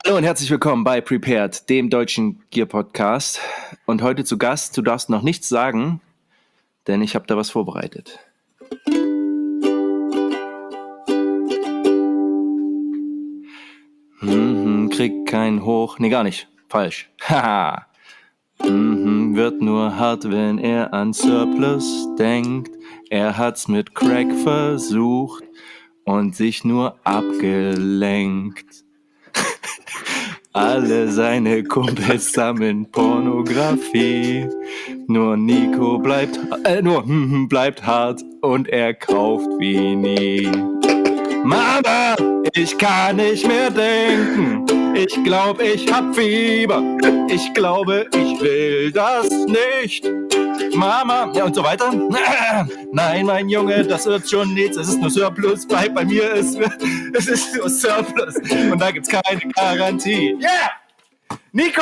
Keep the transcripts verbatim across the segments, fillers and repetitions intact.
Hallo und herzlich willkommen bei Prepared, dem deutschen Gear-Podcast. Und heute zu Gast, du darfst noch nichts sagen, denn ich habe da was vorbereitet. Mhm, krieg kein Hoch, nee gar nicht, falsch. Haha. Mhm, wird nur hart, wenn er an Surplus denkt. Er hat's mit Crack versucht und sich nur abgelenkt. Alle seine Kumpels sammeln Pornografie. Nur Nico bleibt, äh, nur hm, bleibt hart und er kauft wie nie. Mama, ich kann nicht mehr denken. Ich glaube, ich hab Fieber. Ich glaube, ich will das nicht. Mama, ja und so weiter. Nein, mein Junge, das wird schon nichts. Es ist nur Surplus. Bei, bei mir ist es ist nur Surplus. Und da gibt's keine Garantie. Yeah! Nico!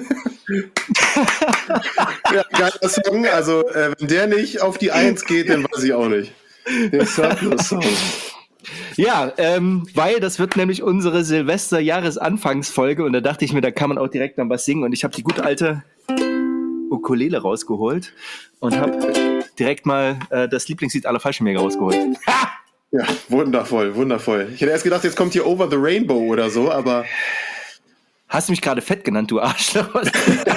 Ja, geiler Song. Also, äh, wenn der nicht auf die Eins geht, dann weiß ich auch nicht. Der Surplus-Song. Ja, ähm, weil das wird nämlich unsere Silvester-Jahresanfangsfolge und da dachte ich mir, da kann man auch direkt dann was singen und ich habe die gute alte Ukulele rausgeholt und habe direkt mal äh, das Lieblingslied aller Fallschirmjäger rausgeholt. Ha! Ja, wundervoll, wundervoll. Ich hätte erst gedacht, jetzt kommt hier Over the Rainbow oder so, aber... Hast du mich gerade fett genannt, du Arschloch? Das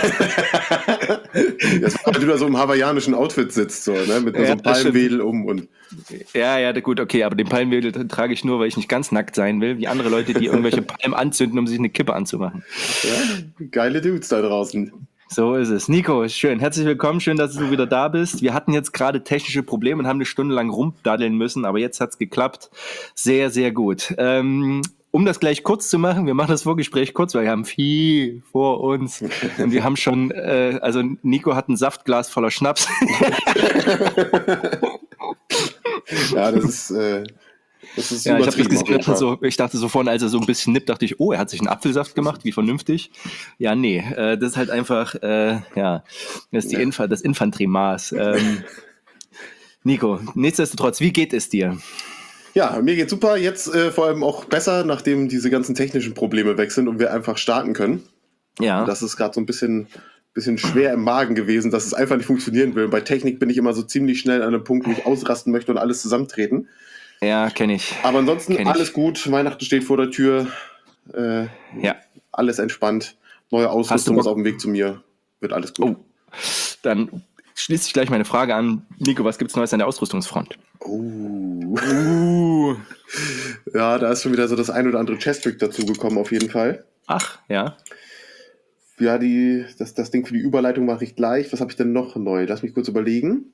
war, weil du da so im hawaiianischen Outfit sitzt, so, ne? Mit Ja, so einem das Palmwedel um und... Ja, ja, gut, okay, aber den Palmwedel trage ich nur, weil ich nicht ganz nackt sein will, wie andere Leute, die irgendwelche Palmen anzünden, um sich eine Kippe anzumachen. Ja, geile Dudes da draußen. So ist es. Nico, schön. Herzlich willkommen. Schön, dass du wieder da bist. Wir hatten jetzt gerade technische Probleme und haben eine Stunde lang rumdaddeln müssen, aber jetzt hat's geklappt. Sehr, sehr gut. Ähm, um das gleich kurz zu machen, wir machen das Vorgespräch kurz, weil wir haben viel vor uns. Und wir haben schon, äh, also Nico hat ein Saftglas voller Schnaps. Ja, das ist... Äh Das ist ja, ich, hab das übertrieben auf jeden gesehen, Fall. so, ich dachte so vorhin, als er so ein bisschen nippt, dachte ich, oh, er hat sich einen Apfelsaft gemacht, wie vernünftig. Ja, nee, äh, das ist halt einfach, äh, ja, das ist die Ja. Infa- das Infanteriemaß. Ähm, Nico, nichtsdestotrotz, wie geht es dir? Ja, mir geht's super. Jetzt äh, vor allem auch besser, nachdem diese ganzen technischen Probleme weg sind und wir einfach starten können. Ja, Das ist gerade so ein bisschen, bisschen schwer im Magen gewesen, dass es einfach nicht funktionieren will. Bei Technik bin ich immer so ziemlich schnell an einem Punkt, wo ich ausrasten möchte und alles zusammentreten. ja, kenne ich. Aber ansonsten Kenn ich. alles gut. Weihnachten steht vor der Tür. Äh, Ja, alles entspannt. Neue Hast du Ausrüstung Bock? ist auf dem Weg zu mir. Wird alles gut. Oh, dann schließe ich gleich meine Frage an. Nico, was gibt's Neues an der Ausrüstungsfront? Oh. Uh. Ja, da ist schon wieder so das ein oder andere Chest-Trick dazugekommen, auf jeden Fall. Ach, ja. Ja, die, das, das Ding für die Überleitung mache ich gleich. Was habe ich denn noch neu? Lass mich kurz überlegen.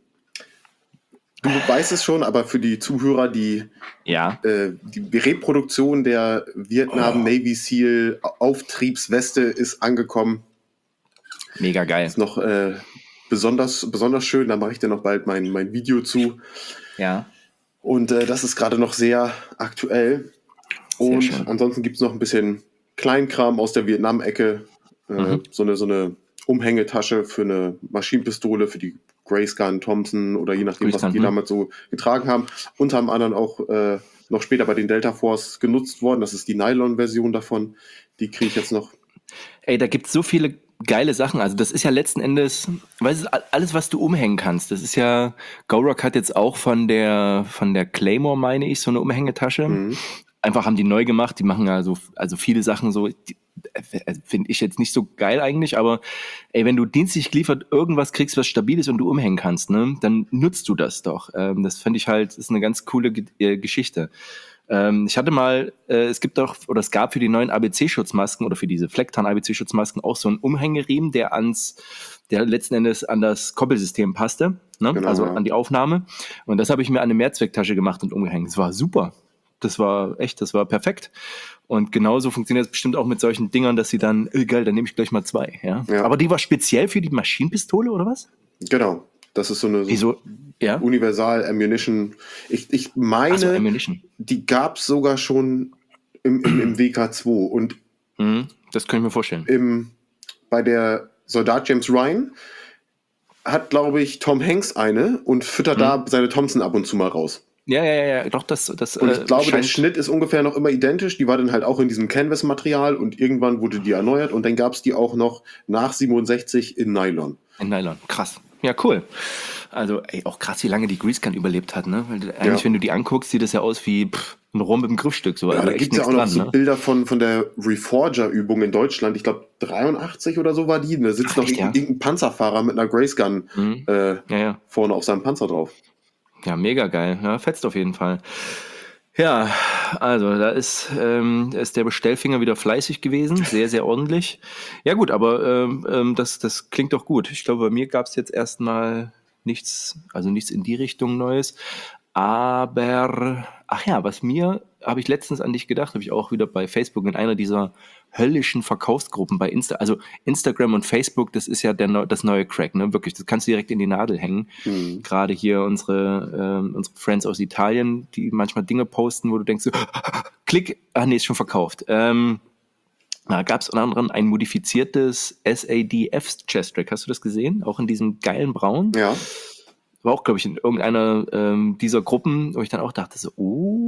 Du weißt es schon, aber für die Zuhörer, die, Ja. äh, die Reproduktion der Vietnam Oh. Navy SEAL Auftriebsweste ist angekommen. Mega geil. Ist noch äh, besonders, besonders schön. Da mache ich dann noch bald mein, mein Video zu. Ja. Und äh, das ist gerade noch sehr aktuell. Sehr Und schön. ansonsten gibt es noch ein bisschen Kleinkram aus der Vietnam-Ecke. Äh, Mhm. so, eine, so eine Umhängetasche für eine Maschinenpistole, für die Grayscan, Thompson oder je nachdem, was Grayscan, die hm. damals so getragen haben. Unter anderem auch äh, noch später bei den Delta Force genutzt worden. Das ist die Nylon-Version davon. Die kriege ich jetzt noch. Ey, da gibt's so viele geile Sachen. Also das ist ja letzten Endes, weißt du, alles, was du umhängen kannst. Das ist ja, GoRock hat jetzt auch von der, von der Claymore, meine ich, so eine Umhängetasche. Mhm. Einfach haben die neu gemacht. Die machen ja so, also viele Sachen so, die, äh, finde ich jetzt nicht so geil eigentlich, aber ey, wenn du dienstlich geliefert irgendwas kriegst, was stabil ist und du umhängen kannst, ne, dann nutzt du das doch. Ähm, das finde ich halt, ist eine ganz coole Ge- äh, Geschichte. Ähm, ich hatte mal, äh, es gibt doch, oder es gab für die neuen A B C-Schutzmasken oder für diese Flecktarn-A B C-Schutzmasken auch so einen Umhängeriemen, der ans, der letzten Endes an das Koppelsystem passte, ne? Genau, Also ja. an die Aufnahme. Und das habe ich mir an eine Mehrzwecktasche gemacht und umgehängt. Das war super. Das war echt, das war perfekt. Und genauso funktioniert es bestimmt auch mit solchen Dingern, dass sie dann, äh, geil, dann nehme ich gleich mal zwei. Ja? Ja. Aber die war speziell für die Maschinenpistole oder was? Genau. Das ist so eine so Wieso? Ja. Universal Ammunition. Ich, ich Ach so, meine, Ammunition. die gab es sogar schon im, im, im W K zwei und Mhm, das kann ich mir vorstellen. im, bei der Soldat James Ryan hat, glaube ich, Tom Hanks eine und füttert Mhm. da seine Thompson ab und zu mal raus. Ja, ja, ja, ja, doch, das, das Und ich äh, glaube, der scheint, Schnitt ist ungefähr noch immer identisch. Die war dann halt auch in diesem Canvas-Material und irgendwann wurde die erneuert und dann gab es die auch noch nach siebenundsechzig in Nylon. in Nylon, krass. Ja, cool. Also, ey, auch krass, wie lange die Greasegun überlebt hat, ne? Weil du- eigentlich, Ja. wenn du die anguckst, sieht das ja aus wie pff, ein Rohr mit einem Griffstück, so, Ja, also da echt gibt es ja nichts auch noch dran, so ne? Bilder von, von der Reforger-Übung in Deutschland. Ich glaube, dreiundachtzig oder so war die. Da sitzt Ach, noch echt, ja? irgendein Panzerfahrer mit einer Gracegun Mhm. äh, Ja, ja. vorne auf seinem Panzer drauf. Ja, mega geil. Ja, fetzt auf jeden Fall. Ja, also da ist, ähm, ist der Bestellfinger wieder fleißig gewesen, sehr, sehr ordentlich. Ja gut, aber ähm, ähm, das, das klingt doch gut. Ich glaube, bei mir gab es jetzt erstmal nichts, also nichts in die Richtung Neues. Aber, ach ja, was mir, habe ich letztens an dich gedacht, habe ich auch wieder bei Facebook in einer dieser höllischen Verkaufsgruppen bei Insta, also Instagram und Facebook, das ist ja der, neu- das neue Crack, ne? Wirklich, das kannst du direkt in die Nadel hängen. Hm. Gerade hier unsere, ähm, unsere Friends aus Italien, die manchmal Dinge posten, wo du denkst, so, klick, ach nee, ist schon verkauft. Ähm, da gab es unter anderem ein modifiziertes S A D F-Chest-Track. Hast du das gesehen? Auch in diesem geilen Braun. Ja, War auch, glaube ich, in irgendeiner ähm, dieser Gruppen, wo ich dann auch dachte, so,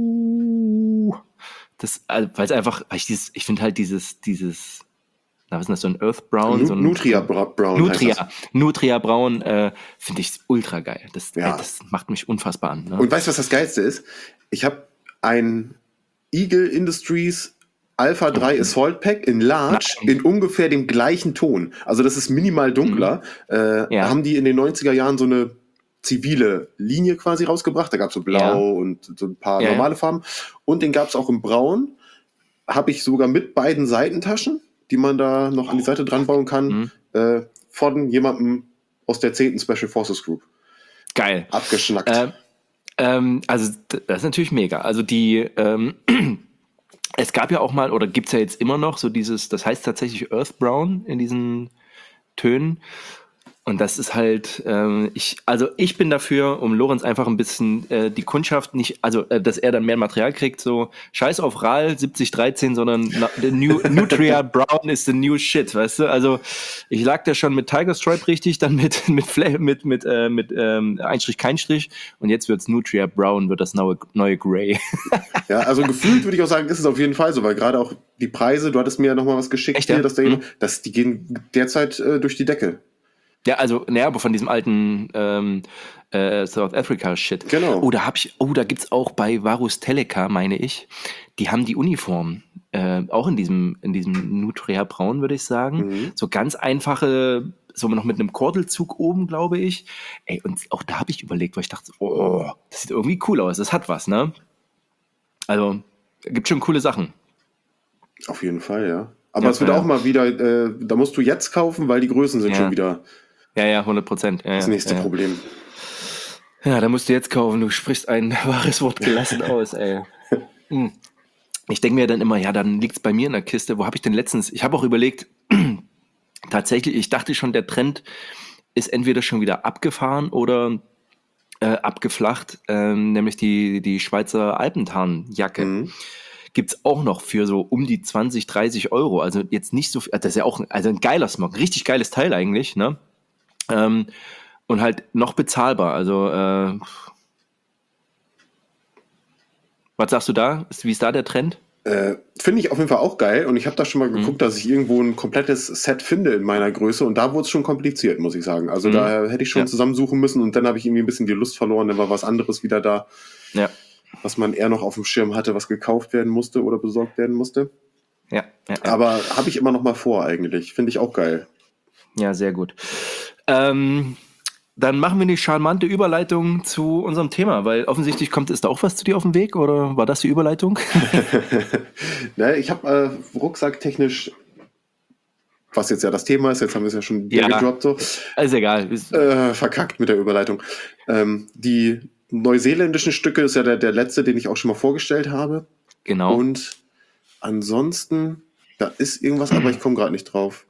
oh, das, also, weil es einfach, weil ich dieses, ich finde halt dieses, dieses, na, was ist das, so ein Earth Brown, Nu so ein Nutria Bra- Brown heißt das. Nutria, Nutria Braun, äh, finde ich ultra geil. Das, Ja. ey, das macht mich unfassbar an. Ne? Und weißt du, was das Geilste ist? Ich habe ein Eagle Industries Alpha drei Assault Pack in Large Nein. in ungefähr dem gleichen Ton. Also das ist minimal dunkler. Äh, Ja. Haben die in den neunziger Jahren so eine zivile Linie quasi rausgebracht. Da gab es so blau Ja. und so ein paar Ja, ja. normale Farben. Und den gab es auch in braun. Habe ich sogar mit beiden Seitentaschen, die man da noch an die Seite dran bauen kann, Mhm. äh, von jemandem aus der zehnten Special Forces Group. Geil. Abgeschnackt. Ähm, ähm, also d- das ist natürlich mega. Also die, ähm, es gab ja auch mal, oder gibt es ja jetzt immer noch so dieses, das heißt tatsächlich Earth Brown in diesen Tönen. Und das ist halt, ähm, ich, also ich bin dafür, um Lorenz einfach ein bisschen äh, die Kundschaft nicht, also äh, dass er dann mehr Material kriegt, so scheiß auf R A L siebzig dreizehn, sondern na, the new, Nutria Brown is the new shit, weißt du? Also ich lag da schon mit Tiger Stripe richtig, dann mit mit Fla- mit mit äh, mit ähm, Einstrich kein Strich und jetzt wird's Nutria Brown, wird das neue neue Grey. Ja, also gefühlt würde ich auch sagen, ist es auf jeden Fall so, weil gerade auch die Preise, du hattest mir ja nochmal was geschickt Echt, hier, ja? dass, der, Mhm. dass die gehen derzeit äh, durch die Decke. Ja, also, naja, aber von diesem alten ähm, äh, South Africa Shit. Genau. Oh, da hab ich, oh, da gibt's auch bei Varus Teleca, meine ich, die haben die Uniform, äh, auch in diesem, in diesem Nutria Braun, würde ich sagen. Mhm. So ganz einfache, so noch mit einem Kordelzug oben, glaube ich. Ey, und auch da habe ich überlegt, weil ich dachte, oh, das sieht irgendwie cool aus, das hat was, ne? Also, gibt schon coole Sachen. Auf jeden Fall, ja. Aber Ja, es wird ja. auch mal wieder, äh, da musst du jetzt kaufen, weil die Größen sind Ja. schon wieder Ja, ja, hundert Prozent. Ja, das ja, nächste ja. Problem. Ja, da musst du jetzt kaufen. Du sprichst ein wahres Wort gelassen aus, ey. Hm. Ich denke mir dann immer, ja, dann liegt's bei mir in der Kiste. Wo habe ich denn letztens? Ich habe auch überlegt, tatsächlich, ich dachte schon, der Trend ist entweder schon wieder abgefahren oder äh, abgeflacht, ähm, nämlich die, die Schweizer Alpentarnjacke. Mhm. Gibt's auch noch für so um die zwanzig, dreißig Euro. Also jetzt nicht so viel, das ist ja auch ein, also ein geiler Smog, ein richtig geiles Teil eigentlich, ne? Ähm, und halt noch bezahlbar. Also, äh, was sagst du da? Ist, wie ist da der Trend? Äh, Finde ich auf jeden Fall auch geil und ich habe da schon mal geguckt, Mhm. dass ich irgendwo ein komplettes Set finde in meiner Größe und da wurde es schon kompliziert, muss ich sagen. Also Mhm. da hätte ich schon Ja. zusammensuchen müssen und dann habe ich irgendwie ein bisschen die Lust verloren, dann war was anderes wieder da, Ja, was man eher noch auf dem Schirm hatte, was gekauft werden musste oder besorgt werden musste. ja, ja, ja. Aber habe ich immer noch mal vor eigentlich. Finde ich auch geil. Ja, sehr gut. Ähm, dann machen wir eine charmante Überleitung zu unserem Thema, weil offensichtlich kommt, ist da auch was zu dir auf dem Weg oder war das die Überleitung? Ne, ich habe äh, rucksacktechnisch, was jetzt ja das Thema ist, jetzt haben wir es ja schon Ja. gedroppt, so, Ist egal. Ist, äh, verkackt mit der Überleitung. Ähm, die neuseeländischen Stücke ist ja der, der letzte, den ich auch schon mal vorgestellt habe. genau. Und ansonsten, da ist irgendwas, aber ich komme gerade nicht drauf.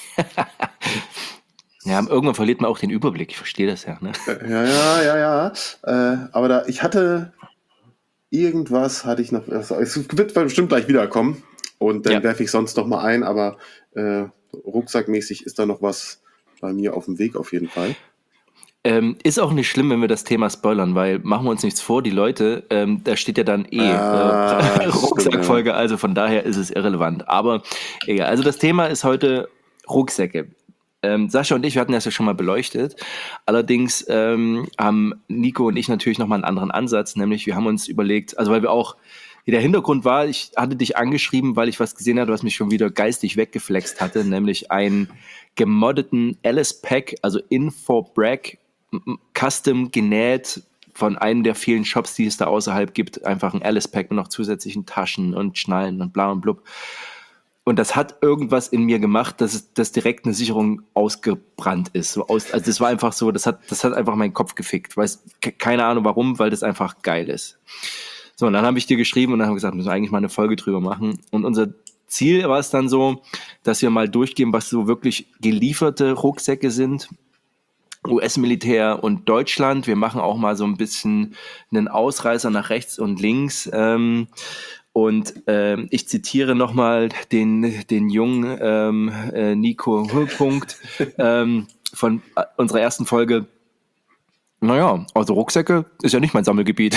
Ja, irgendwann verliert man auch den Überblick. Ich verstehe das ja. Ne? Äh, Ja, ja, ja, ja. Äh, aber da, ich hatte irgendwas, hatte ich noch. Also, es wird bestimmt gleich wiederkommen. Und dann Ja. werfe ich sonst noch mal ein, aber äh, rucksackmäßig ist da noch was bei mir auf dem Weg auf jeden Fall. Ähm, ist auch nicht schlimm, wenn wir das Thema spoilern, weil machen wir uns nichts vor, die Leute, ähm, da steht ja dann eh Ah, äh, stimmt, Rucksackfolge, ja. also von daher ist es irrelevant. Aber egal, also das Thema ist heute Rucksäcke. Ähm, Sascha und ich, wir hatten das ja schon mal beleuchtet. Allerdings ähm, haben Nico und ich natürlich nochmal einen anderen Ansatz, nämlich wir haben uns überlegt, also weil wir auch, der Hintergrund war, ich hatte dich angeschrieben, weil ich was gesehen hatte, was mich schon wieder geistig weggeflext hatte, nämlich einen gemoddeten Alice Pack, also Info-Brag, custom genäht von einem der vielen Shops, die es da außerhalb gibt, einfach ein Alice Pack mit noch zusätzlichen Taschen und Schnallen und bla und blub. Und das hat irgendwas in mir gemacht, dass es, dass direkt eine Sicherung ausgebrannt ist. So aus, also das war einfach so, das hat, das hat einfach meinen Kopf gefickt. Weiß, keine Ahnung warum, weil das einfach geil ist. So, und dann habe ich dir geschrieben und dann haben wir gesagt, wir müssen eigentlich mal eine Folge drüber machen. Und unser Ziel war es dann so, dass wir mal durchgehen, was so wirklich gelieferte Rucksäcke sind. U S-Militär und Deutschland. Wir machen auch mal so ein bisschen einen Ausreißer nach rechts und links. Ähm, und ähm, ich zitiere nochmal den, den jungen ähm, äh, Nico Höhepunkt ähm, von äh, unserer ersten Folge. Naja, also Rucksäcke ist ja nicht mein Sammelgebiet.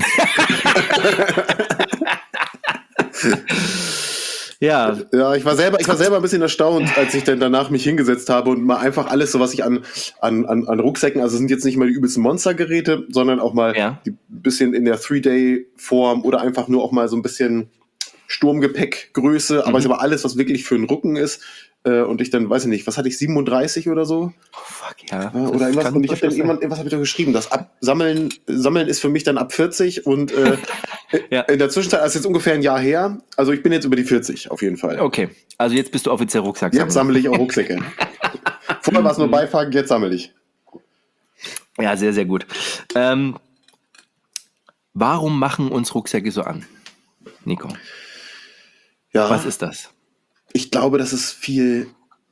Ja. Ja, ich war selber, ich war selber ein bisschen erstaunt, als ich dann danach mich hingesetzt habe und mal einfach alles, so was ich an, an, an, an Rucksäcken, also sind jetzt nicht mal die übelsten Monstergeräte, sondern auch mal Ja. ein bisschen in der Three-Day-Form oder einfach nur auch mal so ein bisschen Sturmgepäckgröße, aber Mhm. ich sag mal alles, was wirklich für den Rücken ist. Äh, und ich dann, weiß ich nicht, was hatte ich, siebenunddreißig oder so? Oh, fuck, ja. Ja, oder irgendwas. Und ich habe dann irgendwann, irgendwas habe ich da geschrieben, das ab, Sammeln, Sammeln ist für mich dann ab vierzig und äh, Ja. in der Zwischenzeit, das ist jetzt ungefähr ein Jahr her, also ich bin jetzt über die vierzig auf jeden Fall. Okay, also jetzt bist du offiziell Rucksacksammler. Jetzt sammle ich auch Rucksäcke. Vorher war es nur Beifahren, jetzt sammle ich. Ja, sehr, sehr gut. Ähm, warum machen uns Rucksäcke so an, Nico? Ja, Was ist das? ich glaube, das ist viel,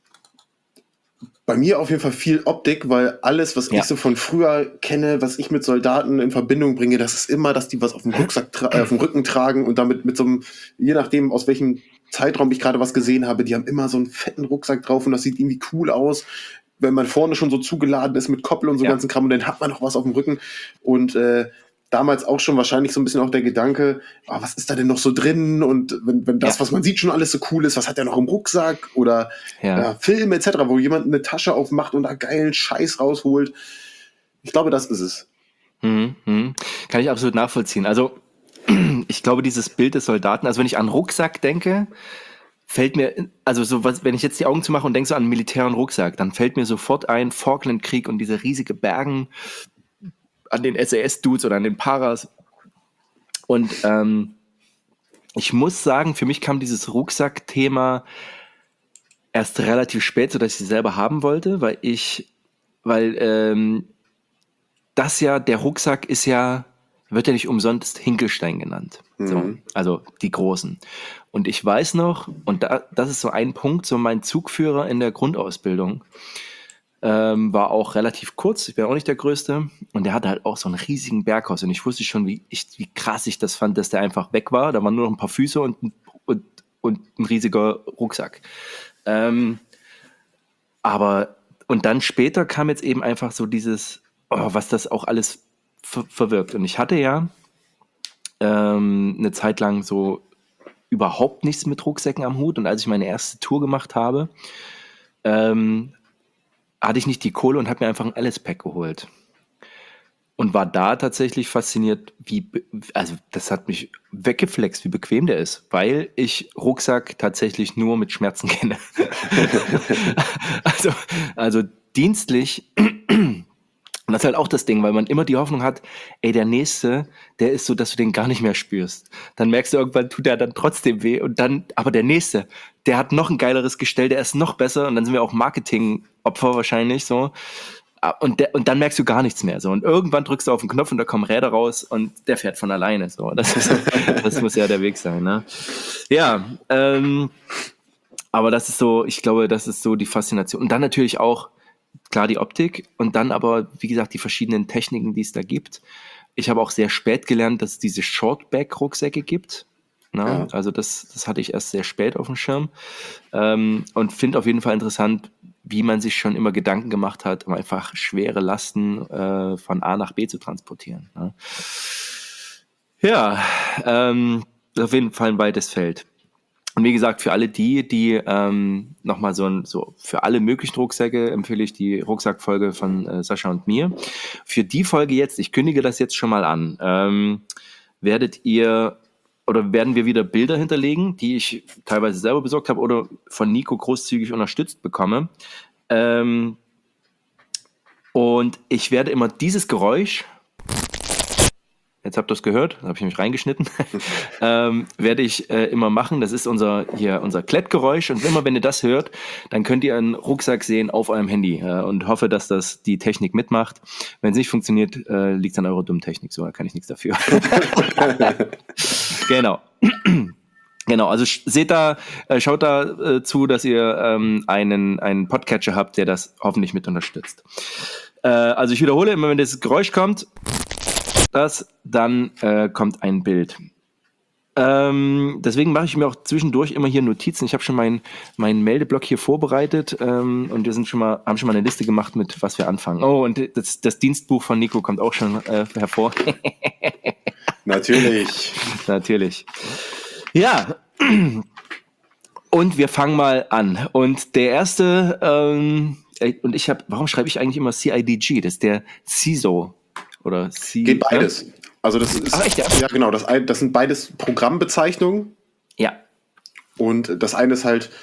bei mir auf jeden Fall viel Optik, weil alles, was Ja. ich so von früher kenne, was ich mit Soldaten in Verbindung bringe, das ist immer, dass die was auf dem Rucksack, tra- äh, auf dem Rücken tragen und damit mit so einem, je nachdem aus welchem Zeitraum ich gerade was gesehen habe, die haben immer so einen fetten Rucksack drauf und das sieht irgendwie cool aus, wenn man vorne schon so zugeladen ist mit Koppel und so Ja. ganzen Kram und dann hat man noch was auf dem Rücken und äh, damals auch schon wahrscheinlich so ein bisschen auch der Gedanke, ah, was ist da denn noch so drin und wenn, wenn das, Ja. was man sieht, schon alles so cool ist, was hat der noch im Rucksack oder Ja. ja, Filme et cetera, wo jemand eine Tasche aufmacht und da geilen Scheiß rausholt. Ich glaube, das ist es. Mhm, mhm. Kann ich absolut nachvollziehen. Also ich glaube, dieses Bild des Soldaten, also wenn ich an Rucksack denke, fällt mir, also so was, wenn ich jetzt die Augen zumache und denke so an Militär und Rucksack, dann fällt mir sofort ein Falklandkrieg und diese riesige Bergen an den S A S-Dudes oder an den Paras. Und ähm, ich muss sagen, für mich kam dieses Rucksack-Thema erst relativ spät, so dass ich sie selber haben wollte, weil ich, weil ähm, das ja, der Rucksack ist ja, wird ja nicht umsonst Hinkelstein genannt. So, Mhm. also die großen. Und ich weiß noch, und da, das ist so ein Punkt, so mein Zugführer in der Grundausbildung ähm, war auch relativ kurz, ich bin auch nicht der Größte, und der hatte halt auch so einen riesigen Berghaus und ich wusste schon, wie, ich, wie krass ich das fand, dass der einfach weg war. Da waren nur noch ein paar Füße und, ein- und, und ein riesiger Rucksack. Ähm, aber, und dann später kam jetzt eben einfach so dieses, oh, was das auch alles ver verwirkt. Und ich hatte ja ähm, eine Zeit lang so überhaupt nichts mit Rucksäcken am Hut. Und als ich meine erste Tour gemacht habe, ähm, hatte ich nicht die Kohle und habe mir einfach ein Alice Pack geholt. Und war da tatsächlich fasziniert, wie, be- also das hat mich weggeflext, wie bequem der ist, weil ich Rucksack tatsächlich nur mit Schmerzen kenne. also, also dienstlich, und das ist halt auch das Ding, weil man immer die Hoffnung hat, ey, der Nächste, der ist so, dass du den gar nicht mehr spürst. Dann merkst du, irgendwann tut der dann trotzdem weh und dann, aber der Nächste, der hat noch ein geileres Gestell, der ist noch besser und dann sind wir auch Marketing-Opfer wahrscheinlich so. Ah, Und, der, und dann merkst du gar nichts mehr. So. Und irgendwann drückst du auf den Knopf und da kommen Räder raus und der fährt von alleine. So. Das, ist, das muss ja der Weg sein. Ne? Ja, ähm, aber das ist so, ich glaube, das ist so die Faszination. Und dann natürlich auch, klar, die Optik und dann aber, wie gesagt, die verschiedenen Techniken, die es da gibt. Ich habe auch sehr spät gelernt, dass es diese Shortback-Rucksäcke gibt. Na? Ja. Also das, das hatte ich erst sehr spät auf dem Schirm. Ähm, und finde auf jeden Fall interessant, wie man sich schon immer Gedanken gemacht hat, um einfach schwere Lasten äh, von A nach B zu transportieren. Ne? Ja, ähm, auf jeden Fall ein weites Feld. Und wie gesagt, für alle die, die ähm, nochmal so ein, so für alle möglichen Rucksäcke empfehle ich die Rucksackfolge von äh, Sascha und mir. Für die Folge jetzt, ich kündige das jetzt schon mal an, ähm, werdet ihr oder werden wir wieder Bilder hinterlegen, die ich teilweise selber besorgt habe oder von Nico großzügig unterstützt bekomme. Ähm, und ich werde immer dieses Geräusch, jetzt habt ihr es gehört, da habe ich mich reingeschnitten, ähm, werde ich äh, immer machen. Das ist unser hier unser Klettgeräusch. Und immer wenn ihr das hört, dann könnt ihr einen Rucksack sehen auf eurem Handy äh, und hoffe, dass das die Technik mitmacht. Wenn es nicht funktioniert, äh, liegt es an eurer dummen Technik. So, da kann ich nichts dafür. Genau. Genau, also seht da, äh, schaut da äh, zu, dass ihr ähm, einen, einen Podcatcher habt, der das hoffentlich mit unterstützt. Äh, also ich wiederhole, immer wenn das Geräusch kommt, das, dann äh, kommt ein Bild. Ähm, deswegen mache ich mir auch zwischendurch immer hier Notizen. Ich habe schon meinen mein Meldeblock hier vorbereitet ähm, und wir sind schon mal, haben schon mal eine Liste gemacht, mit was wir anfangen. Oh, und das, das Dienstbuch von Nico kommt auch schon äh, hervor. Natürlich. Natürlich. Ja, und wir fangen mal an. Und der erste, ähm, und ich habe, warum schreibe ich eigentlich immer C I D G? Das ist der C I S O. Oder C- Geht beides. Ne? Also das ist, Ach, echt, ja? ja genau, das, ein, das sind beides Programmbezeichnungen. Ja. Und das eine ist halt,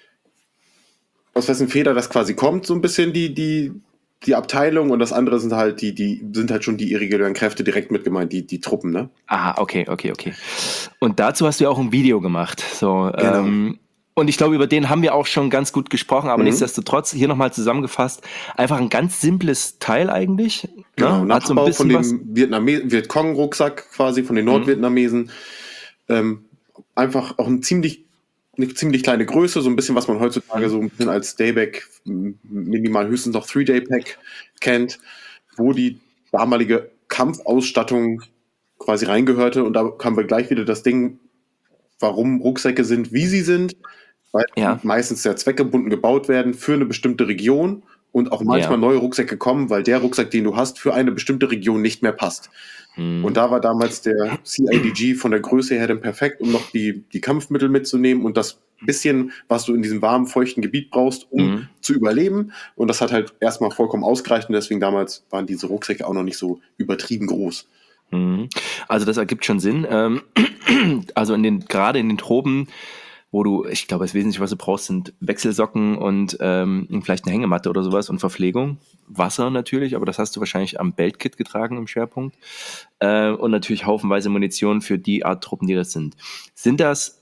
aus wessen Feder das quasi kommt, so ein bisschen die, die, die Abteilung, und das andere sind halt die, die sind halt schon die irregulären Kräfte direkt mit gemeint, die, die Truppen, ne? Aha, okay, okay, okay. Und dazu hast du ja auch ein Video gemacht. So, Genau. ähm, und ich glaube, über den haben wir auch schon ganz gut gesprochen, aber Mhm. nichtsdestotrotz, hier nochmal zusammengefasst, einfach ein ganz simples Teil eigentlich. Genau, Ne? Hat so ein Nachbau bisschen von was. dem Vietname- Vietcong-Rucksack quasi, von den Nordvietnamesen. Ähm, einfach auch ein ziemlich, eine ziemlich kleine Größe, so ein bisschen, was man heutzutage so ein bisschen als Dayback, m- minimal höchstens noch Three-Day-Pack kennt, wo die damalige Kampfausstattung quasi reingehörte. Und da haben wir gleich wieder das Ding, warum Rucksäcke sind, wie sie sind, weil Ja. die meistens sehr zweckgebunden gebaut werden für eine bestimmte Region und auch manchmal Ja. neue Rucksäcke kommen, weil der Rucksack, den du hast, für eine bestimmte Region nicht mehr passt. Hm. Und da war damals der C I D G von der Größe her dann perfekt, um noch die, die Kampfmittel mitzunehmen und das bisschen, was du in diesem warmen, feuchten Gebiet brauchst, um Mhm. zu überleben. Und das hat halt erstmal vollkommen ausgereicht und deswegen damals waren diese Rucksäcke auch noch nicht so übertrieben groß. Mhm. Also das ergibt schon Sinn. Ähm, also in den, gerade in den Tropen, wo du, ich glaube, das Wesentliche, was du brauchst, sind Wechselsocken und ähm, vielleicht eine Hängematte oder sowas und Verpflegung. Wasser natürlich, aber das hast du wahrscheinlich am Beltkit getragen im Schwerpunkt. Äh, und natürlich haufenweise Munition für die Art Truppen, die das sind. Sind das,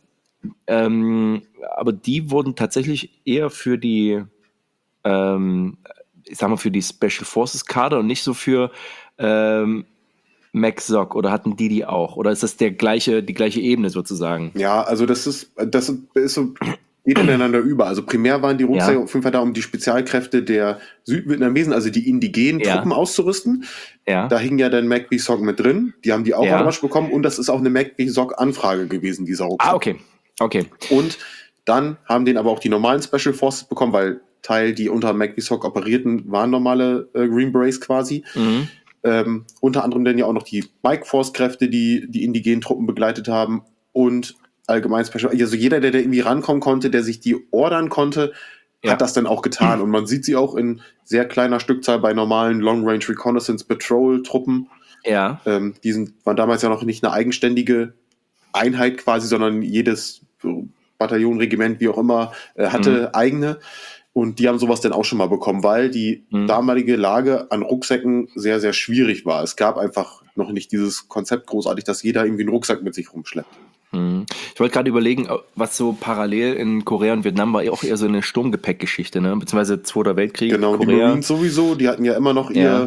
ähm, aber die wurden tatsächlich eher für die, ähm, ich sag mal, für die Special Forces Kader und nicht so für ähm, MacSoc, oder hatten die die auch? Oder ist das der gleiche, die gleiche Ebene sozusagen? Ja, also das ist, das ist so, geht ineinander über. Also primär waren die Rucksäcke Ja. auf jeden Fall da, um die Spezialkräfte der Südvietnamesen, also die indigenen Ja. Truppen auszurüsten. Ja. Da hing ja dann MacBsoc mit drin. Die haben die auch Ja. automatisch bekommen und das ist auch eine MacBsoc-Anfrage gewesen, dieser Rucksack. Ah, okay. Okay. Und dann haben den aber auch die normalen Special Forces bekommen, weil Teil, die unter MacBsoc operierten, waren normale äh, Green Berets quasi. Mhm. Ähm, unter anderem dann ja auch noch die Bike Force Kräfte, die die indigenen Truppen begleitet haben und allgemein Special. Also jeder, der da irgendwie rankommen konnte, der sich die ordern konnte, Ja. hat das dann auch getan. Und man sieht sie auch in sehr kleiner Stückzahl bei normalen Long Range Reconnaissance Patrol Truppen. Ja. Ähm, die sind, waren damals ja noch nicht eine eigenständige Einheit quasi, sondern jedes Bataillon, Regiment, wie auch immer, äh, hatte Mhm. eigene. Und die haben sowas dann auch schon mal bekommen, weil die Mhm. damalige Lage an Rucksäcken sehr, sehr schwierig war. Es gab einfach noch nicht dieses Konzept großartig, dass jeder irgendwie einen Rucksack mit sich rumschleppt. Mhm. Ich wollte gerade überlegen, was so parallel in Korea und Vietnam war, auch eher so eine Sturmgepäckgeschichte, ne? Beziehungsweise Zweiter Weltkrieg, Genau, die Korea. Marines sowieso, die hatten ja immer noch ihr Ja.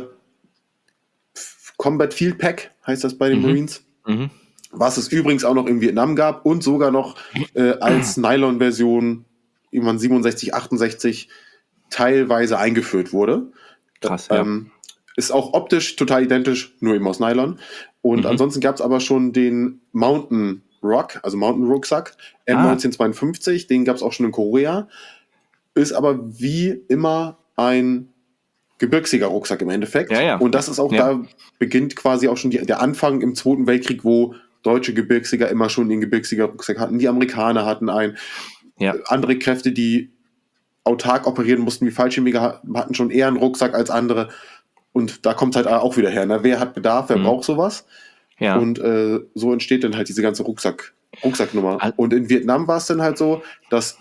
Combat Field Pack, heißt das bei den Mhm. Marines. Mhm. Was es übrigens auch noch in Vietnam gab und sogar noch äh, als Nylon-Version irgendwann siebenundsechzig, achtundsechzig teilweise eingeführt wurde. Krass, ja. Ähm, ist auch optisch total identisch, nur eben aus Nylon. Und Mhm. ansonsten gab es aber schon den Mountain Rock, also Mountain Rucksack, M Ah. neunzehnhundertzweiundfünfzig, den gab es auch schon in Korea. ist aber wie immer ein Gebirgsjäger-Rucksack im Endeffekt. Ja, ja. Und das ist auch, Ja. da beginnt quasi auch schon die, der Anfang im Zweiten Weltkrieg, wo deutsche Gebirgsjäger immer schon den Gebirgsjäger-Rucksack hatten. Die Amerikaner hatten einen. Ja. Andere Kräfte, die autark operieren mussten, wie Fallschirmjäger, hatten schon eher einen Rucksack als andere. Und da kommt es halt auch wieder her. Ne? Wer hat Bedarf, wer Mhm. braucht sowas? Ja. Und äh, so entsteht dann halt diese ganze Rucksack, Rucksacknummer. Al- Und in Vietnam war es dann halt so, dass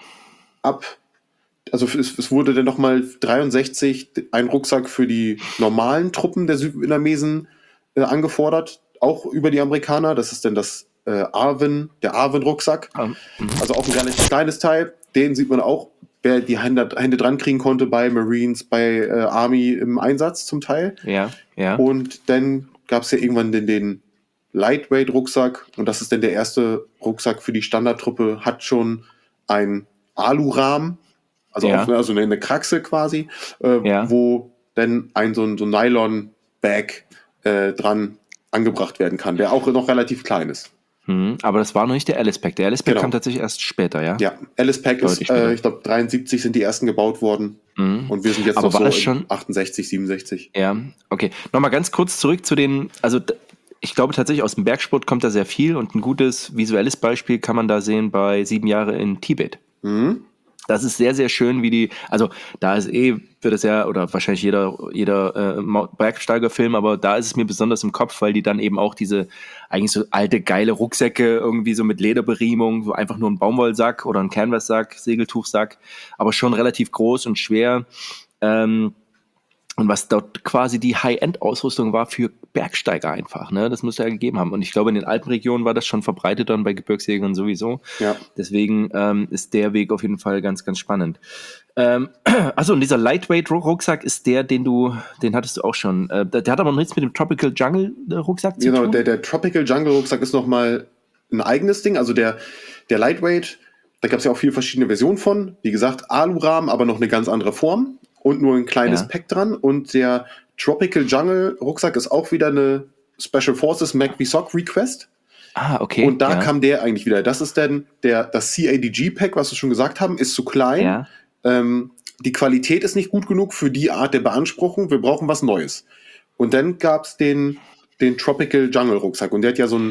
ab, also es, es wurde dann nochmal dreiundsechzig ein Rucksack für die normalen Truppen der Südvietnamesen äh, angefordert, auch über die Amerikaner. Das ist dann das äh, Arvin, der Arvin-Rucksack. Ähm, mhm. Also auch ein relativ kleines Teil. Den sieht man auch, wer die Hände, Hände dran kriegen konnte bei Marines, bei äh, Army im Einsatz zum Teil. Ja, ja. Und dann gab es ja irgendwann den, den Lightweight-Rucksack. Und das ist dann der erste Rucksack für die Standardtruppe. Hat schon ein Alurahmen, also, Ja. auch, also eine, eine Kraxe quasi, äh, Ja. wo dann ein so ein, so ein Nylon-Bag äh, dran angebracht werden kann, der auch noch relativ klein ist. Mhm. Aber das war noch nicht der Alice-Pack. Der Alice-Pack Genau. kam tatsächlich erst später, ja? Ja, Alice Pack ist, Deutlich später. äh, ich glaube, dreiundsiebzig sind die ersten gebaut worden. Mhm. Und wir sind jetzt Aber noch war so das in schon- achtundsechzig, siebenundsechzig. Ja, okay. Nochmal ganz kurz zurück zu den, also d- ich glaube tatsächlich aus dem Bergsport kommt da sehr viel und ein gutes visuelles Beispiel kann man da sehen bei Sieben Jahre in Tibet. Mhm. Das ist sehr, sehr schön, wie die, also da ist eh, wird es ja, oder wahrscheinlich jeder, jeder äh, Mau- Bergsteigerfilm, aber da ist es mir besonders im Kopf, weil die dann eben auch diese eigentlich so alte, geile Rucksäcke irgendwie so mit Lederberiemung, so einfach nur ein Baumwollsack oder ein Canvassack, Segeltuchsack, aber schon relativ groß und schwer. Ähm, und was dort quasi die High-End-Ausrüstung war für Bergsteiger einfach, ne? Das muss ja gegeben haben. Und ich glaube, in den Alpenregionen war das schon verbreitet dann bei Gebirgsjägern sowieso. Ja. Deswegen ähm, ist der Weg auf jeden Fall ganz, ganz spannend. Ähm, achso, und dieser Lightweight-Rucksack ist der, den du, den hattest du auch schon. Äh, der, der hat aber noch nichts mit dem Tropical Jungle-Rucksack zu Genau, tun. der, der Tropical Jungle Rucksack ist nochmal ein eigenes Ding. Also der, der Lightweight, da gab es ja auch viele verschiedene Versionen von. Wie gesagt, Alurahmen, aber noch eine ganz andere Form. Und nur ein kleines Ja. Pack dran. Und der Tropical Jungle Rucksack ist auch wieder eine Special Forces MacVisoc Request. Ah, okay. Und da ja. kam der eigentlich wieder. Das ist dann der, das C A D G-Pack, was wir schon gesagt haben, ist zu klein. Ja. Ähm, die Qualität ist nicht gut genug für die Art der Beanspruchung. Wir brauchen was Neues. Und dann gab es den, den Tropical Jungle Rucksack. Und der hat ja so ein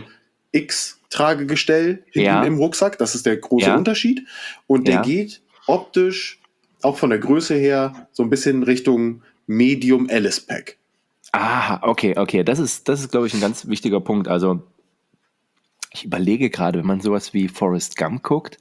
X-Tragegestell hinten Ja. im Rucksack. Das ist der große Ja. Unterschied. Und der Ja. geht optisch, auch von der Größe her, so ein bisschen Richtung Medium Alice Pack. Ah, okay, okay. Das ist, das ist, glaube ich, ein ganz wichtiger Punkt. Also, ich überlege gerade, wenn man sowas wie Forrest Gump guckt.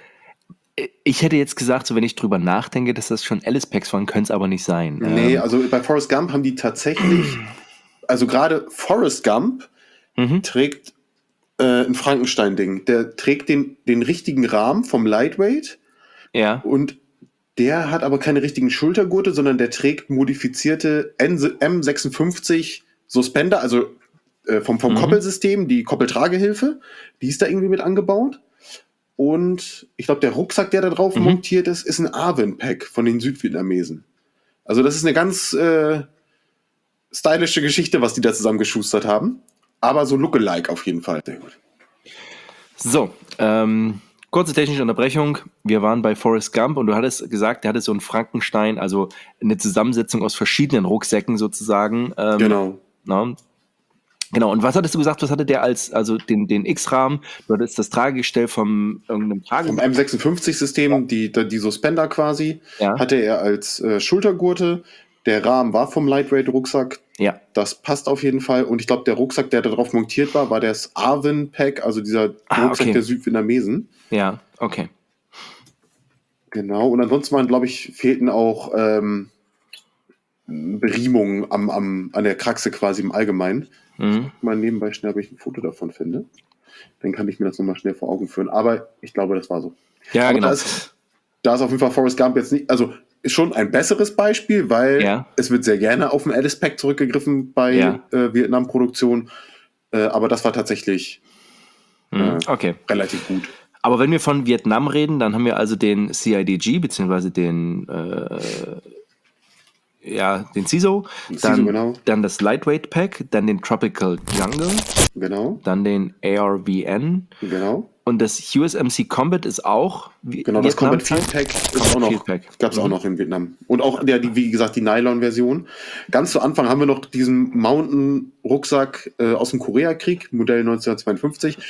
Ich hätte jetzt gesagt, so wenn ich drüber nachdenke, dass das schon Alice Packs waren, könnte es aber nicht sein. Nee, Ähm, also bei Forrest Gump haben die tatsächlich, also gerade Forrest Gump mhm. trägt äh, ein Frankenstein-Ding. Der trägt den, den richtigen Rahmen vom Lightweight Ja. und der hat aber keine richtigen Schultergurte, sondern der trägt modifizierte M sechsundfünfzig Suspender, also äh, vom, vom Mhm. Koppelsystem, die Koppeltragehilfe, die ist da irgendwie mit angebaut. Und ich glaube, der Rucksack, der da drauf Mhm. montiert ist, ist ein Arvin-Pack von den Südvietnamesen. Also das ist eine ganz äh, stylische Geschichte, was die da zusammengeschustert haben. Aber so lookalike auf jeden Fall. Sehr gut. So, ähm, kurze technische Unterbrechung. Wir waren bei Forrest Gump und du hattest gesagt, der hatte so einen Frankenstein, also eine Zusammensetzung aus verschiedenen Rucksäcken sozusagen. Ähm, Genau. Na, genau, und was hattest du gesagt, was hatte der als, also den, den X-Rahmen, du hattest das Tragegestell vom irgendeinem Trage... Vom M sechsundfünfzig-System, die, die Suspender quasi, Ja. hatte er als äh, Schultergurte. Der Rahmen war vom Lightweight-Rucksack. Ja, Das passt auf jeden Fall. Und ich glaube, der Rucksack, der da drauf montiert war, war das Arvin-Pack, also dieser Ah, Rucksack okay. der Südvietnamesen. ja, okay. Genau. Und ansonsten waren, glaube ich, fehlten auch ähm, Beriemungen am, am, an der Kraxe quasi im Allgemeinen. Mhm. Mal nebenbei schnell, ob ich ein Foto davon finde. Dann kann ich mir das nochmal schnell vor Augen führen. Aber ich glaube, das war so. Ja, Aber genau. da ist, da ist auf jeden Fall Forrest Gump jetzt nicht, also ist schon ein besseres Beispiel, weil Ja. es wird sehr gerne auf den Alice Pack zurückgegriffen bei Ja. äh, Vietnam-Produktion. Äh, aber das war tatsächlich Mhm. äh, Okay. relativ gut. Aber wenn wir von Vietnam reden, dann haben wir also den C I D G, beziehungsweise den, äh, ja, den C I S O, Das dann, CISO, genau. dann das Lightweight Pack, dann den Tropical Jungle, Genau, dann den A R V N genau. und das U S M C Combat ist auch wie, Genau, das Combat Field Pack ist auch noch, gab es auch noch in Vietnam. Und auch, der, die, wie gesagt, die Nylon-Version. Ganz zu Anfang haben wir noch diesen Mountain-Rucksack äh, aus dem Koreakrieg, Modell neunzehnhundertzweiundfünfzig.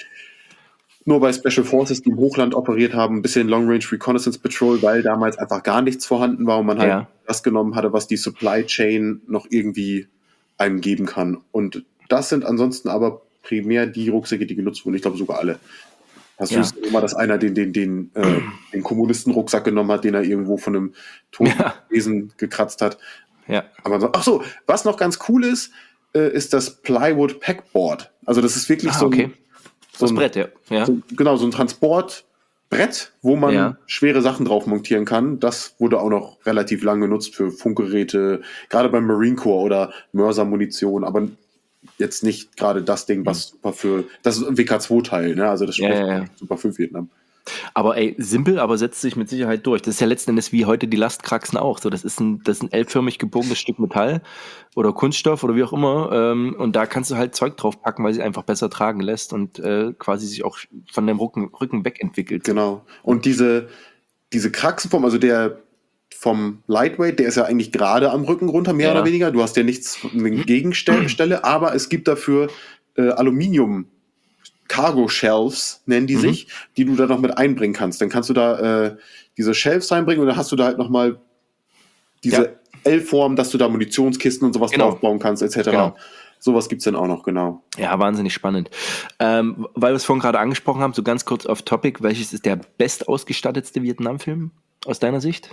Nur bei Special Forces, die im Hochland operiert haben, ein bisschen Long Range Reconnaissance Patrol, weil damals einfach gar nichts vorhanden war und man halt Ja. das genommen hatte, was die Supply Chain noch irgendwie einem geben kann. Und das sind ansonsten aber primär die Rucksäcke, die genutzt wurden. Ich glaube sogar alle. Hast Ja. du immer, dass einer den, den, den, äh, den Kommunisten-Rucksack genommen hat, den er irgendwo von einem toten Ja. Wesen gekratzt hat. Ja. Aber so, ach so, was noch ganz cool ist, äh, ist das Plywood Packboard. Also das ist wirklich Ah, so ein, okay. so Das ein Brett, ja. ja. so, genau, so ein Transportbrett, wo man Ja. schwere Sachen drauf montieren kann. Das wurde auch noch relativ lang genutzt für Funkgeräte, gerade beim Marine Corps oder Mörsermunition, aber jetzt nicht gerade das Ding, was super für, das ist ein W K zwei Teil, ne? Also das Ja, spricht ja, ja. super für Vietnam. Aber ey, simpel, aber setzt sich mit Sicherheit durch. Das ist ja letzten Endes wie heute die Lastkraxen auch. So, das ist ein, das ist ein L-förmig gebogenes Stück Metall oder Kunststoff oder wie auch immer. Ähm, und da kannst du halt Zeug drauf packen, weil sie einfach besser tragen lässt und äh, quasi sich auch von deinem Rücken, Rücken wegentwickelt. Genau. Und diese, diese Kraxenform, also der vom Lightweight, der ist ja eigentlich gerade am Rücken runter, mehr Ja. oder weniger. Du hast ja nichts eine Gegenstelle, aber es gibt dafür äh, Aluminium Cargo Shelves, nennen die Mhm. sich, die du da noch mit einbringen kannst. Dann kannst du da äh, diese Shelves reinbringen und dann hast du da halt nochmal diese Ja. L-Form, dass du da Munitionskisten und sowas Genau. draufbauen kannst, et cetera. Genau. Sowas gibt's dann auch noch, genau. Ja, wahnsinnig spannend. Ähm, weil wir es vorhin gerade angesprochen haben, so ganz kurz off topic, welches ist der bestausgestattetste Vietnam-Film aus deiner Sicht?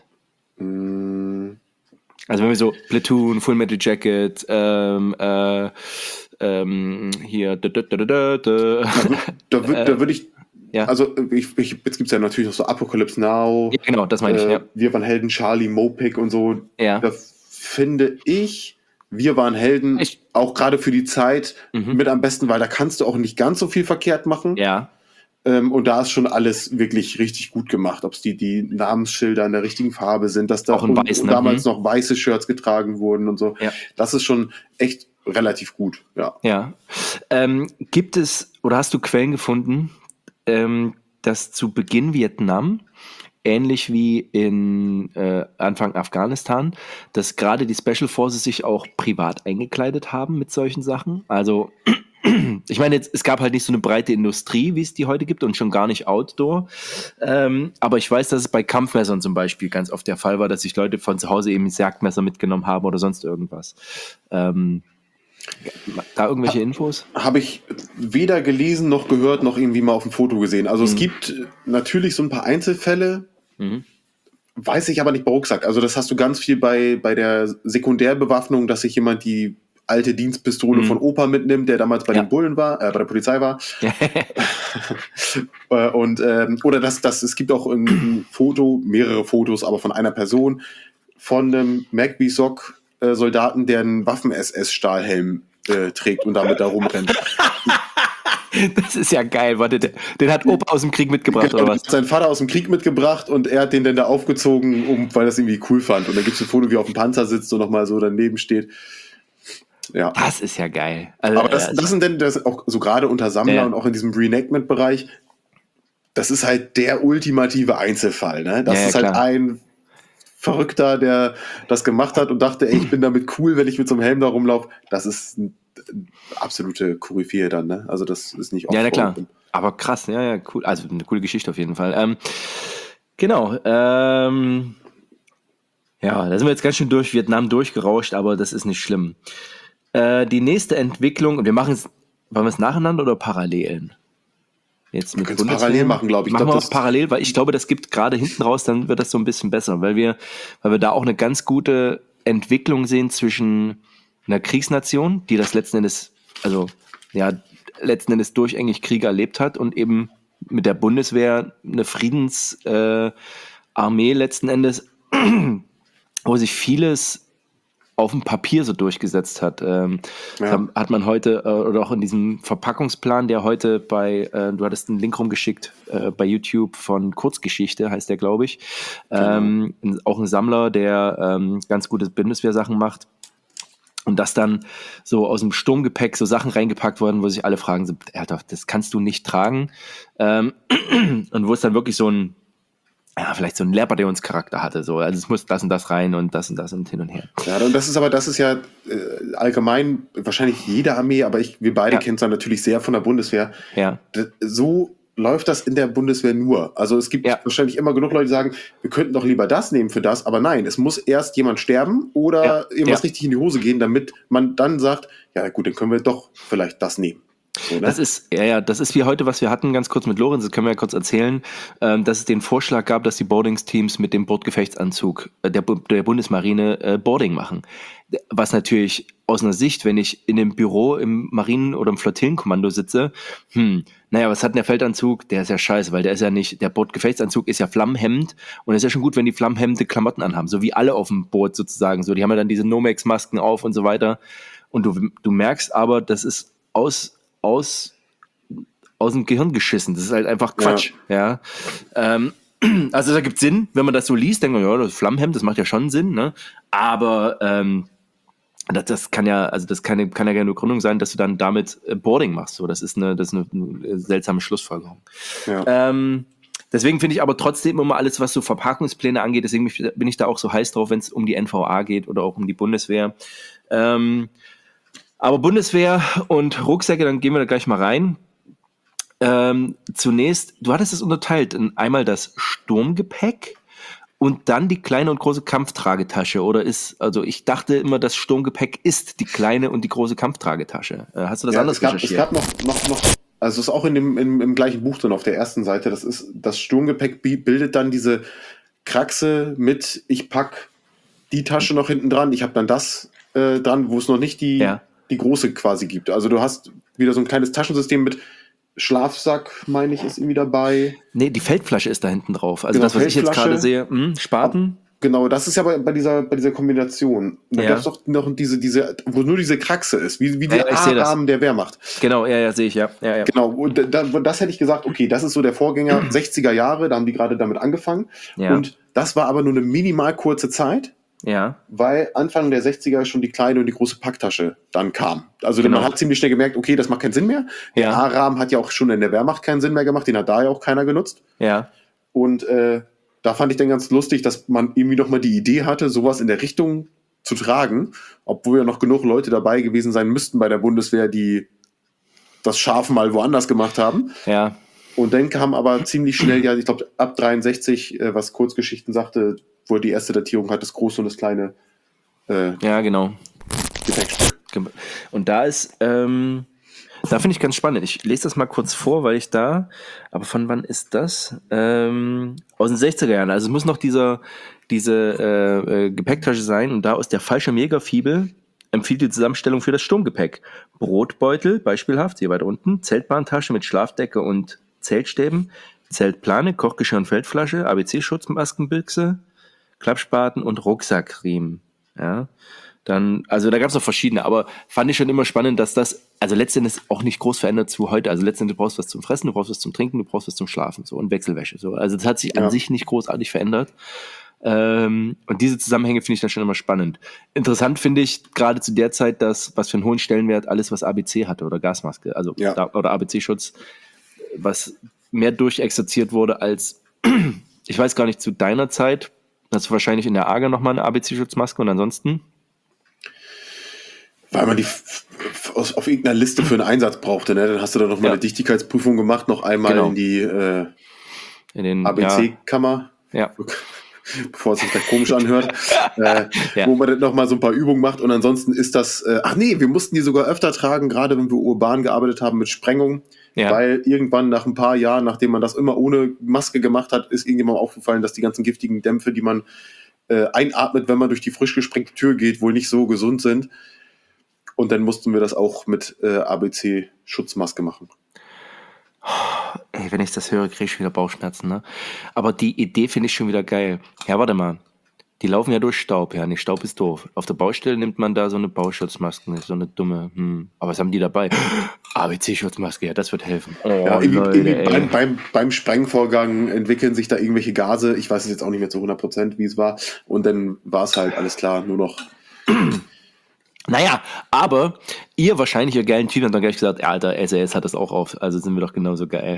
Mm, Also wenn wir so Platoon, Full Metal Jacket, ähm, äh, ähm, hier, da, da, da, da, da. da wür- da würde ich, ja. also ich, ich, jetzt gibt's ja natürlich noch so Apocalypse Now, Ja, genau, das meine ich, äh, ja. Wir waren Helden, Charlie, Mopik und so. Ja. Da finde ich, wir waren Helden, Ich- auch gerade für die Zeit, Mhm. mit am besten, weil da kannst du auch nicht ganz so viel verkehrt machen. Ja, Ähm, und da ist schon alles wirklich richtig gut gemacht. Ob es die, die Namensschilder in der richtigen Farbe sind, dass da Auch in und, weiß, und ne? damals Mhm. noch weiße Shirts getragen wurden und so. Ja. Das ist schon echt relativ gut, ja. ja. Ähm, gibt es, oder hast du Quellen gefunden, ähm, dass zu Beginn Vietnam, ähnlich wie in äh, Anfang Afghanistan, dass gerade die Special Forces sich auch privat eingekleidet haben mit solchen Sachen? Also ich meine, jetzt, es gab halt nicht so eine breite Industrie, wie es die heute gibt und schon gar nicht Outdoor. Ähm, aber ich weiß, dass es bei Kampfmessern zum Beispiel ganz oft der Fall war, dass sich Leute von zu Hause eben das Jagdmesser mitgenommen haben oder sonst irgendwas. Ähm, da irgendwelche Infos? Habe ich weder gelesen noch gehört noch irgendwie mal auf dem Foto gesehen. Also es gibt äh, natürlich so ein paar Einzelfälle, Mhm. weiß ich aber nicht bei Rucksack. Also das hast du ganz viel bei, bei der Sekundärbewaffnung, dass sich jemand die alte Dienstpistole Mhm. von Opa mitnimmt, der damals bei Ja. den Bullen war, äh, bei der Polizei war. Äh, und ähm, oder das, das, es gibt auch ein, ein Foto, mehrere Fotos, aber von einer Person, von einem Magby-Sock-Soldaten, der einen Waffen-S S-Stahlhelm äh, trägt und damit da rumrennt. Das ist ja geil. Warte, den, den hat Opa aus dem Krieg mitgebracht, Genau, oder was? hat sein Vater aus dem Krieg mitgebracht und er hat den dann da aufgezogen, um, weil er das irgendwie cool fand. Und dann gibt es ein Foto, wie er auf dem Panzer sitzt und nochmal so daneben steht. Ja. Das ist ja geil. Also, Aber das, äh, das sind denn das auch so gerade unter Sammler Ja. und auch in diesem Reenactment-Bereich, das ist halt der ultimative Einzelfall. Ne? Das Ja, ja, ist halt klar. ein Verrückter, der das gemacht hat und dachte, ey, ich bin damit cool, wenn ich mit so einem Helm da rumlaufe. Das ist ein, ein absolute Koryphäe dann. Ne? Also das ist nicht oft Ja, na klar. vorgekommen. Aber krass, ja, ja, cool. Also eine coole Geschichte auf jeden Fall. Ähm, genau. Ähm, ja, da sind wir jetzt ganz schön durch Vietnam durchgerauscht, aber das ist nicht schlimm. Äh, die nächste Entwicklung, und wir machen es, wollen wir es nacheinander oder parallel? Jetzt mit können es Bundeswehr? parallel machen, glaube ich. Ich Machen glaub, wir das- es parallel, weil ich glaube, das gibt gerade hinten raus, dann wird das so ein bisschen besser, weil wir, weil wir da auch eine ganz gute Entwicklung sehen zwischen einer Kriegsnation, die das letzten Endes, also ja, letzten Endes durchgängig Kriege erlebt hat und eben mit der Bundeswehr eine Friedensarmee äh, Armee letzten Endes, wo sich vieles auf dem Papier so durchgesetzt hat. Ähm, Ja. das hat man heute, äh, oder auch in diesem Verpackungsplan, der heute bei, äh, du hattest einen Link rumgeschickt, äh, bei YouTube von Kurzgeschichte, heißt der, glaube ich. Ähm, ein- auch ein Sammler, der ähm, ganz gute Bundeswehrsachen macht. Und dass dann so aus dem Sturmgepäck so Sachen reingepackt wurden, wo sich alle fragen, so, Alter, das kannst du nicht tragen. Ähm, und wo es dann wirklich so ein, ja, vielleicht so ein Lehrbardeonscharakter hatte. So. Also es muss das und das rein und das und das und hin und her. Ja, und das ist aber, das ist ja äh, allgemein wahrscheinlich jede Armee, aber ich, wir beide Ja. kennen es dann natürlich sehr von der Bundeswehr. Ja. D- So läuft das in der Bundeswehr nur. Also es gibt Ja. wahrscheinlich immer genug Leute, die sagen, wir könnten doch lieber das nehmen für das, aber nein, es muss erst jemand sterben oder Ja. irgendwas Ja. richtig in die Hose gehen, damit man dann sagt, ja gut, dann können wir doch vielleicht das nehmen. So, ne? Das ist, ja, ja, das ist wie heute, was wir hatten, ganz kurz mit Lorenz, das können wir ja kurz erzählen, ähm, dass es den Vorschlag gab, dass die Boardingsteams mit dem Bordgefechtsanzug äh, der, Bu- der Bundesmarine äh, Boarding machen. Was natürlich aus einer Sicht, wenn ich in einem Büro im Marinen- oder im Flottillenkommando sitze, hm, naja, was hat denn der Feldanzug? Der ist ja scheiße, weil der ist ja nicht, der Bordgefechtsanzug ist ja flammenhemmend und es ist ja schon gut, wenn die flammenhemmende Klamotten anhaben, so wie alle auf dem Boot sozusagen, so, die haben ja dann diese Nomex-Masken auf und so weiter und du, du merkst aber, das ist aus aus, aus dem Gehirn geschissen. Das ist halt einfach Quatsch. Ja. Ja. Ähm, also da gibt es Sinn, wenn man das so liest, denkt man, ja, das Flammenhemd, das macht ja schon Sinn, ne? Aber ähm, das, das kann ja, also das kann, kann ja keine Begründung sein, dass du dann damit äh, Boarding machst. So, das ist eine, das ist eine, eine seltsame Schlussfolgerung. Ja. Ähm, deswegen finde ich aber trotzdem immer alles, was so Verpackungspläne angeht, deswegen bin ich da auch so heiß drauf, wenn es um die N V A geht oder auch um die Bundeswehr. Ähm, Aber Bundeswehr und Rucksäcke, dann gehen wir da gleich mal rein. Ähm, zunächst, du hattest es unterteilt in einmal das Sturmgepäck und dann die kleine und große Kampftragetasche. Oder ist, also ich dachte immer, das Sturmgepäck ist die kleine und die große Kampftragetasche. Äh, hast du das Ja, anders es gab, recherchiert? es gab noch, noch, noch, also es ist auch in dem, im, im gleichen Buch drin auf der ersten Seite, das ist, das Sturmgepäck bi- bildet dann diese Kraxe mit, ich pack die Tasche noch hinten dran, ich habe dann das äh, dran, wo es noch nicht die, Ja. die große quasi gibt. Also du hast wieder so ein kleines Taschensystem mit Schlafsack, meine ich, ist irgendwie dabei. Nee, die Feldflasche ist da hinten drauf. Also Genau, das, was ich jetzt Feldflasche. gerade sehe, hm, Spaten. Genau, das ist ja bei, bei dieser, bei dieser Kombination. Da Ja. gab es doch noch diese, diese, wo nur diese Kraxe ist, wie, wie Ja, der ich seh das. A-Rahmen der Wehrmacht. Genau, ja, ja, sehe ich, ja. ja, ja. Genau, und da, das hätte ich gesagt, okay, das ist so der Vorgänger sechziger Jahre, da haben die gerade damit angefangen. Ja. Und das war aber nur eine minimal kurze Zeit, Ja, weil Anfang der sechziger schon die kleine und die große Packtasche dann kam. Also Genau. man hat ziemlich schnell gemerkt, okay, das macht keinen Sinn mehr. Der Ja. A-Rahmen hat ja auch schon in der Wehrmacht keinen Sinn mehr gemacht, den hat da ja auch keiner genutzt. ja. Und äh, da fand ich dann ganz lustig, dass man irgendwie noch mal die Idee hatte, sowas in der Richtung zu tragen, obwohl ja noch genug Leute dabei gewesen sein müssten bei der Bundeswehr, die das scharf mal woanders gemacht haben. Ja, Und dann kam aber ziemlich schnell, ja, ich glaube, ab dreiundsechzig, äh, was Kurzgeschichten sagte, wo die erste Datierung hat, das große und das kleine äh, ja, genau. Gepäckstück. Und da ist, ähm, da finde ich ganz spannend. Ich lese das mal kurz vor, weil ich da, aber von wann ist das? Ähm, aus den sechziger Jahren. Also es muss noch dieser, diese äh, äh, Gepäcktasche sein und da aus der Fallschirmjägerfibel empfiehlt die Zusammenstellung für das Sturmgepäck. Brotbeutel, beispielhaft, hier weiter unten, Zeltbahntasche mit Schlafdecke und Zeltstäben, Zeltplane, Kochgeschirr und Feldflasche, A B C-Schutzmaskenbüchse, Klappspaten und Rucksackriemen. Ja. Dann, also da gab es noch verschiedene, aber fand ich schon immer spannend, dass das, also letztendlich auch nicht groß verändert zu heute. Also letztendlich du brauchst was zum Fressen, du brauchst was zum Trinken, du brauchst was zum Schlafen, so und Wechselwäsche. So. Also das hat sich an Ja. sich nicht großartig verändert. Ähm, und diese Zusammenhänge finde ich dann schon immer spannend. Interessant finde ich gerade zu der Zeit, dass was für einen hohen Stellenwert alles, was A B C hatte oder Gasmaske, also Ja. da, oder A B C-Schutz, was mehr durchexerziert wurde als, ich weiß gar nicht, zu deiner Zeit, hast du wahrscheinlich in der A G A nochmal eine A B C-Schutzmaske und ansonsten? Weil man die f- f- aus, auf irgendeiner Liste für einen Einsatz brauchte, ne? Dann hast du da noch mal Ja. eine Dichtigkeitsprüfung gemacht, noch einmal Genau. in die äh, In den A B C-Kammer. Ja, Bevor es sich da komisch anhört, äh, Ja. wo man dann nochmal so ein paar Übungen macht und ansonsten ist das, äh, ach nee, wir mussten die sogar öfter tragen, gerade wenn wir urban gearbeitet haben mit Sprengung, ja, weil irgendwann nach ein paar Jahren, nachdem man das immer ohne Maske gemacht hat, ist irgendjemandem aufgefallen, dass die ganzen giftigen Dämpfe, die man äh, einatmet, wenn man durch die frisch gesprengte Tür geht, wohl nicht so gesund sind. Und dann mussten wir das auch mit äh, A B C-Schutzmaske machen. Ey, wenn ich das höre, kriege ich wieder Bauchschmerzen, ne? Aber die Idee finde ich schon wieder geil. Ja, warte mal. Die laufen ja durch Staub, ja. Nee, Staub ist doof. Auf der Baustelle nimmt man da so eine Bauschutzmaske, so eine dumme, hm. Aber was haben die dabei? A B C-Schutzmaske, ja, das wird helfen. Oh, Ja, irgendwie, Leute, irgendwie ey. beim, beim, beim Sprengvorgang entwickeln sich da irgendwelche Gase. Ich weiß es jetzt auch nicht mehr zu hundert Prozent, wie es war. Und dann war es halt alles klar, nur noch. Naja, aber ihr wahrscheinlich, ihr geilen Typen, habt dann gleich gesagt, ja, Alter, S A S hat das auch auf, also sind wir doch genauso geil.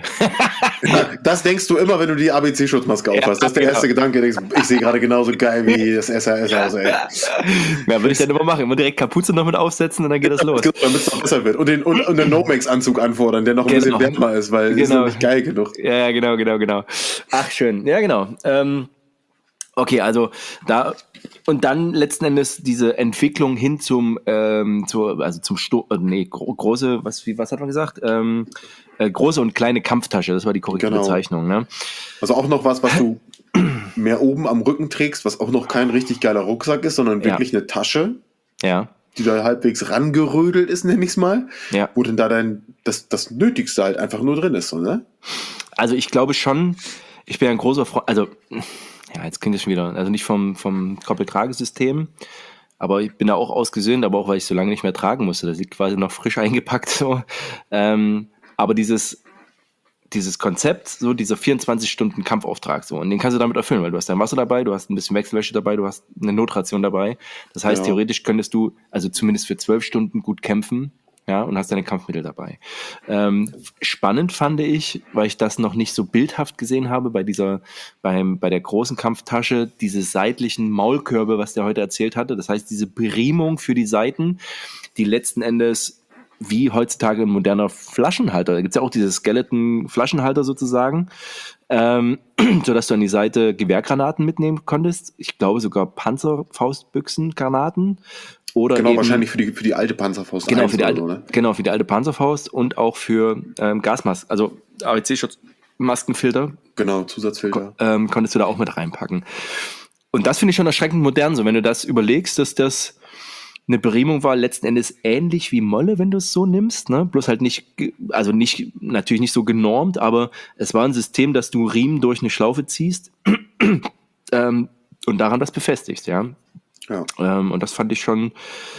Ja, das denkst du immer, wenn du die A B C-Schutzmaske Ja, aufhast. Das ist der genau. erste Gedanke, denkst, ich sehe gerade genauso geil wie das S A S aus, ey. Ja, würde ich dann immer machen. Immer direkt Kapuze noch mit aufsetzen und dann geht das los. Damit es noch besser wird. Und den, und, und den No-Max-Anzug anfordern, der noch ein Genau. bisschen wärmer ist, weil ist Genau. noch nicht geil genug. Ja, ja, genau, genau, genau. Ach, schön. Ja, genau. Ähm, okay, also da und dann letzten Endes diese Entwicklung hin zum ähm, zur, also zum Sto äh, nee, gro große, was wie was hat man gesagt? Ähm, äh, große und kleine Kampftasche, das war die korrekte Genau. Bezeichnung, ne? Also auch noch was, was du mehr oben am Rücken trägst, was auch noch kein richtig geiler Rucksack ist, sondern wirklich Ja. eine Tasche, Ja. die da halbwegs rangerödelt ist, nenn ich's mal, Ja. wo denn da dein, das, das Nötigste halt einfach nur drin ist, so, ne? Also ich glaube schon, ich bin ein großer Freund, also ja, jetzt klingt es schon wieder, also nicht vom, vom Koppeltragesystem, aber ich bin da auch ausgesöhnt, aber auch, weil ich so lange nicht mehr tragen musste. Das liegt quasi noch frisch eingepackt so. Ähm, aber dieses, dieses Konzept, so dieser vierundzwanzig Stunden Kampfauftrag, so, und den kannst du damit erfüllen, weil du hast dein Wasser dabei, du hast ein bisschen Wechselwäsche dabei, du hast eine Notration dabei. Das heißt, Ja. theoretisch könntest du, also zumindest für zwölf Stunden gut kämpfen, ja, und hast deine Kampfmittel dabei. Ähm, spannend fand ich, weil ich das noch nicht so bildhaft gesehen habe, bei dieser, beim, bei der großen Kampftasche, diese seitlichen Maulkörbe, was der heute erzählt hatte. Das heißt, diese Berimung für die Seiten, die letzten Endes wie heutzutage ein moderner Flaschenhalter. Da gibt es ja auch diese Skeleton-Flaschenhalter sozusagen, ähm, sodass du an die Seite Gewehrgranaten mitnehmen konntest. Ich glaube sogar Panzerfaustbüchsengranaten. Oder Genau, eben, wahrscheinlich für die, für die alte Panzerfaust. Genau eins für, die oder alte, so, ne? genau, für die alte Panzerfaust und auch für ähm, Gasmasken, also A B C-Maskenfilter Genau, Zusatzfilter. ähm, konntest du da auch mit reinpacken. Und das finde ich schon erschreckend modern, so wenn du das überlegst, dass das eine Berimung war, letzten Endes ähnlich wie Molle, wenn du es so nimmst, ne? Bloß halt nicht, ge- also nicht, natürlich nicht so genormt, aber es war ein System, dass du Riemen durch eine Schlaufe ziehst ähm, und daran das befestigst, ja. Ja. Ähm, und das fand ich schon,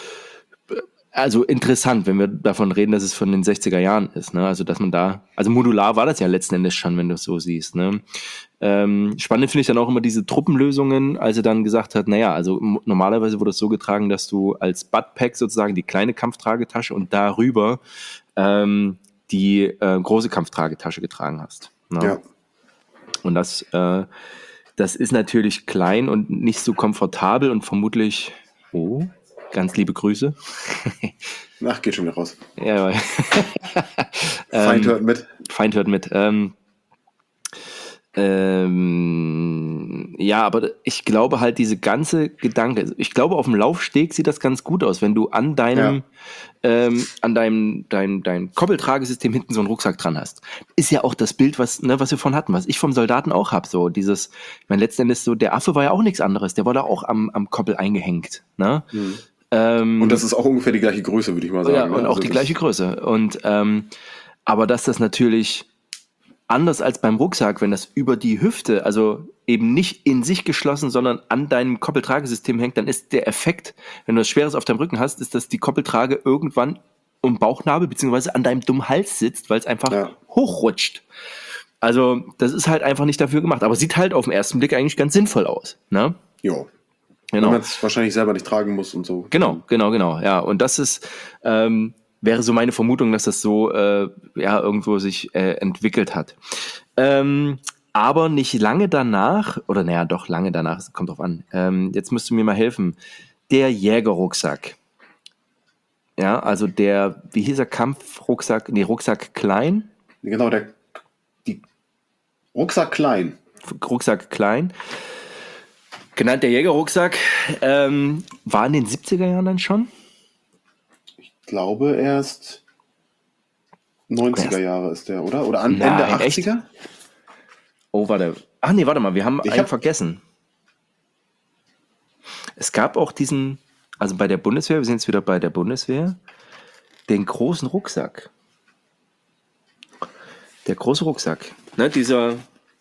also interessant, wenn wir davon reden, dass es von den sechziger Jahren ist, ne? Also dass man da, also modular war das ja letzten Endes schon, wenn du es so siehst, ne? Ähm, spannend finde ich dann auch immer diese Truppenlösungen, als er dann gesagt hat, naja, also m- normalerweise wurde es so getragen, dass du als Buttpack sozusagen die kleine Kampftragetasche und darüber ähm, die äh, große Kampftragetasche getragen hast. Ne? Ja. Und das, äh, das ist natürlich klein und nicht so komfortabel und vermutlich, oh, ganz liebe Grüße. Ach, geht schon wieder raus. Ja, Feind ähm, hört mit. Feind hört mit. Ähm, ähm, ja, aber ich glaube halt, diese ganze Gedanke, ich glaube, auf dem Laufsteg sieht das ganz gut aus, wenn du an deinem, ähm, an deinem, dein, dein Koppeltragesystem hinten so einen Rucksack dran hast. Ist ja auch das Bild, was, ne, was wir von hatten, was ich vom Soldaten auch habe, so dieses, ich meine, letzten Endes so, der Affe war ja auch nichts anderes, der war da auch am, am Koppel eingehängt, ne? Mhm. Ähm, Und das ist auch ungefähr die gleiche Größe, würde ich mal sagen. ja, ne? und auch Also die das- gleiche Größe. Und ähm, aber dass das natürlich anders als beim Rucksack, wenn das über die Hüfte, also eben nicht in sich geschlossen, sondern an deinem Koppeltragesystem hängt, dann ist der Effekt, wenn du was Schweres auf deinem Rücken hast, ist, dass die Koppeltrage irgendwann um Bauchnabel beziehungsweise an deinem dummen Hals sitzt, weil es einfach Ja. hochrutscht. Also das ist halt einfach nicht dafür gemacht, aber sieht halt auf den ersten Blick eigentlich ganz sinnvoll aus. Ne? Jo. Genau. Wenn man es wahrscheinlich selber nicht tragen muss und so. Genau, genau, genau, ja. Und das ist, ähm, wäre so meine Vermutung, dass das so äh, ja, irgendwo sich äh, entwickelt hat. Ähm, aber nicht lange danach, oder naja, doch lange danach, es kommt drauf an. Ähm, jetzt musst du mir mal helfen. Der Jägerrucksack. Ja, also der, wie hieß er, Kampfrucksack, nee, Rucksack klein, Genau, der die Rucksack klein. Rucksack klein. Genannt der Jägerrucksack, ähm, war in den siebziger Jahren dann schon? Ich glaube erst neunziger Erst- Jahre ist der, oder? Oder an, Nein, Ende echt? achtziger? Oh, warte. Ach nee, warte mal, wir haben Ich einen hab- vergessen. Es gab auch diesen, also bei der Bundeswehr, wir sind jetzt wieder bei der Bundeswehr, den großen Rucksack. Der große Rucksack. Ne, dieser,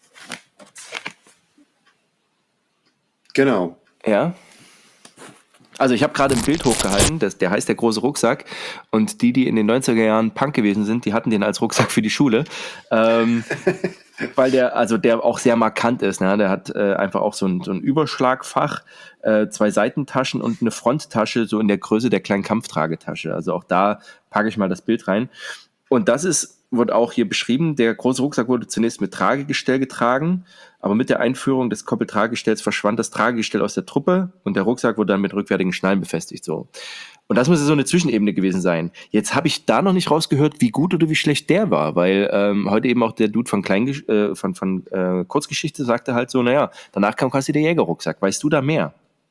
Genau. ja. Also ich habe gerade ein Bild hochgehalten, das, der heißt der große Rucksack. Und die, die in den neunziger Jahren Punk gewesen sind, die hatten den als Rucksack für die Schule. Ähm, weil der, also der auch sehr markant ist. Ne? Der hat äh, einfach auch so ein, so ein Überschlagfach, äh, zwei Seitentaschen und eine Fronttasche, so in der Größe der kleinen Kampftragetasche. Also auch da packe ich mal das Bild rein. Und das ist, wird auch hier beschrieben, der große Rucksack wurde zunächst mit Tragegestell getragen, aber mit der Einführung des Koppeltragegestells verschwand das Tragegestell aus der Truppe und der Rucksack wurde dann mit rückwärtigen Schnallen befestigt. So. Und das muss so eine Zwischenebene gewesen sein. Jetzt habe ich da noch nicht rausgehört, wie gut oder wie schlecht der war, weil ähm, heute eben auch der Dude von, Klein, äh, von, von äh, Kurzgeschichte sagte halt so, naja, danach kam quasi der Jägerrucksack. Weißt du da mehr?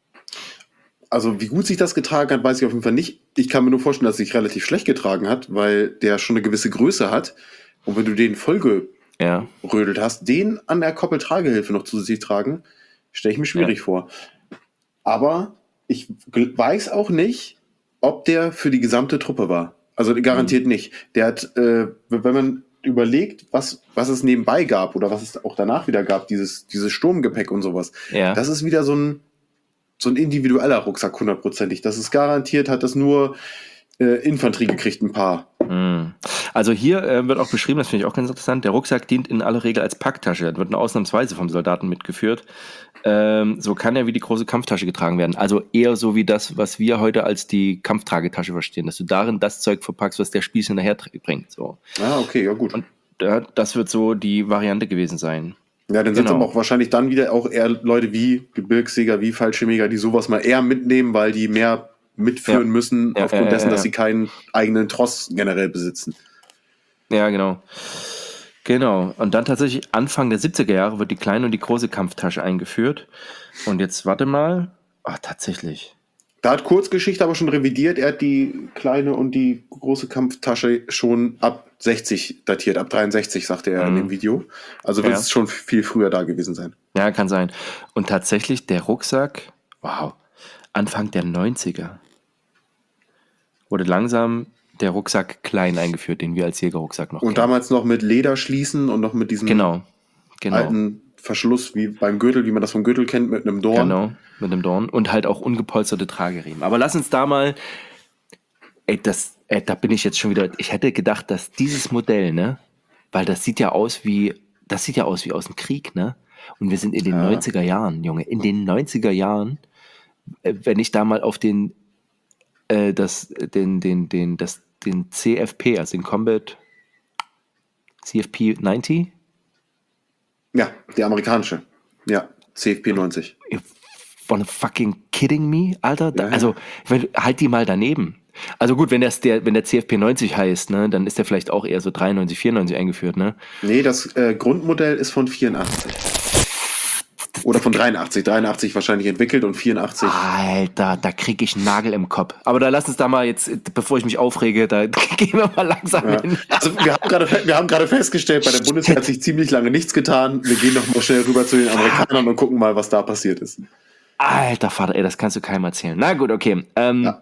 Also wie gut sich das getragen hat, weiß ich auf jeden Fall nicht. Ich kann mir nur vorstellen, dass es sich relativ schlecht getragen hat, weil der schon eine gewisse Größe hat. Und wenn du den vollgerödelt Ja. hast, den an der Koppeltragehilfe noch zusätzlich tragen, stelle ich mir schwierig Ja. vor. Aber ich gl- weiß auch nicht, ob der für die gesamte Truppe war. Also garantiert Mhm. nicht. Der hat, äh, wenn man überlegt, was, was es nebenbei gab oder was es auch danach wieder gab, dieses, dieses Sturmgepäck und sowas, Ja. das ist wieder so ein, so ein individueller Rucksack, hundertprozentig. Das ist garantiert, hat das nur äh, Infanterie gekriegt, ein paar. Mhm. Also hier äh, wird auch beschrieben, das finde ich auch ganz interessant, der Rucksack dient in aller Regel als Packtasche, wird nur ausnahmsweise vom Soldaten mitgeführt. Ähm, so kann er wie die große Kampftasche getragen werden. Also eher so wie das, was wir heute als die Kampftragetasche verstehen, dass du darin das Zeug verpackst, was der Spieß hinterher tr- bringt. So. Ah, okay, ja gut. Und äh, das wird so die Variante gewesen sein. Ja, dann sind es Genau. aber auch wahrscheinlich dann wieder auch eher Leute wie Gebirgsjäger, wie Fallschirmjäger, die sowas mal eher mitnehmen, weil die mehr mitführen Ja. müssen, Ja, aufgrund ja, dessen, ja, dass ja. sie keinen eigenen Tross generell besitzen. Ja, genau. Genau. Und dann tatsächlich Anfang der siebziger Jahre wird die kleine und die große Kampftasche eingeführt. Und jetzt warte mal. Ach, tatsächlich. Da hat Kurzgeschichte aber schon revidiert. Er hat die kleine und die große Kampftasche schon ab sechzig datiert, ab dreiundsechzig, sagte er in Mhm. dem Video. Also wird Ja. es schon viel früher da gewesen sein. Ja, kann sein. Und tatsächlich der Rucksack, wow, Anfang der neunziger wurde langsam der Rucksack klein eingeführt, den wir als Jägerrucksack noch Und kennen. damals noch mit Lederschließen und noch mit diesem Genau, genau, alten Verschluss wie beim Gürtel, wie man das vom Gürtel kennt, mit einem Dorn. genau, mit dem Dorn und halt auch ungepolsterte Trageriemen. Aber lass uns da mal, ey, das, ey, da bin ich jetzt schon wieder, ich hätte gedacht, dass dieses Modell, ne, weil das sieht ja aus wie, das sieht ja aus wie aus dem Krieg, ne, und wir sind in den Ja. neunziger Jahren, Junge, in den neunziger Jahren, äh, wenn ich da mal auf den, äh, das, den, den, den, das, den C F P, also den Combat C F P neunzig, Ja, die amerikanische. Ja, C F P neunzig. you wanna fucking kidding me, Alter? Da, Ja, ja. also, wenn, halt die mal daneben. Also gut, wenn, das der, wenn der C F P neunzig heißt, ne, dann ist der vielleicht auch eher so dreiundneunzig, vierundneunzig eingeführt, ne? Nee, das äh, Grundmodell ist von vierundachtzig. Oder von dreiundachtzig. dreiundachtzig wahrscheinlich entwickelt und vierundachtzig. Alter, da krieg ich einen Nagel im Kopf. Aber da lass uns da mal jetzt, bevor ich mich aufrege, da gehen wir mal langsam Ja. hin. Also wir haben gerade fe- wir haben gerade festgestellt, bei der Bundeswehr hat sich ziemlich lange nichts getan. Wir gehen noch mal schnell rüber zu den Amerikanern und gucken mal, was da passiert ist. Alter Vater, ey, das kannst du keinem erzählen. Na gut, okay. Ähm, Ja.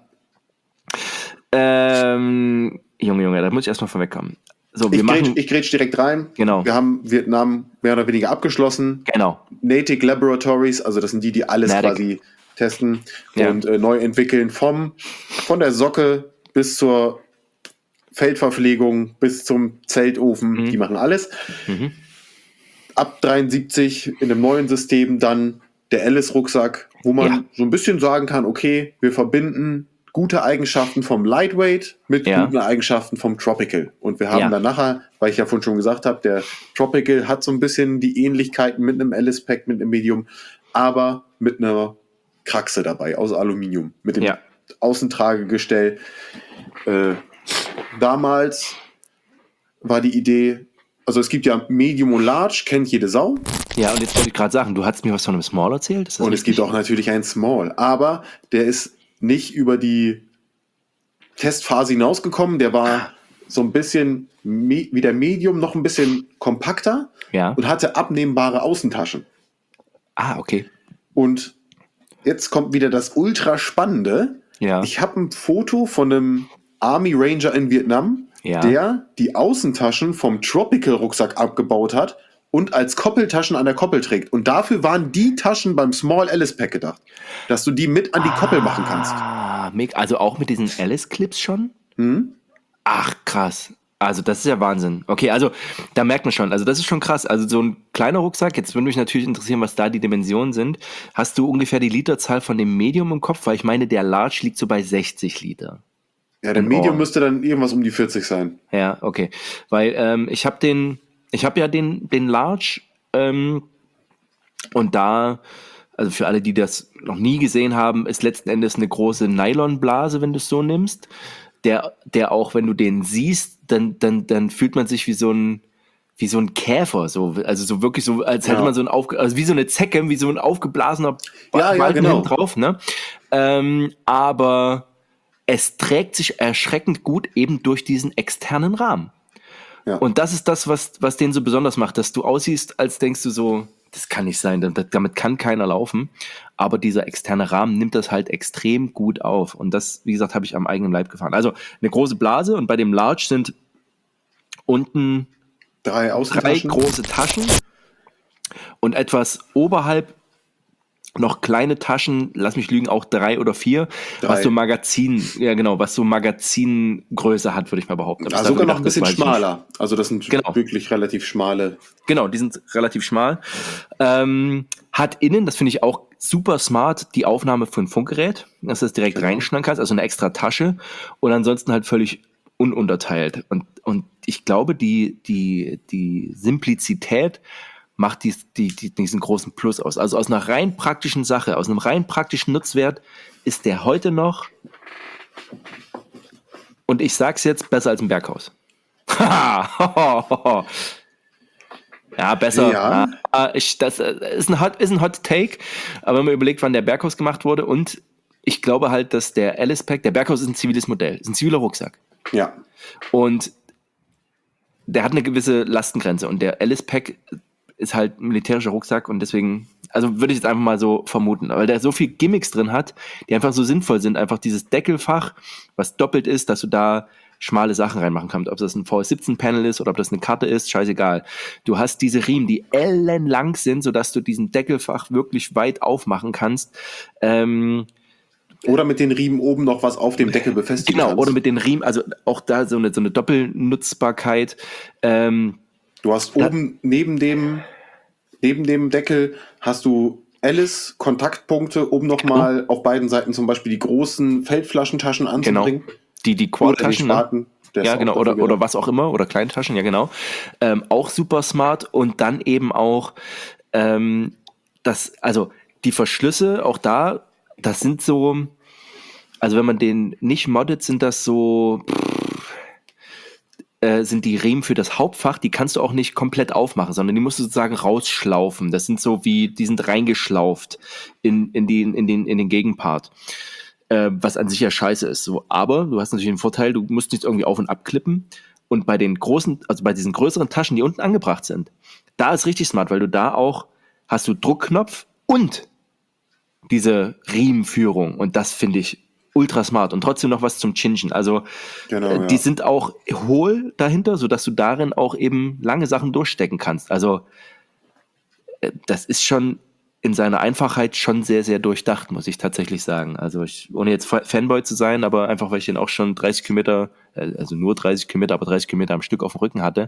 ähm, Junge, Junge, da muss ich erstmal von wegkommen. So, wir Ich grätsch, machen, ich grätsch direkt rein. Genau. Wir haben Vietnam mehr oder weniger abgeschlossen. genau, Natick Laboratories, also das sind die, die alles Natick. quasi testen Ja. und äh, neu entwickeln, vom, von der Socke bis zur Feldverpflegung bis zum Zeltofen, Mhm. die machen alles. Mhm. Ab dreiundsiebzig in einem neuen System dann der Alice-Rucksack, wo man Ja. so ein bisschen sagen kann, okay, wir verbinden gute Eigenschaften vom Lightweight mit Ja. guten Eigenschaften vom Tropical. Und wir haben Ja. dann nachher, weil ich ja vorhin schon gesagt habe, der Tropical hat so ein bisschen die Ähnlichkeiten mit einem Alice-Pack, mit einem Medium, aber mit einer Kraxe dabei aus Aluminium, mit dem Ja. Außentragegestell. Äh, damals war die Idee, also es gibt ja Medium und Large, kennt jede Sau. Ja, und jetzt wollte ich gerade sagen, du hattest mir was von einem Small erzählt? Ist das Und es richtig? gibt auch natürlich einen Small, aber der ist nicht über die Testphase hinausgekommen. Der war so ein bisschen me- wie der Medium, noch ein bisschen kompakter Ja. und hatte abnehmbare Außentaschen. Ah, okay. Und jetzt kommt wieder das ultra spannende. Ja. Ich habe ein Foto von einem Army Ranger in Vietnam, Ja. der die Außentaschen vom Tropical Rucksack abgebaut hat und als Koppeltaschen an der Koppel trägt. Und dafür waren die Taschen beim Small Alice Pack gedacht, dass du die mit an die Koppel machen kannst. Ah, mega. Also auch mit diesen Alice-Clips schon? Hm? Ach, krass. Also das ist ja Wahnsinn. Okay, also da merkt man schon, also das ist schon krass. Also so ein kleiner Rucksack, jetzt würde mich natürlich interessieren, was da die Dimensionen sind. Hast du ungefähr die Literzahl von dem Medium im Kopf? Weil ich meine, der Large liegt so bei sechzig Liter. Ja, der In Medium all. müsste dann irgendwas um die vierzig sein. Ja, okay. Weil ähm, ich habe den, ich habe ja den, den Large ähm, und da, also für alle, die das noch nie gesehen haben, ist letzten Endes eine große Nylonblase, wenn du es so nimmst. Der, der auch, wenn du den siehst, dann, dann, dann fühlt man sich wie so ein, wie so ein Käfer, so, also so wirklich so, als hätte Ja. man so ein aufge, also wie so eine Zecke, wie so ein aufgeblasener Ba- Ja, ja, Balken genau. hinten drauf, ne? Ähm, aber es trägt sich erschreckend gut eben durch diesen externen Rahmen. Ja. Und das ist das, was, was den so besonders macht, dass du aussiehst, als denkst du so, das kann nicht sein, damit, damit kann keiner laufen. Aber dieser externe Rahmen nimmt das halt extrem gut auf. Und das, wie gesagt, habe ich am eigenen Leib gefahren. Also eine große Blase und bei dem Large sind unten Drei drei Außentaschen. große Taschen und etwas oberhalb noch kleine Taschen, lass mich lügen, auch drei oder vier, Drei. was so Magazin, ja genau, was so Magazingröße hat, würde ich mal behaupten. Ob es Ah, dafür sogar noch gedacht ein ist, bisschen weiß ich nicht. schmaler. Also das sind Genau. wirklich relativ schmale. Genau, die sind relativ schmal. Ähm, hat innen, das finde ich auch super smart, die Aufnahme für ein Funkgerät, dass du das direkt Genau. reinschneiden kannst, also eine extra Tasche und ansonsten halt völlig ununterteilt. Und, und ich glaube, die, die, die Simplizität macht dies, die, die, diesen großen Plus aus. Also aus einer rein praktischen Sache, aus einem rein praktischen Nutzwert ist der heute noch, und ich sag's jetzt, besser als ein Berghaus. Ja, besser. Ja. Ah, ich, das äh, ist ein, Hot, ist ein Hot Take, aber wenn man überlegt, wann der Berghaus gemacht wurde, und ich glaube halt, dass der Alice Pack, der Berghaus ist ein ziviles Modell, ist ein ziviler Rucksack. Ja. Und der hat eine gewisse Lastengrenze und der Alice Pack ist halt ein militärischer Rucksack und deswegen, also würde ich jetzt einfach mal so vermuten, weil der so viel Gimmicks drin hat, die einfach so sinnvoll sind. Einfach dieses Deckelfach, was doppelt ist, dass du da schmale Sachen reinmachen kannst. Ob das ein V S siebzehn Panel ist oder ob das eine Karte ist, scheißegal. Du hast diese Riemen, die ellenlang sind, sodass du diesen Deckelfach wirklich weit aufmachen kannst. Ähm, Oder mit den Riemen oben noch was auf dem Deckel befestigen genau, kannst. oder mit den Riemen, also auch da so eine, so eine Doppelnutzbarkeit. Ähm, Du hast Da- oben neben dem, neben dem Deckel hast du Alice Kontaktpunkte, um nochmal auf beiden Seiten zum Beispiel die großen Feldflaschentaschen genau. anzubringen. Die, die Oder die Quad-Taschen, ne? Spaten. Der ist Ja, auch genau, dafür oder, gedacht. oder was auch immer, oder Kleintaschen, ja, genau. Ähm, auch super smart und dann eben auch ähm, das, also die Verschlüsse, auch da, das sind so, also wenn man den nicht moddet, sind das so, pff, äh, sind die Riemen für das Hauptfach, die kannst du auch nicht komplett aufmachen, sondern die musst du sozusagen rausschlaufen. Das sind so wie, die sind reingeschlauft in, in, die, in, den, in den Gegenpart. Äh, was an sich ja scheiße ist. So. Aber du hast natürlich den Vorteil, du musst nicht irgendwie auf- und abklippen. Und bei den großen, also bei diesen größeren Taschen, die unten angebracht sind, da ist richtig smart, weil du da auch hast du Druckknopf und diese Riemenführung. Und das finde ich ultra smart. Und trotzdem noch was zum Chinchen. Also Genau, äh, ja. die sind auch hohl dahinter, sodass du darin auch eben lange Sachen durchstecken kannst. Also äh, das ist schon in seiner Einfachheit schon sehr, sehr durchdacht, muss ich tatsächlich sagen. Also ich, ohne jetzt Fa- Fanboy zu sein, aber einfach, weil ich den auch schon dreißig Kilometer, äh, also nur dreißig Kilometer, aber dreißig Kilometer am Stück auf dem Rücken hatte.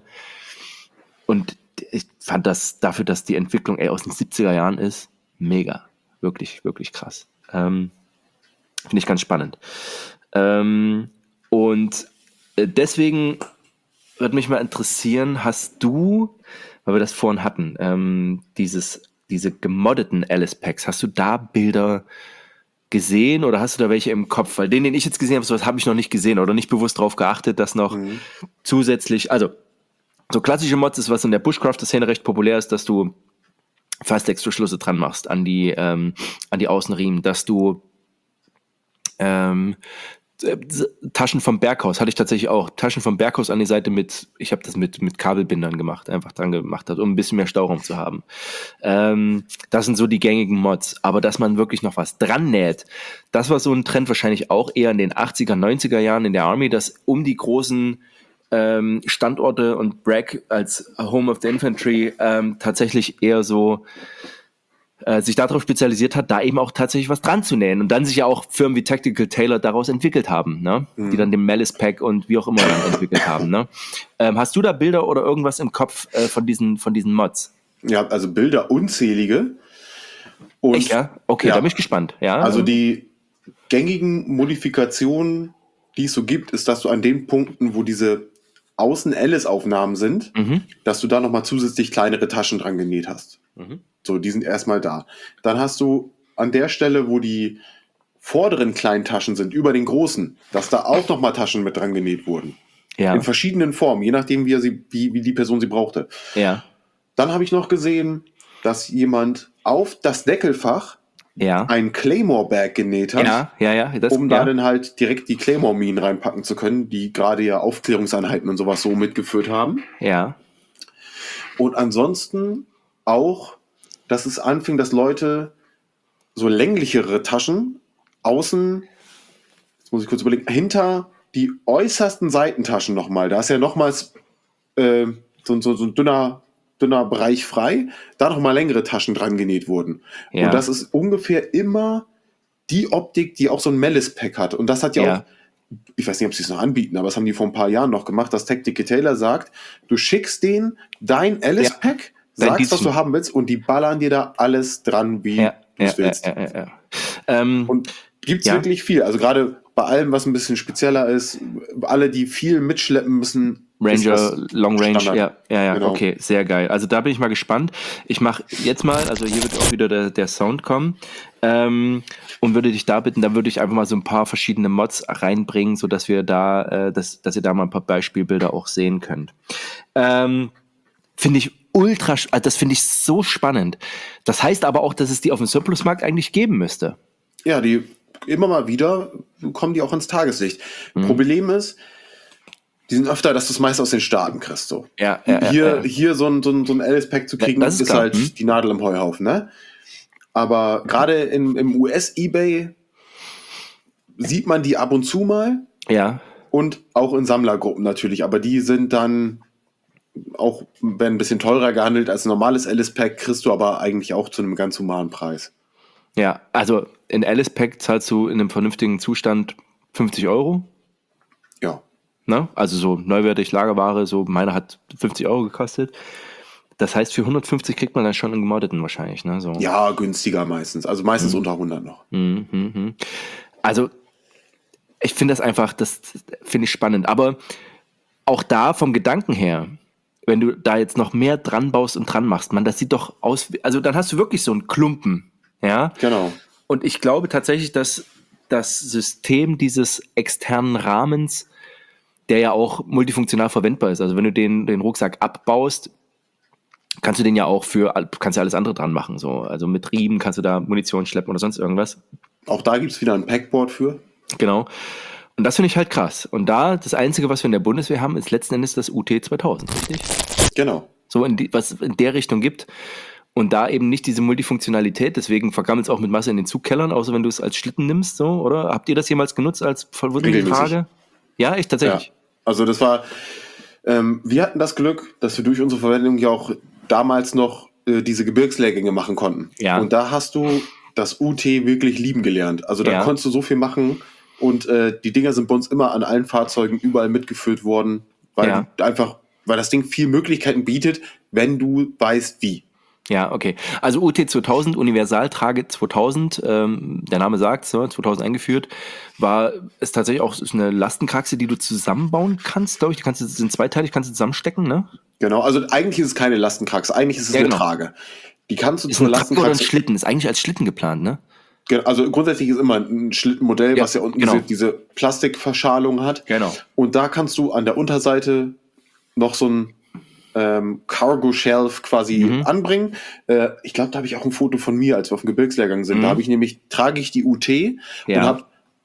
Und ich fand das dafür, dass die Entwicklung ey, aus den siebziger Jahren ist, mega. Wirklich, wirklich krass. Ähm, Finde ich ganz spannend. Ähm, und äh, deswegen würde mich mal interessieren, hast du, weil wir das vorhin hatten, ähm, dieses, diese gemoddeten Alice Packs, hast du da Bilder gesehen oder hast du da welche im Kopf? Weil den, den ich jetzt gesehen habe, sowas habe ich noch nicht gesehen oder nicht bewusst darauf geachtet, dass noch Mhm. zusätzlich, also so klassische Mods ist, was in der Bushcrafter-Szene recht populär ist, dass du Fastextra-Schlüsse dran machst an die, ähm, an die Außenriemen, dass du ähm, äh, Taschen vom Berghaus, hatte ich tatsächlich auch, Taschen vom Berghaus an die Seite mit, ich habe das mit, mit Kabelbindern gemacht, einfach dran gemacht hat, um ein bisschen mehr Stauraum zu haben. Ähm, das sind so die gängigen Mods, aber dass man wirklich noch was dran näht, das war so ein Trend wahrscheinlich auch eher in den achtziger, neunziger Jahren in der Army, dass um die großen ähm, Standorte und Bragg als Home of the Infantry ähm, tatsächlich eher so äh, sich darauf spezialisiert hat, da eben auch tatsächlich was dran zu nähen. Und dann sich ja auch Firmen wie Tactical Tailor daraus entwickelt haben, ne? Mhm. Die dann den Malice Pack und wie auch immer dann entwickelt haben. Ne? Ähm, hast du da Bilder oder irgendwas im Kopf äh, von, diesen, von diesen Mods? Ja, also Bilder unzählige. Und echt, ja? Okay, ja, da bin ich gespannt. Ja? Also die gängigen Modifikationen, die es so gibt, ist, dass du an den Punkten, wo diese Außen-Alice-Aufnahmen sind, mhm. dass du da nochmal zusätzlich kleinere Taschen dran genäht hast. Mhm. So, die sind erstmal da. Dann hast du an der Stelle, wo die vorderen kleinen Taschen sind, über den großen, dass da auch nochmal Taschen mit dran genäht wurden. Ja. In verschiedenen Formen, je nachdem, wie, er sie, wie, wie die Person sie brauchte. Ja. Dann habe ich noch gesehen, dass jemand auf das Deckelfach ja. ein Claymore-Bag genäht hat, ja, ja, ja, das, um da ja. dann halt direkt die Claymore-Minen reinpacken zu können, die gerade ja Aufklärungseinheiten und sowas so mitgeführt haben. Ja. Und ansonsten auch, dass es anfing, dass Leute so länglichere Taschen außen, jetzt muss ich kurz überlegen, hinter die äußersten Seitentaschen nochmal, da ist ja nochmals äh, so, so, so ein dünner dünner Bereich frei, da nochmal längere Taschen dran genäht wurden. Ja. Und das ist ungefähr immer die Optik, die auch so ein Malice-Pack hat. Und das hat ja, ja auch, ich weiß nicht, ob sie es noch anbieten, aber das haben die vor ein paar Jahren noch gemacht, dass Tactical Tailor sagt, du schickst denen dein Alice-Pack, ja. sagst, was du haben willst, und die ballern dir da alles dran, wie ja. du es ja, willst. Ja, ja, ja, ja. Ähm, und gibt's ja. wirklich viel. Also gerade bei allem, was ein bisschen spezieller ist, alle, die viel mitschleppen müssen, Ranger, Long Range, Standard. ja, ja, ja, genau. Okay, sehr geil. Also da bin ich mal gespannt. Ich mache jetzt mal, also hier wird auch wieder der, der Sound kommen, ähm, und würde dich da bitten, da würde ich einfach mal so ein paar verschiedene Mods reinbringen, sodass wir da, äh, dass, dass ihr da mal ein paar Beispielbilder auch sehen könnt. Ähm, finde ich ultra, also das finde ich so spannend. Das heißt aber auch, dass es die auf dem Surplus-Markt eigentlich geben müsste. Ja, die immer mal wieder kommen die auch ins Tageslicht. Mhm. Problem ist, die sind öfter, dass du es meist aus den Staaten kriegst. So. Ja, ja, hier, ja, ja. hier so ein, so ein, so ein Alice-Pack zu kriegen, ist, ist halt hm? die Nadel im Heuhaufen. Ne? Aber gerade im, im U S-Ebay sieht man die ab und zu mal. Ja. Und auch in Sammlergruppen natürlich. Aber die sind dann auch, werden ein bisschen teurer gehandelt als ein normales Alice-Pack, kriegst du aber eigentlich auch zu einem ganz humanen Preis. Ja, also in Alice-Pack zahlst du in einem vernünftigen Zustand fünfzig Euro. Ja. Ne? Also so neuwertig Lagerware, so meine hat fünfzig Euro gekostet. Das heißt, für hundertfünfzig kriegt man dann schon einen gemoddeten wahrscheinlich. Ne? So. Ja, günstiger meistens. Also meistens mhm. unter hundert noch. Mhm, mhm. Also ich finde das einfach, das finde ich spannend. Aber auch da vom Gedanken her, wenn du da jetzt noch mehr dran baust und dran machst, man, das sieht doch aus, also dann hast du wirklich so einen Klumpen. Ja? Genau. Und ich glaube tatsächlich, dass das System dieses externen Rahmens, der ja auch multifunktional verwendbar ist. Also wenn du den, den Rucksack abbaust, kannst du den ja auch für, kannst du alles andere dran machen. So. Also mit Riemen kannst du da Munition schleppen oder sonst irgendwas. Auch da gibt es wieder ein Packboard für. Genau. Und das finde ich halt krass. Und da, das Einzige, was wir in der Bundeswehr haben, ist letzten Endes das U T zweitausend, richtig? Genau. So, in die, was es in der Richtung gibt. Und da eben nicht diese Multifunktionalität, deswegen vergammelt es auch mit Masse in den Zugkellern, außer wenn du es als Schlitten nimmst, so, oder? Habt ihr das jemals genutzt als verwunderte Frage? Ja, echt, tatsächlich. Ja. Also das war, ähm, wir hatten das Glück, dass wir durch unsere Verwendung ja auch damals noch äh, diese Gebirgslehrgänge machen konnten. Ja. Und da hast du das U T wirklich lieben gelernt. Also da ja. konntest du so viel machen und äh, die Dinger sind bei uns immer an allen Fahrzeugen überall mitgeführt worden, weil ja. einfach, weil das Ding viel Möglichkeiten bietet, wenn du weißt wie. Ja, okay. Also U T zweitausend, Universaltrage zweitausend, ähm, der Name sagt so, zweitausend eingeführt, war ist tatsächlich auch ist eine Lastenkraxe, die du zusammenbauen kannst, glaube ich. Die kannst du sind zweiteilig, kannst du zusammenstecken, ne? Genau, also eigentlich ist es keine Lastenkraxe, eigentlich ist es ja, eine genau. Trage. Die kannst du ist zur ein Lastenkraxe. Oder ein Schlitten, ist eigentlich als Schlitten geplant, ne? Also grundsätzlich ist immer ein Schlittenmodell, ja, was ja unten genau. diese, diese Plastikverschalung hat. Genau. Und da kannst du an der Unterseite noch so ein ähm, Cargo Shelf quasi mhm. anbringen. Äh, ich glaube, da habe ich auch ein Foto von mir, als wir auf dem Gebirgslehrgang sind. Mhm. Da habe ich nämlich, trage ich die U T ja. und habe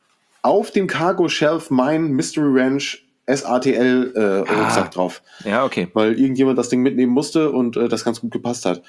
auf dem Cargo Shelf mein Mystery Ranch S A T L äh, ah. Rucksack drauf. Ja, okay. Weil irgendjemand das Ding mitnehmen musste und äh, das ganz gut gepasst hat.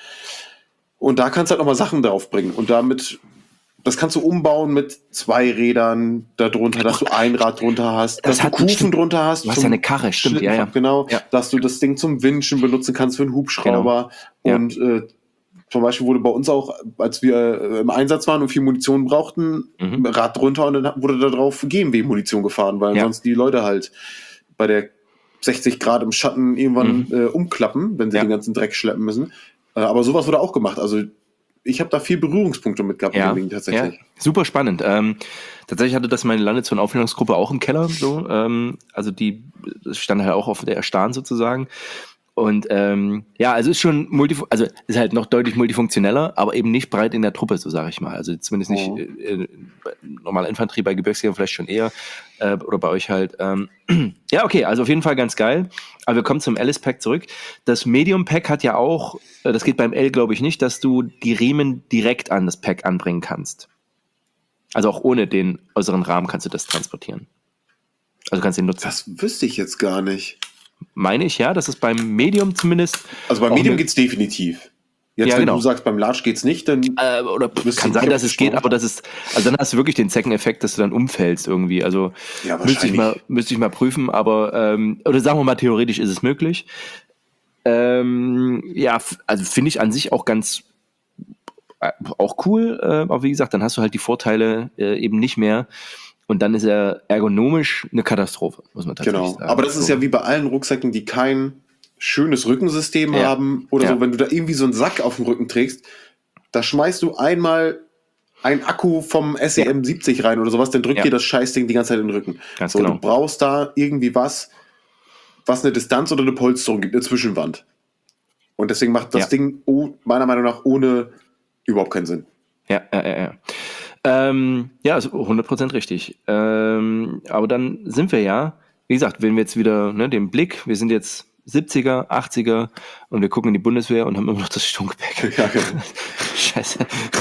Und da kannst du halt nochmal Sachen drauf bringen. Und damit, das kannst du umbauen mit zwei Rädern darunter, dass du ein Rad drunter hast, das dass hat du Kufen drunter hast. Du hast ja eine Karre, stimmt, ja, ja. Genau, ja. dass du das Ding zum Winschen benutzen kannst für einen Hubschrauber. Genau. Ja. Und äh, zum Beispiel wurde bei uns auch, als wir äh, im Einsatz waren und viel Munition brauchten, Mhm. Rad drunter und dann wurde da drauf G M W-Munition gefahren, weil Ja. sonst die Leute halt bei der sechzig Grad im Schatten irgendwann Mhm. äh, umklappen, wenn sie Ja. den ganzen Dreck schleppen müssen. Äh, aber sowas wurde auch gemacht. Also ich habe da viel Berührungspunkte mit gehabt Ja, mit dem Ding tatsächlich. ja, super spannend. Ähm, tatsächlich hatte das meine Landezone-Aufklärungsgruppe auch im Keller. So, ähm, also die das stand halt auch auf der Erstarn sozusagen. Und ähm, ja, also ist schon multi, also ist halt noch deutlich multifunktioneller, aber eben nicht breit in der Truppe, so sage ich mal. Also zumindest nicht Oh. äh, äh, normale Infanterie, bei Gebirgsjägern vielleicht schon eher äh, oder bei euch halt. Ähm, ja, okay, also auf jeden Fall ganz geil. Aber wir kommen zum Alice-Pack zurück. Das Medium-Pack hat ja auch, äh, das geht beim L, glaube ich, nicht, dass du die Riemen direkt an das Pack anbringen kannst. Also auch ohne den äußeren Rahmen kannst du das transportieren. Also kannst du den nutzen. Das wüsste ich jetzt gar nicht. Meine ich, ja, das ist beim Medium zumindest. Also beim auch Medium mit- geht's definitiv. Jetzt, Ja, wenn genau. du sagst, beim Large geht's nicht, dann Äh, oder pff, Wüsste kann ich sein, nicht, dass ob es es geht, schon- aber das ist, also dann hast du wirklich den Zeckeneffekt, dass du dann umfällst irgendwie. Also Ja, müsste ich wahrscheinlich. mal, müsste ich mal prüfen, aber ähm, oder sagen wir mal, theoretisch ist es möglich. Ähm, ja, f- also finde ich an sich auch ganz äh, auch cool, äh, aber wie gesagt, dann hast du halt die Vorteile äh, eben nicht mehr. Und dann ist er ergonomisch eine Katastrophe, muss man tatsächlich Genau. sagen. Aber das ist So. ja wie bei allen Rucksäcken, die kein schönes Rückensystem Ja. haben oder Ja. so, wenn du da irgendwie so einen Sack auf dem Rücken trägst, da schmeißt du einmal einen Akku vom S E M siebzig rein oder sowas, dann drückt Ja. dir das Scheißding die ganze Zeit in den Rücken. Ganz so, genau. Du brauchst da irgendwie was, was eine Distanz oder eine Polsterung gibt, eine Zwischenwand. Und deswegen macht das Ja. Ding oh, meiner Meinung nach ohne überhaupt keinen Sinn. Ja, ja, ja, ja. Ähm, ja, also hundert Prozent richtig. Ähm, aber dann sind wir ja, wie gesagt, wenn wir jetzt wieder ne, den Blick, wir sind jetzt siebziger, achtziger und wir gucken in die Bundeswehr und haben immer noch das Sturmgepäck. Ja, genau. Scheiße.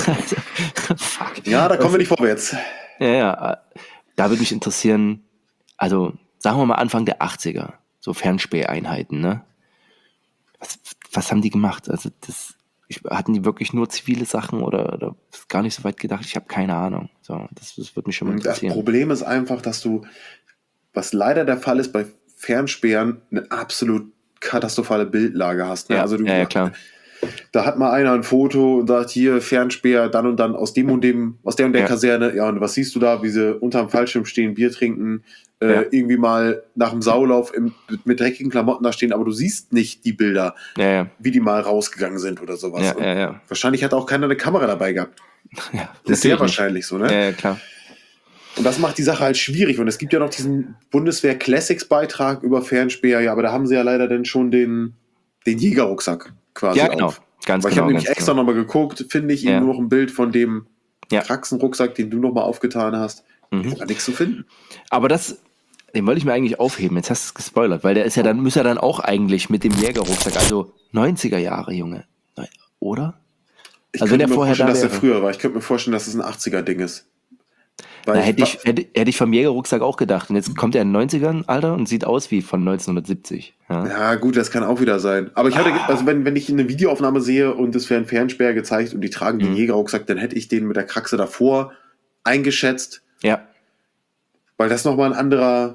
Fuck. Ja, da kommen wir nicht vorwärts. Ja, ja. Da würde mich interessieren, also sagen wir mal Anfang der achtziger, so Fernspäheinheiten, ne? Was, was haben die gemacht? Also das, ich, hatten die wirklich nur zivile Sachen oder, oder ist gar nicht so weit gedacht? Ich habe keine Ahnung. So, das, das würde mich schon mal Und das interessieren. Problem ist einfach, dass du, was leider der Fall ist bei Fernsperren, eine absolut katastrophale Bildlage hast. Ne? Ja, also du, ja, ja, klar. Da hat mal einer ein Foto und sagt, hier, Fernspeer, dann und dann aus dem und dem, aus der und der Ja. Kaserne. Ja, und was siehst du da, wie sie unterm Fallschirm stehen, Bier trinken, äh, Ja. irgendwie mal nach dem Saulauf im, mit, mit dreckigen Klamotten da stehen, aber du siehst nicht die Bilder, Ja, ja. wie die mal rausgegangen sind oder sowas. Ja, Und ja, ja. wahrscheinlich hat auch keiner eine Kamera dabei gehabt. ja Das ist sehr natürlich wahrscheinlich so, ne? nicht. Ja, ja, klar. Und das macht die Sache halt schwierig. Und es gibt ja noch diesen Bundeswehr Classics Beitrag über Fernspeer, ja, aber da haben sie ja leider dann schon den, den Jägerrucksack quasi Ja, genau. auf. Ganz Weil ich genau. habe nämlich ganz extra genau. nochmal geguckt, finde ich Ja. eben nur noch ein Bild von dem Ja. Kraxenrucksack, den du nochmal aufgetan hast. Mhm. Ist aber nichts zu finden. Aber das, den wollte ich mir eigentlich aufheben. Jetzt hast du es gespoilert, weil der ist ja dann, muss ja dann auch eigentlich mit dem Jägerrucksack, also neunziger Jahre, Junge. Nein, oder? Ich Also wenn könnte der mir vorher vorstellen, da dass der wäre. früher war. Ich könnte mir vorstellen, dass es ein achtziger-Ding ist. Weil Da hätte wa- ich, hätte, hätte ich vom Jägerrucksack auch gedacht. Und jetzt kommt er in den neunzigern, Alter, und sieht aus wie von neunzehnhundertsiebzig. Ja. Ja, gut, das kann auch wieder sein. Aber ich hatte, also wenn, wenn ich eine Videoaufnahme sehe und es wäre ein Fernsperr gezeigt und die tragen den Mhm. Jägerrucksack, dann hätte ich den mit der Kraxe davor eingeschätzt, Ja, weil das nochmal ein anderer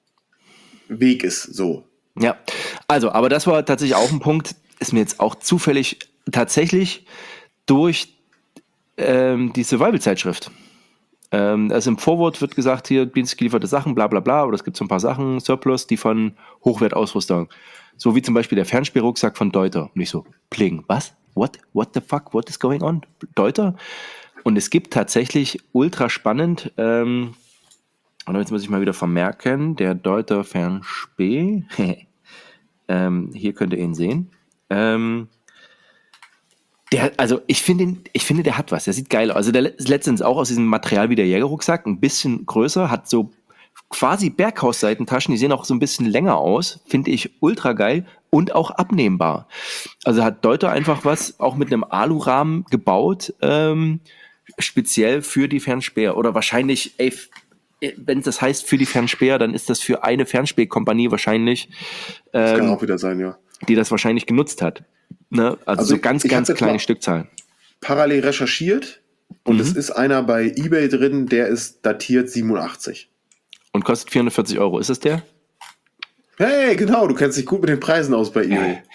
Weg ist, so. ja. Also, aber das war tatsächlich auch ein Punkt, ist mir jetzt auch zufällig tatsächlich durch ähm, die Survival-Zeitschrift. Ähm, also im Vorwort wird gesagt, hier dienstlich gelieferte Sachen, bla bla bla, oder es gibt so ein paar Sachen, Surplus, die von Hochwertausrüstung. So wie zum Beispiel der Fernsperrrucksack von Deuter. Und ich so, Pling, was? What? What the fuck? What is going on? Deuter? Und es gibt tatsächlich ultra spannend, ähm, und jetzt muss ich mal wieder vermerken, der Deuter Fernspe, ähm, hier könnt ihr ihn sehen. Ähm, der, also ich finde, ihn- ich finde, der hat was. Der sieht geil aus. Also der ist letztens auch aus diesem Material wie der Jägerrucksack, ein bisschen größer, hat so quasi Berghausseitentaschen, die sehen auch so ein bisschen länger aus, finde ich ultra geil und auch abnehmbar. Also hat Deuter einfach was auch mit einem Alurahmen gebaut, ähm, speziell für die Fernspäher. Oder wahrscheinlich, ey, f- wenn das heißt für die Fernspäher, dann ist das für eine Fernspähkompanie wahrscheinlich, Das kann ähm, auch wieder sein, ja. die das wahrscheinlich genutzt hat. Ne? Also, Also so ganz, ich hab ganz jetzt kleine mal- Stückzahlen. Parallel recherchiert und Mhm. es ist einer bei eBay drin, der ist datiert siebenundachtzig. Und kostet vierhundertvierzig Euro. Ist das der? Hey, genau, du kennst dich gut mit den Preisen aus bei eBay.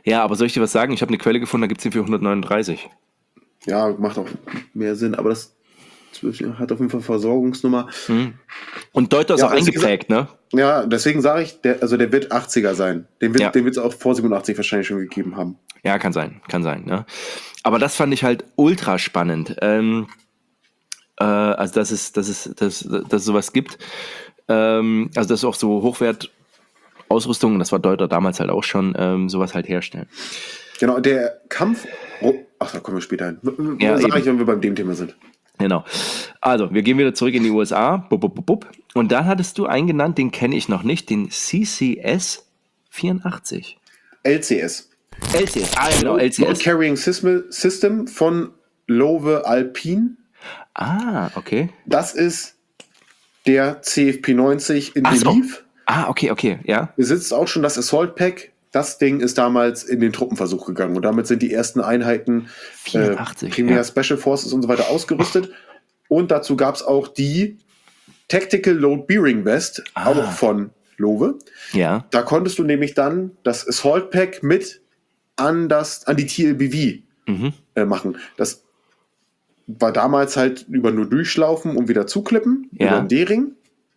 Ja, aber soll ich dir was sagen? Ich habe eine Quelle gefunden, da gibt es den für hundertneununddreißig. Ja, macht auch mehr Sinn, aber das hat auf jeden Fall Versorgungsnummer. Mhm. Und Deuter ist Ja, auch also eingeprägt, ne? Ja, deswegen sage ich, der, also der wird achtziger sein. Den wird Ja. den es auch vor siebenundachtzig wahrscheinlich schon gegeben haben. Ja, kann sein, kann sein. Ne? Aber das fand ich halt ultra spannend. Ähm, äh, also, dass es, dass es, dass, dass es sowas gibt. Ähm, also, dass auch so Hochwert-Ausrüstung, das war Deuter damals halt auch schon, ähm, sowas halt herstellen. Genau, der Kampf. Oh, ach, da kommen wir später hin. Ja, Sag eben. ich, wenn wir beim dem Thema sind. Genau. Also, wir gehen wieder zurück in die U S A. Bub, bub, bub, bub. Und dann hattest du einen genannt, den kenne ich noch nicht, den C C S vierundachtzig. L C S. L C S, ah ja, genau, L C Load S. Carrying System von Lowe Alpine. Ah, okay. Das ist der C F P neunzig in Ach so. Relief. Ah, okay, okay, ja. Besitzt auch schon das Assault Pack. Das Ding ist damals in den Truppenversuch gegangen und damit sind die ersten Einheiten vierundachtzig, äh, primär ja. Special Forces und so weiter ausgerüstet. Und dazu gab es auch die Tactical Load Bearing Vest, Ah. auch von Lowe. Ja. Da konntest du nämlich dann das Assault Pack mit an, das, an die T L B V Mhm. äh, machen. Das war damals halt über nur durchschlaufen und wieder zuklippen, Ja. über den D-Ring.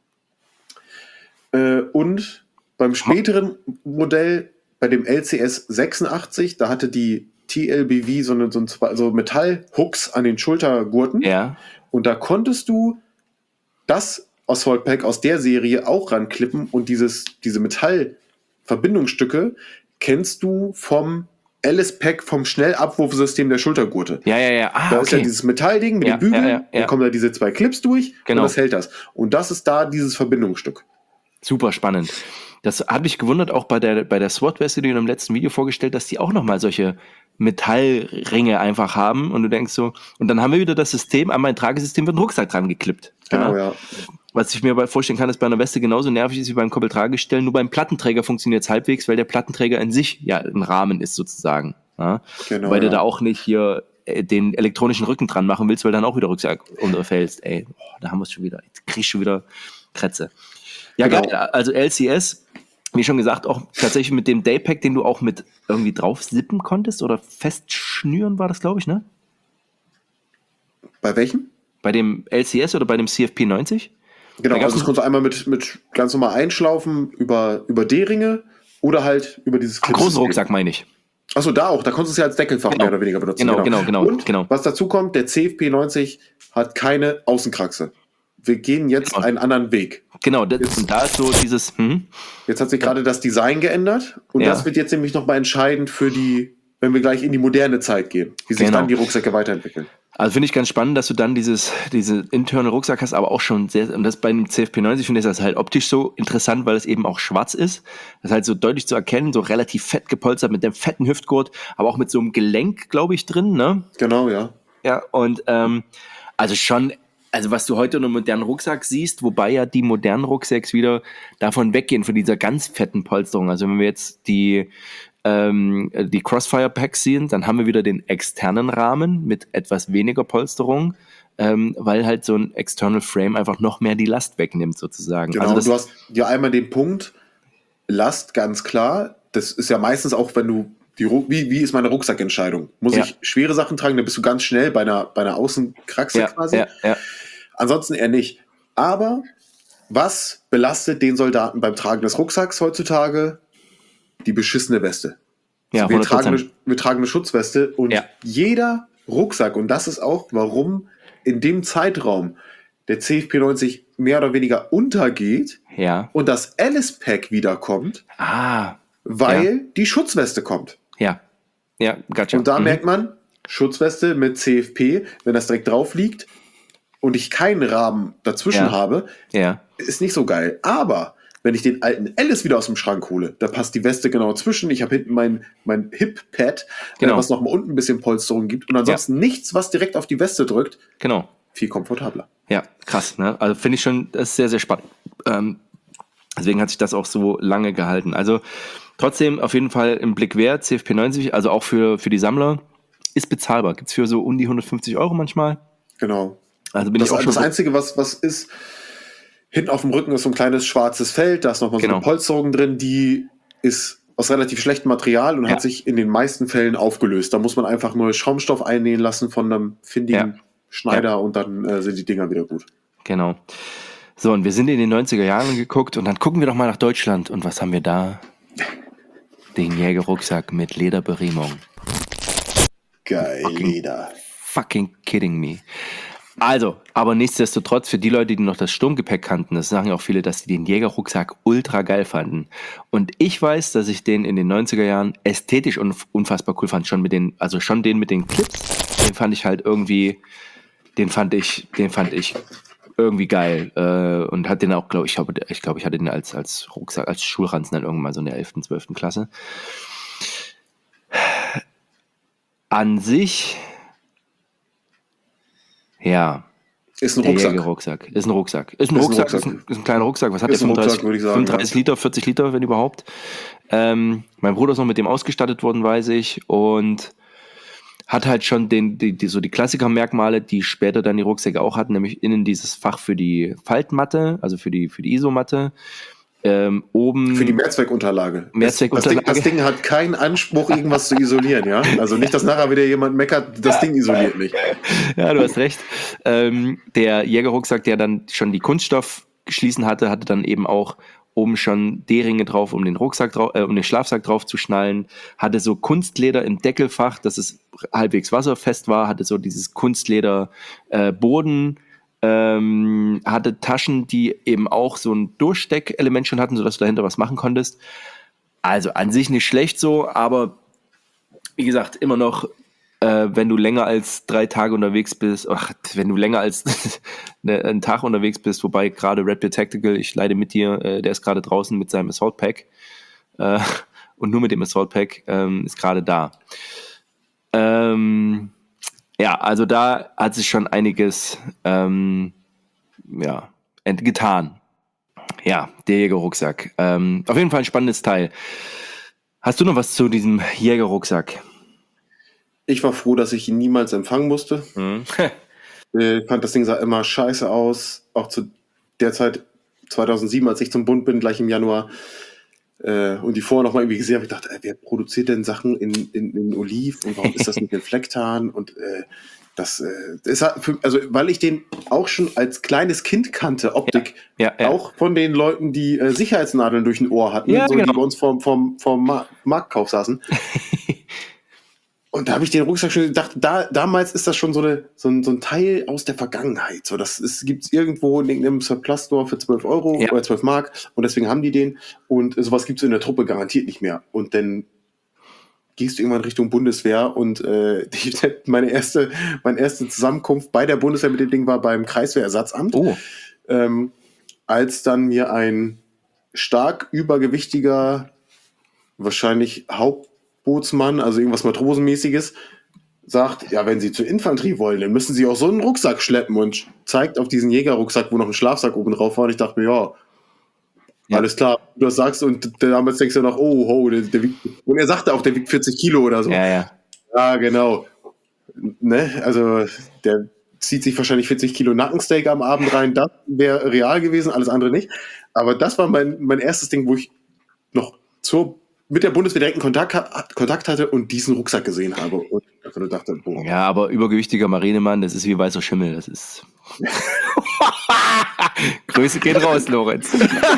Äh, und beim späteren Modell, bei dem L C S sechsundachtzig, da hatte die T L B V so, eine, so, ein, so Metallhooks an den Schultergurten. Ja. Und da konntest du das Assault Pack aus der Serie auch ranklippen und dieses, diese Metallverbindungsstücke kennst du vom Alice-Pack vom Schnellabwurfsystem der Schultergurte. Ja, ja, ja. Ah, Da ist ja okay. dieses Metallding mit Ja, den Bügeln, ja, ja, ja. dann kommen da diese zwei Clips durch Genau. und das hält das. Und das ist da dieses Verbindungsstück. Super spannend. Das hat mich gewundert, auch bei der, bei der SWAT-Weste, die du im letzten Video vorgestellt hast, die auch nochmal solche Metallringe einfach haben und du denkst so, und dann haben wir wieder das System, einmal ein Tragesystem mit einem Rucksack dran geklippt. Genau, ja. Was ich mir aber vorstellen kann, dass bei einer Weste genauso nervig ist wie beim Koppeltragestell, nur beim Plattenträger funktioniert es halbwegs, weil der Plattenträger in sich ja ein Rahmen ist sozusagen. Ja? Genau, weil du ja. da auch nicht hier äh, den elektronischen Rücken dran machen willst, weil dann auch wieder Rucksack unterfällst. Ey, boah, da haben wir es schon wieder. Jetzt krieg ich schon wieder Krätze. Ja, Genau. geil. Also L C S, wie schon gesagt, auch tatsächlich mit dem Daypack, den du auch mit irgendwie drauf sippen konntest oder festschnüren war das, glaube ich, ne? Bei welchem? Bei dem L C S oder bei dem C F P neunzig? Genau, Da gab's also das konntest du einmal mit, mit ganz normal einschlaufen über, über D-Ringe oder halt über dieses Ach, großen Rucksack meine ich. Achso, da auch. Da konntest du es ja als Deckelfach Genau. mehr oder weniger benutzen. Genau, genau, genau, Und genau. was dazu kommt, der C F P neunzig hat keine Außenkraxe. Wir gehen jetzt Genau. einen anderen Weg. Genau, das, und da ist so dieses, hm, Jetzt hat sich gerade das Design geändert und Ja. das wird jetzt nämlich nochmal entscheidend für die, wenn wir gleich in die moderne Zeit gehen, wie sich Genau. dann die Rucksäcke weiterentwickeln. also finde ich ganz spannend, dass du dann dieses, diese interne Rucksack hast, aber auch schon sehr, und das bei dem C F P neunzig finde ich das halt optisch so interessant, weil es eben auch schwarz ist. Das ist halt so deutlich zu erkennen, so relativ fett gepolstert mit dem fetten Hüftgurt, aber auch mit so einem Gelenk, glaube ich, drin, ne? Genau, ja. Ja, und ähm, also schon, also was du heute in einem modernen Rucksack siehst, wobei ja die modernen Rucksacks wieder davon weggehen, von dieser ganz fetten Polsterung. Also wenn wir jetzt die, ähm, die Crossfire Packs sehen, dann haben wir wieder den externen Rahmen mit etwas weniger Polsterung, ähm, weil halt so ein External Frame einfach noch mehr die Last wegnimmt sozusagen. Genau, Also das, du hast ja einmal den Punkt Last, ganz klar. Das ist ja meistens auch, wenn du die Ru- wie, wie ist meine Rucksackentscheidung? Muss Ja. ich schwere Sachen tragen, dann bist du ganz schnell bei einer, bei einer Außenkraxe ja, quasi. ja, ja, Ansonsten eher nicht. Aber was belastet den Soldaten beim Tragen des Rucksacks heutzutage? Die beschissene Weste. ja, wir, hundert tragen Prozent. eine, wir tragen eine Schutzweste und Ja. jeder Rucksack, und das ist auch, warum in dem Zeitraum der C F P neunzig mehr oder weniger untergeht Ja. und das Alice-Pack wiederkommt, Ah, weil Ja. die Schutzweste kommt. ja. Ja, gotcha. Und da Mhm. merkt man, Schutzweste mit C F P, wenn das direkt drauf liegt und ich keinen Rahmen dazwischen Ja. habe, Ja, ist nicht so geil. Aber wenn ich den alten Alice wieder aus dem Schrank hole, da passt die Weste genau zwischen. Ich habe hinten mein, mein Hip-Pad, Genau. äh, was noch mal unten ein bisschen Polsterung gibt. Und ansonsten nichts, was direkt auf die Weste drückt. genau. Viel komfortabler. Ja, krass, ne? Also finde ich schon, das ist sehr, sehr spannend. Ähm, deswegen hat sich das auch so lange gehalten. Also trotzdem auf jeden Fall im Blick wert, C F P neunzig, also auch für, für die Sammler, ist bezahlbar. Gibt es für so um die hundertfünfzig Euro manchmal. Genau. Also bin Das, ich auch schon das so- Einzige, was, was ist, hinten auf dem Rücken ist so ein kleines schwarzes Feld, da ist nochmal so Genau. eine Polsterung drin, die ist aus relativ schlechtem Material und Ja. hat sich in den meisten Fällen aufgelöst. Da muss man einfach nur Schaumstoff einnähen lassen von einem findigen Ja. Schneider Ja. und dann äh, sind die Dinger wieder gut. Genau. So, und wir sind in den neunziger Jahren geguckt und dann gucken wir doch mal nach Deutschland. Und was haben wir da? Den Jägerrucksack mit Lederberieselung. Geil, Leder. Fucking kidding me. Also, aber nichtsdestotrotz, für die Leute, die noch das Sturmgepäck kannten, das sagen ja auch viele, dass sie den Jägerrucksack ultra geil fanden. Und ich weiß, dass ich den in den neunziger Jahren ästhetisch unf- unfassbar cool fand. Schon mit den, also schon den mit den Clips, den fand ich halt irgendwie, den fand ich, den fand ich irgendwie geil. Äh, und hat den auch, glaube ich, glaube, ich, glaub, ich hatte den als, als Rucksack, als Schulranzen dann irgendwann mal so in der elften, zwölften Klasse. An sich, ja. Ist ein Der Rucksack. Jägerrucksack. Ist ein Rucksack. Ist ein Ist ein Rucksack, Rucksack. Ist, ein, ist ein kleiner Rucksack. Was hat Ist der? ein fünfunddreißig, Rucksack, würde ich sagen, fünfunddreißig Liter, vierzig Liter, wenn überhaupt. Ähm, mein Bruder ist noch mit dem ausgestattet worden, weiß ich. Und hat halt schon den, die, die, so die Klassikermerkmale, die später dann die Rucksäcke auch hatten, nämlich innen dieses Fach für die Faltmatte, also für die, für die Isomatte. Ähm, oben Für die Mehrzweckunterlage. Mehrzweckunterlage. Das, das, Ding, das Ding hat keinen Anspruch, irgendwas zu isolieren, ja? Also nicht, dass nachher wieder jemand meckert, das Ding isoliert nicht. Ja, du hast recht. Ähm, der Jägerrucksack, der dann schon die Kunststoffschließen hatte, hatte dann eben auch oben schon D-Ringe drauf, um den Rucksack drauf, äh, um den Schlafsack drauf zu schnallen, hatte so Kunstleder im Deckelfach, dass es halbwegs wasserfest war, hatte so dieses Kunstleder äh, Boden, ähm, hatte Taschen, die eben auch so ein Durchsteckelement schon hatten, sodass du dahinter was machen konntest. Also an sich nicht schlecht so, aber wie gesagt, immer noch, äh, wenn du länger als drei Tage unterwegs bist, ach, wenn du länger als ne, einen Tag unterwegs bist, wobei gerade Red Bull Tactical, ich leide mit dir, äh, der ist gerade draußen mit seinem Assault Pack äh, und nur mit dem Assault Pack ähm, ist gerade da. Ähm, ja, also da hat sich schon einiges ähm, ja, ent- getan. Ja, der Jägerrucksack. Ähm, auf jeden Fall ein spannendes Teil. Hast du noch was zu diesem Jägerrucksack? Ich war froh, dass ich ihn niemals empfangen musste. Hm. Ich fand, das Ding sah immer scheiße aus. Auch zu der Zeit zweitausendsieben, als ich zum Bund bin, gleich im Januar. Äh, und die vorher noch mal irgendwie gesehen habe, ich dachte, ey, wer produziert denn Sachen in, in, in Oliv und warum ist das nicht in Flecktarn? Und äh, das, äh, das hat für, also weil ich den auch schon als kleines Kind kannte, Optik, Ja, ja. auch von den Leuten, die äh, Sicherheitsnadeln durch ein Ohr hatten, Ja, so, genau. die bei uns vorm, vorm, vorm Ma- Marktkauf saßen. Und da habe ich den Rucksack schon gedacht, da, damals ist das schon so, eine, so, ein, so ein Teil aus der Vergangenheit. So, das gibt es irgendwo in irgendeinem Surplus-Store für zwölf Euro Ja. oder zwölf Mark und deswegen haben die den. Und sowas gibt es in der Truppe garantiert nicht mehr. Und dann gehst du irgendwann Richtung Bundeswehr und äh, die, meine, erste, meine erste Zusammenkunft bei der Bundeswehr mit dem Ding war beim Kreiswehrersatzamt. Oh, Ähm, als dann mir ein stark übergewichtiger, wahrscheinlich Hauptbootsmann, also irgendwas Matrosenmäßiges, sagt, ja, wenn Sie zur Infanterie wollen, dann müssen Sie auch so einen Rucksack schleppen und zeigt auf diesen Jägerrucksack, wo noch ein Schlafsack oben drauf war. Und ich dachte mir, ja, Ja. alles klar, du das sagst und damals denkst du noch, oh, oh, der, der wiegt, und er sagte auch, der wiegt vierzig Kilo oder so. ja, ja. Ja, genau. Ne? Also der zieht sich wahrscheinlich vierzig Kilo Nackensteak am Abend rein. Das wäre real gewesen, alles andere nicht. Aber das war mein, mein erstes Ding, wo ich noch zur, mit der Bundeswehr direkten Kontakt, ha- Kontakt hatte und diesen Rucksack gesehen habe. Und einfach nur dachte, boah. Ja, aber übergewichtiger Marinemann, das ist wie weißer Schimmel. Das ist. Grüße geht raus, Lorenz.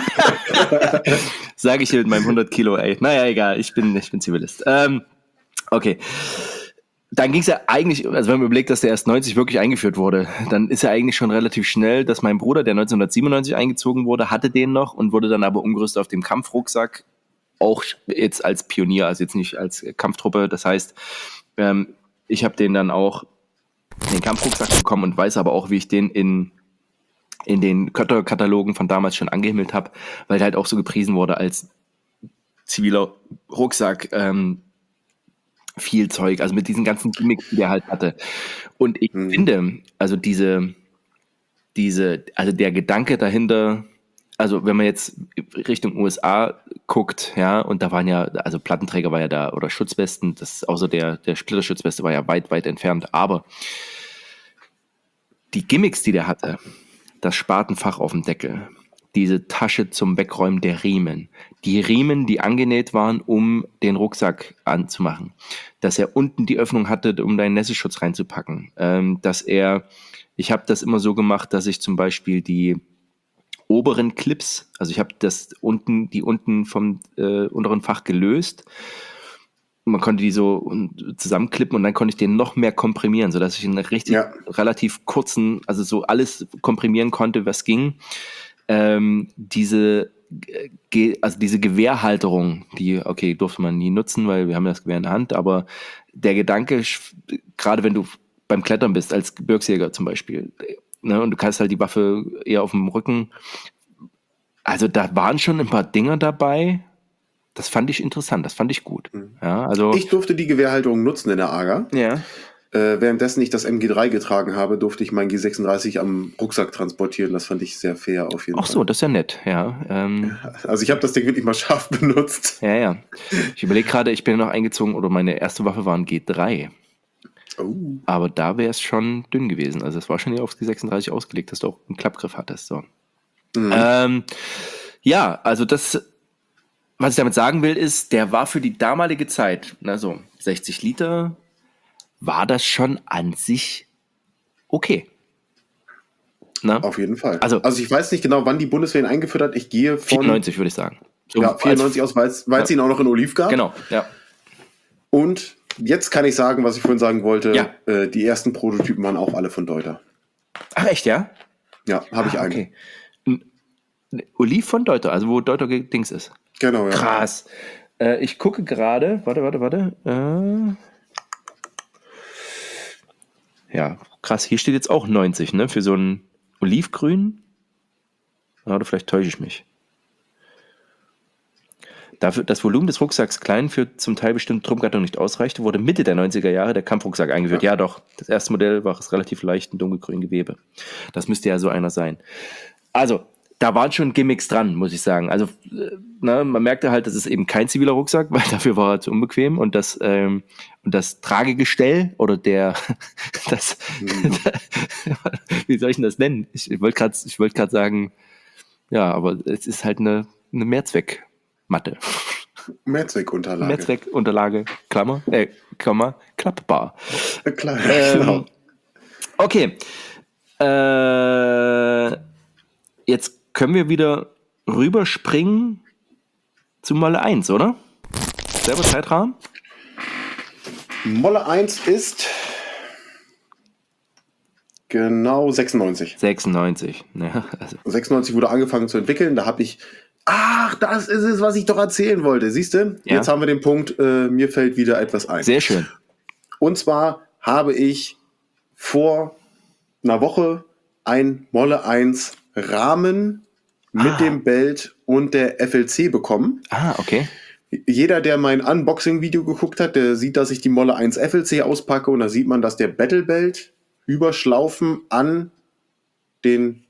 Sage ich hier mit meinem hundert Kilo, ey. Naja, egal, ich bin, ich bin Zivilist. Ähm, okay. Dann ging es ja eigentlich, also wenn man überlegt, dass der erst neunzig wirklich eingeführt wurde, dann ist ja eigentlich schon relativ schnell, dass mein Bruder, der neunzehnhundertsiebenundneunzig eingezogen wurde, hatte den noch und wurde dann aber umgerüstet auf dem Kampfrucksack, auch jetzt als Pionier, also jetzt nicht als Kampftruppe. Das heißt, ähm, ich habe den dann auch in den Kampfrucksack bekommen und weiß aber auch, wie ich den in, in den Katalogen von damals schon angehimmelt habe, weil der halt auch so gepriesen wurde als ziviler Rucksack, ähm, viel Zeug, also mit diesen ganzen Gimmicks, die der halt hatte. Und ich Mhm. finde, also diese, diese, also der Gedanke dahinter, also wenn man jetzt Richtung U S A guckt, ja, und da waren ja, also Plattenträger war ja da, oder Schutzwesten, das außer der, der Splitterschutzweste war ja weit, weit entfernt, aber die Gimmicks, die der hatte, das Spatenfach auf dem Deckel, diese Tasche zum Wegräumen der Riemen. Die Riemen, die angenäht waren, um den Rucksack anzumachen. Dass er unten die Öffnung hatte, um deinen Nässeschutz reinzupacken. Ähm, dass er, ich habe das immer so gemacht, dass ich zum Beispiel die oberen Clips, also ich habe das unten, die unten vom äh, unteren Fach gelöst. Man konnte die so zusammenklippen und dann konnte ich den noch mehr komprimieren, sodass ich einen richtig Ja. relativ kurzen, also so alles komprimieren konnte, was ging. Ähm, diese, Ge- also diese Gewehrhalterung, die, okay, durfte man nie nutzen, weil wir haben das Gewehr in der Hand, aber der Gedanke, sch- gerade wenn du beim Klettern bist, als Gebirgsjäger zum Beispiel, ne, und du kannst halt die Waffe eher auf dem Rücken, also da waren schon ein paar Dinger dabei, das fand ich interessant, das fand ich gut. Ja, also, Ich durfte die Gewehrhalterung nutzen in der AGA. ja. Äh, währenddessen ich das M G drei getragen habe, durfte ich mein G sechsunddreißig am Rucksack transportieren. Das fand ich sehr fair auf jeden Ach Fall. so, das ist ja nett, ja. Ähm, Also ich habe das Ding wirklich mal scharf benutzt. ja, ja. Ich überlege gerade, ich bin noch eingezogen, oder meine erste Waffe war ein G drei. Oh. Aber da wäre es schon dünn gewesen. Also es war schon hier aufs G sechsunddreißig ausgelegt, dass du auch einen Klappgriff hattest. So. Mhm. Ähm, ja, also das, was ich damit sagen will, ist, der war für die damalige Zeit, na so sechzig Liter, war das schon an sich okay. Na? Auf jeden Fall. Also- Also ich weiß nicht genau, wann die Bundeswehr ihn eingeführt hat. Ich gehe von vierundneunzig würde ich sagen. So ja, vierundneunzig aus, weil es weil es Ja. ihn auch noch in Oliv gab. Genau, ja. Und jetzt kann ich sagen, was ich vorhin sagen wollte. Ja. Äh, die ersten Prototypen waren auch alle von Deuter. Ach echt, ja? Ja, habe ich Ah, einen. okay. N- n- Oliv von Deuter, also wo Deuter ge- Dings ist. Genau, ja. Krass. Äh, ich gucke gerade, warte, warte, warte. Äh, ja, krass, hier steht jetzt auch neunzig, ne? Für so ein Olivgrün. Oder vielleicht täusche ich mich. Dafür, das Volumen des Rucksacks klein für zum Teil bestimmte Truppgattung nicht ausreichte, wurde Mitte der neunziger Jahre der Kampfrucksack eingeführt. Ja, doch. Das erste Modell war es relativ leicht in dunkelgrünem Gewebe. Das müsste ja so einer sein. Also, da waren schon Gimmicks dran, muss ich sagen. Also, äh, ne, man merkte halt, das ist eben kein ziviler Rucksack, weil dafür war er zu unbequem. Und das, ähm, und das Tragegestell oder der, das, wie soll ich denn das nennen? Ich, ich wollte gerade ich wollte gerade sagen, ja, aber es ist halt eine, eine Mehrzweckmatte. Mehrzweckunterlage. Mehrzweckunterlage, Klammer, äh, Klammer, klappbar. Äh, Klar, Ähm, genau. Okay. Äh, jetzt können wir wieder rüberspringen zu Molle eins, oder? Selber Zeitrahmen? Molle eins ist genau sechsundneunzig. sechsundneunzig. Ja, also, sechsundneunzig wurde angefangen zu entwickeln. Da habe ich, ach, das ist es, was ich doch erzählen wollte. Siehst du? Ja. Jetzt haben wir den Punkt, äh, mir fällt wieder etwas ein. sehr schön. Und zwar habe ich vor einer Woche ein Molle eins Rahmen mit Ah. dem Belt und der F L C bekommen. Ah, okay. Jeder, der mein Unboxing-Video geguckt hat, der sieht, dass ich die Molle eins F L C auspacke und da sieht man, dass der Battlebelt über Schlaufen an den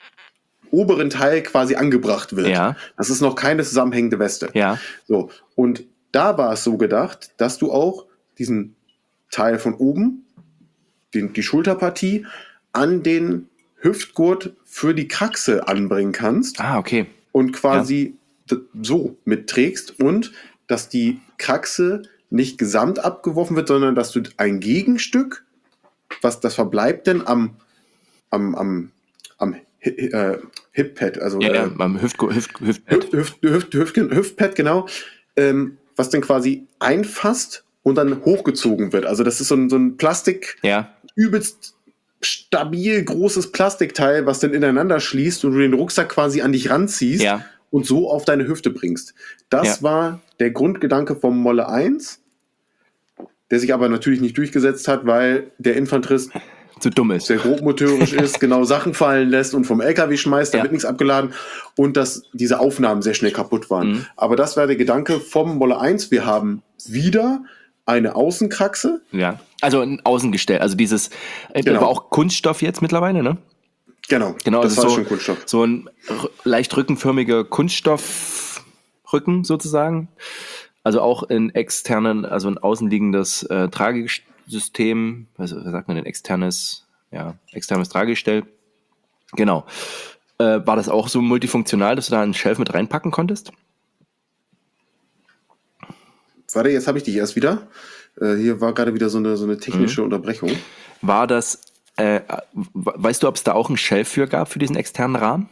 oberen Teil quasi angebracht wird. Ja. Das ist noch keine zusammenhängende Weste. Ja. So. Und da war es so gedacht, dass du auch diesen Teil von oben, den, die Schulterpartie, an den Hüftgurt für die Kraxe anbringen kannst Ah, okay. und quasi d- so mitträgst und dass die Kraxe nicht gesamt abgeworfen wird, sondern dass du ein Gegenstück, was das verbleibt denn am, am, am, am Hi- äh, Hip-Pad, also Ja, ja, äh, beim Hüft, Hüft, Hüftbett. Hüft, Hüft, Hüft, Hüft, Hüftpad, genau, ähm, was dann quasi einfasst und dann hochgezogen wird. Also das ist so ein, so ein Plastik, Ja. übelst stabil großes Plastikteil, was dann ineinander schließt und du den Rucksack quasi an dich ranziehst Ja. und so auf deine Hüfte bringst. Das Ja. war der Grundgedanke vom Molle eins, der sich aber natürlich nicht durchgesetzt hat, weil der Infanterist Zu dumm ist. sehr grobmotorisch ist, genau Sachen fallen lässt und vom L K W schmeißt, da Ja. wird nichts abgeladen und dass diese Aufnahmen sehr schnell kaputt waren. Mhm. Aber das war der Gedanke vom Molle eins. Wir haben wieder eine Außenkraxe. Ja. Also ein Außengestell. Also dieses, äh, Genau. aber auch Kunststoff jetzt mittlerweile, ne? Genau, Genau, das also war so, schon Kunststoff. so ein r- leicht rückenförmiger Kunststoffrücken sozusagen. Also auch in externen, also ein außenliegendes äh, Tragesystem, also was sagt man denn, externes, ja, externes Tragestell. Genau. Äh, war das auch so multifunktional, dass du da einen Shelf mit reinpacken konntest? Warte, jetzt habe ich dich erst wieder. Äh, hier war gerade wieder so eine, so eine technische Mhm. Unterbrechung. War das, äh, weißt du, ob es da auch einen Shelf für gab, für diesen externen Rahmen?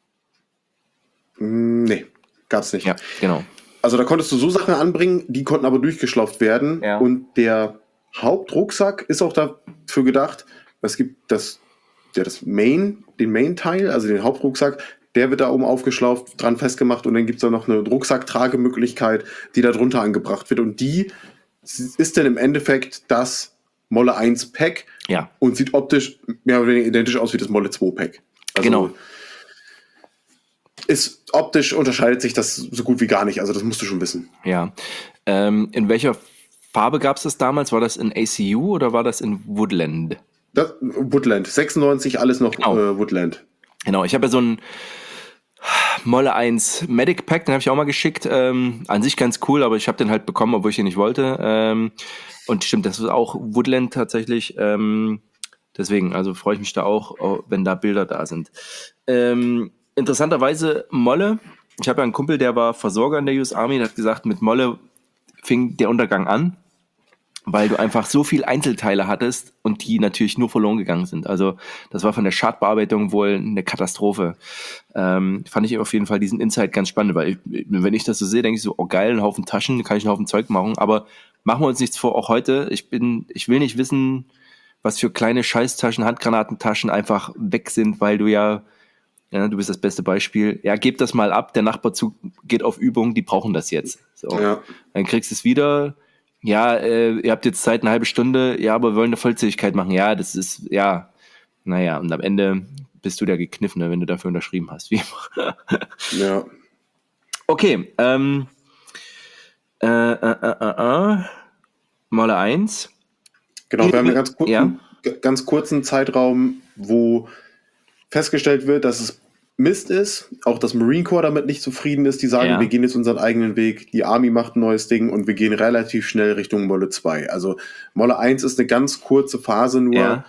Mm, nee, gab's nicht. Ja, genau. Also da konntest du so Sachen anbringen, die konnten aber durchgeschlauft werden. Ja. Und der Hauptrucksack ist auch dafür gedacht, es gibt das, ja, das Main, den Main-Teil, also den Hauptrucksack, der wird da oben aufgeschlauft, dran festgemacht und dann gibt es da noch eine Rucksacktragemöglichkeit, die da drunter angebracht wird. Und die ist dann im Endeffekt das Molle eins Pack Ja. und sieht optisch mehr oder weniger identisch aus wie das Molle zwei Pack. Also Genau. Ist optisch unterscheidet sich das so gut wie gar nicht, also das musst du schon wissen. Ja. Ähm, in welcher Farbe gab es das damals? War das in A C U oder war das in Woodland? Das, Woodland, sechsundneunzig, alles noch Genau. äh, Woodland. Genau, ich habe ja so ein Molle eins Medic Pack, den habe ich auch mal geschickt. Ähm, an sich ganz cool, aber ich habe den halt bekommen, obwohl ich ihn nicht wollte. Ähm, und stimmt, das ist auch Woodland tatsächlich. Ähm, deswegen, also freue ich mich da auch, wenn da Bilder da sind. Ähm, interessanterweise Molle, ich habe ja einen Kumpel, der war Versorger in der U S Army, der hat gesagt, mit Molle fing der Untergang an, weil du einfach so viel Einzelteile hattest und die natürlich nur verloren gegangen sind. Also das war von der Schadbearbeitung wohl eine Katastrophe. Ähm, fand ich auf jeden Fall diesen Insight ganz spannend, weil ich, wenn ich das so sehe, denke ich so, oh geil, ein Haufen Taschen, kann ich einen Haufen Zeug machen, aber machen wir uns nichts vor, auch heute, ich bin, ich will nicht wissen, was für kleine Scheißtaschen, Handgranatentaschen einfach weg sind, weil du ja, ja, du bist das beste Beispiel, ja, gib das mal ab, der Nachbarzug geht auf Übung, die brauchen das jetzt. So. Ja. Dann kriegst du es wieder, ja, äh, ihr habt jetzt Zeit, eine halbe Stunde, ja, aber wir wollen eine Vollzähligkeit machen. Ja, das ist, ja, naja, und am Ende bist du der Gekniffene, wenn du dafür unterschrieben hast. Wie immer. Ja. Okay, ähm, äh, äh, äh, äh, äh, Molle eins. Genau, wir haben einen ganz kurzen, Ja. ganz kurzen Zeitraum, wo festgestellt wird, dass es Mist ist, auch das Marine Corps damit nicht zufrieden ist, die sagen, Ja. wir gehen jetzt unseren eigenen Weg, die Army macht ein neues Ding und wir gehen relativ schnell Richtung Molle zwei. Also Molle eins ist eine ganz kurze Phase nur, Ja.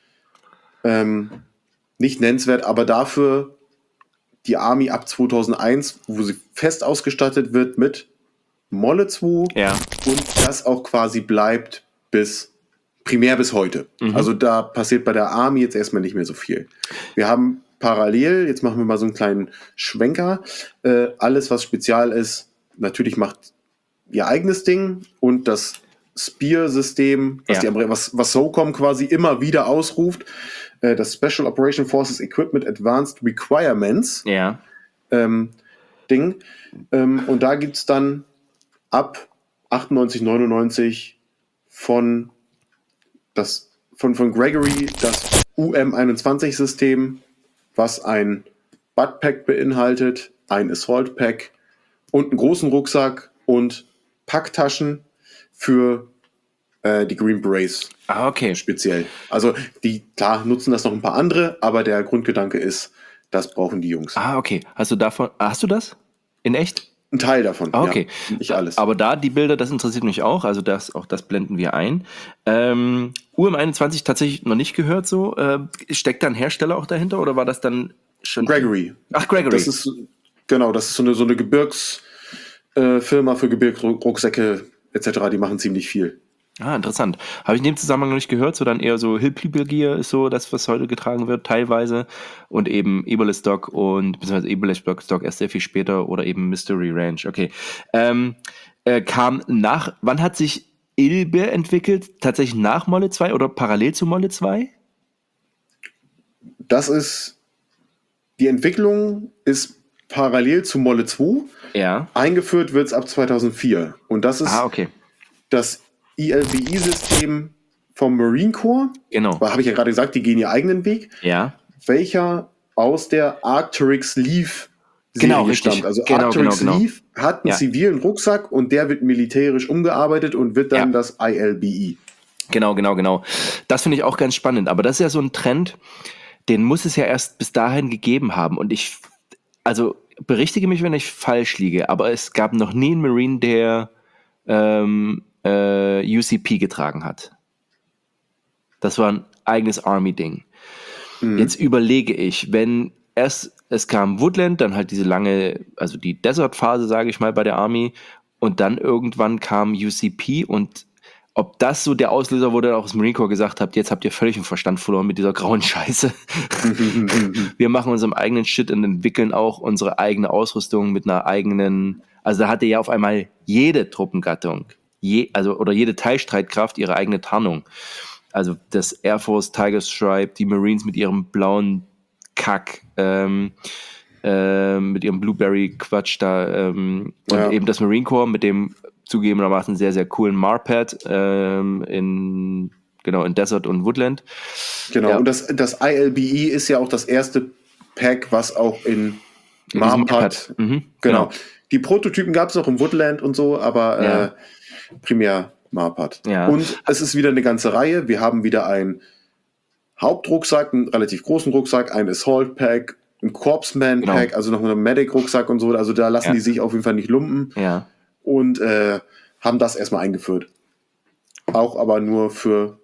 ähm, nicht nennenswert, aber dafür die Army ab zweitausendeins, wo sie fest ausgestattet wird mit Molle zwei Ja. und das auch quasi bleibt bis primär bis heute. Mhm. Also da passiert bei der Army jetzt erstmal nicht mehr so viel. Wir haben parallel, jetzt machen wir mal so einen kleinen Schwenker, äh, alles was spezial ist, natürlich macht ihr eigenes Ding und das Spear-System, was, Ja. die Amer- was, was SOCOM quasi immer wieder ausruft, äh, das Special Operation Forces Equipment Advanced Requirements Ja. ähm, Ding. Ähm, und da gibt es dann ab achtundneunzig, neunundneunzig von, das, von, von Gregory das U M einundzwanzig System, was ein Buttpack beinhaltet, ein Assault Pack und einen großen Rucksack und Packtaschen für äh, die Green Berets Ah, okay. speziell. Also die, klar, nutzen das noch ein paar andere, aber der Grundgedanke ist, das brauchen die Jungs. Ah, okay. Hast du davon, hast du das? In echt? Ein Teil davon, Ah, okay. ja. Nicht alles. Aber da, die Bilder, das interessiert mich auch. Also das, auch das blenden wir ein. Ähm, U M einundzwanzig tatsächlich noch nicht gehört so. Äh, steckt da ein Hersteller auch dahinter oder war das dann schon... Gregory. Ach, Gregory. Das ist, genau, das ist so eine, so eine Gebirgsfirma äh, für Gebirgsrucksäcke et cetera. Die machen ziemlich viel. Ah, interessant. Habe ich in dem Zusammenhang noch nicht gehört, so dann eher so Hill People Gear ist so das, was heute getragen wird, teilweise. Und eben Eberle Stock und, beziehungsweise Eberle Stock erst sehr viel später oder eben Mystery Ranch. Okay. Ähm, äh, kam nach, wann hat sich Ilbe entwickelt? Tatsächlich nach Molle zwei oder parallel zu Molle zwei? Das ist, die Entwicklung ist parallel zu Molle zwei. Ja. Eingeführt wird es ab zweitausendvier. Und das ist Ah, okay. das I L B I-System vom Marine Corps. Genau. Habe ich ja gerade gesagt, die gehen ihren eigenen Weg. Ja. Welcher aus der Arc'teryx Leaf Serie Genau, richtig. stammt. Also Genau, Arc'teryx genau, genau. Leaf hat einen Ja. zivilen Rucksack und der wird militärisch umgearbeitet und wird dann Ja. das I L B I. Genau, genau, genau. Das finde ich auch ganz spannend. Aber das ist ja so ein Trend, den muss es ja erst bis dahin gegeben haben. Und ich, also berichtige mich, wenn ich falsch liege, aber es gab noch nie einen Marine, der ähm, äh, U C P getragen hat. Das war ein eigenes Army-Ding. Mhm. Jetzt überlege ich, wenn erst es kam Woodland, dann halt diese lange, also die Desert-Phase, sage ich mal, bei der Army. Und dann irgendwann kam U C P und ob das so der Auslöser wurde, auch das Marine Corps gesagt hat, jetzt habt ihr völlig den Verstand verloren mit dieser grauen Scheiße. Wir machen unseren eigenen Shit und entwickeln auch unsere eigene Ausrüstung mit einer eigenen, also da hatte ja auf einmal jede Truppengattung, je, also oder jede Teilstreitkraft ihre eigene Tarnung. Also das Air Force Tiger Stripe, die Marines mit ihrem blauen Kack, ähm, äh, mit ihrem Blueberry-Quatsch da ähm, und Ja. eben das Marine Corps mit dem zugegebenermaßen sehr, sehr coolen Marpad ähm, in, genau, in Desert und Woodland. Genau, Ja. und das, das I L B E ist ja auch das erste Pack, was auch in In diesem Marpad, Marpad. Mhm, genau. genau. Die Prototypen gab es noch im Woodland und so, aber Ja. äh, primär Marpad. Ja. Und es ist wieder eine ganze Reihe. Wir haben wieder einen Hauptrucksack, einen relativ großen Rucksack, ein Assault Pack, ein Corpsman Pack, Genau. also noch einen Medic Rucksack und so. Also da lassen Ja. die sich auf jeden Fall nicht lumpen Ja. und äh, haben das erstmal eingeführt. Auch aber nur für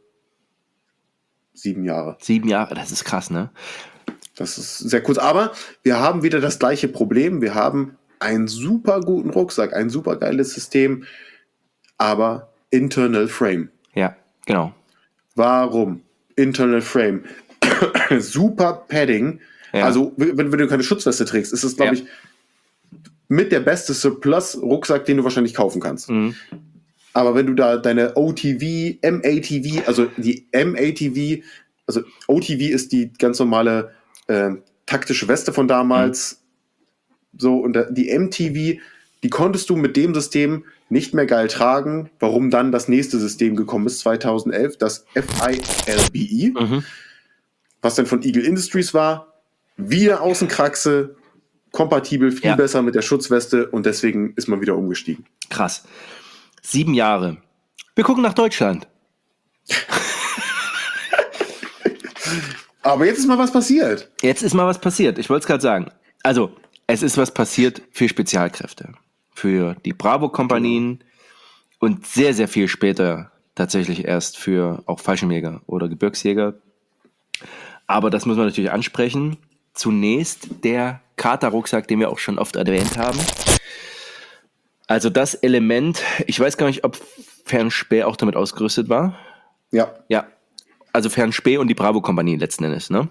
sieben Jahre. Sieben Jahre, das ist krass, ne? Das ist sehr kurz. Aber wir haben wieder das gleiche Problem. Wir haben einen super guten Rucksack, ein super geiles System, aber Internal Frame. Ja, genau. Warum? Internal Frame. Super Padding. Ja. Also, wenn, wenn du keine Schutzweste trägst, ist es, glaube Ja. ich, mit der beste Surplus-Rucksack, den du wahrscheinlich kaufen kannst. Mhm. Aber wenn du da deine O T V, M A T V, also die M A T V, also O T V ist die ganz normale äh, taktische Weste von damals, mhm. so, und die M T V, die konntest du mit dem System nicht mehr geil tragen. Warum dann das nächste System gekommen ist, zweitausendelf, das F I L B E, Mhm. was dann von Eagle Industries war, wieder Außenkraxe, kompatibel, viel Ja. besser mit der Schutzweste und deswegen ist man wieder umgestiegen. Krass. Sieben Jahre. Wir gucken nach Deutschland. Aber jetzt ist mal was passiert. Jetzt ist mal was passiert. Ich wollte es gerade sagen. Also, es ist was passiert für Spezialkräfte. Für die Bravo-Kompanien und sehr, sehr viel später tatsächlich erst für auch Fallschirmjäger oder Gebirgsjäger. Aber das muss man natürlich ansprechen. Zunächst der Kater-Rucksack, den wir auch schon oft erwähnt haben. Also das Element, ich weiß gar nicht, ob Fernspäh auch damit ausgerüstet war. Ja. Ja, also Fernspäh und die Bravo-Kompanie letzten Endes, ne?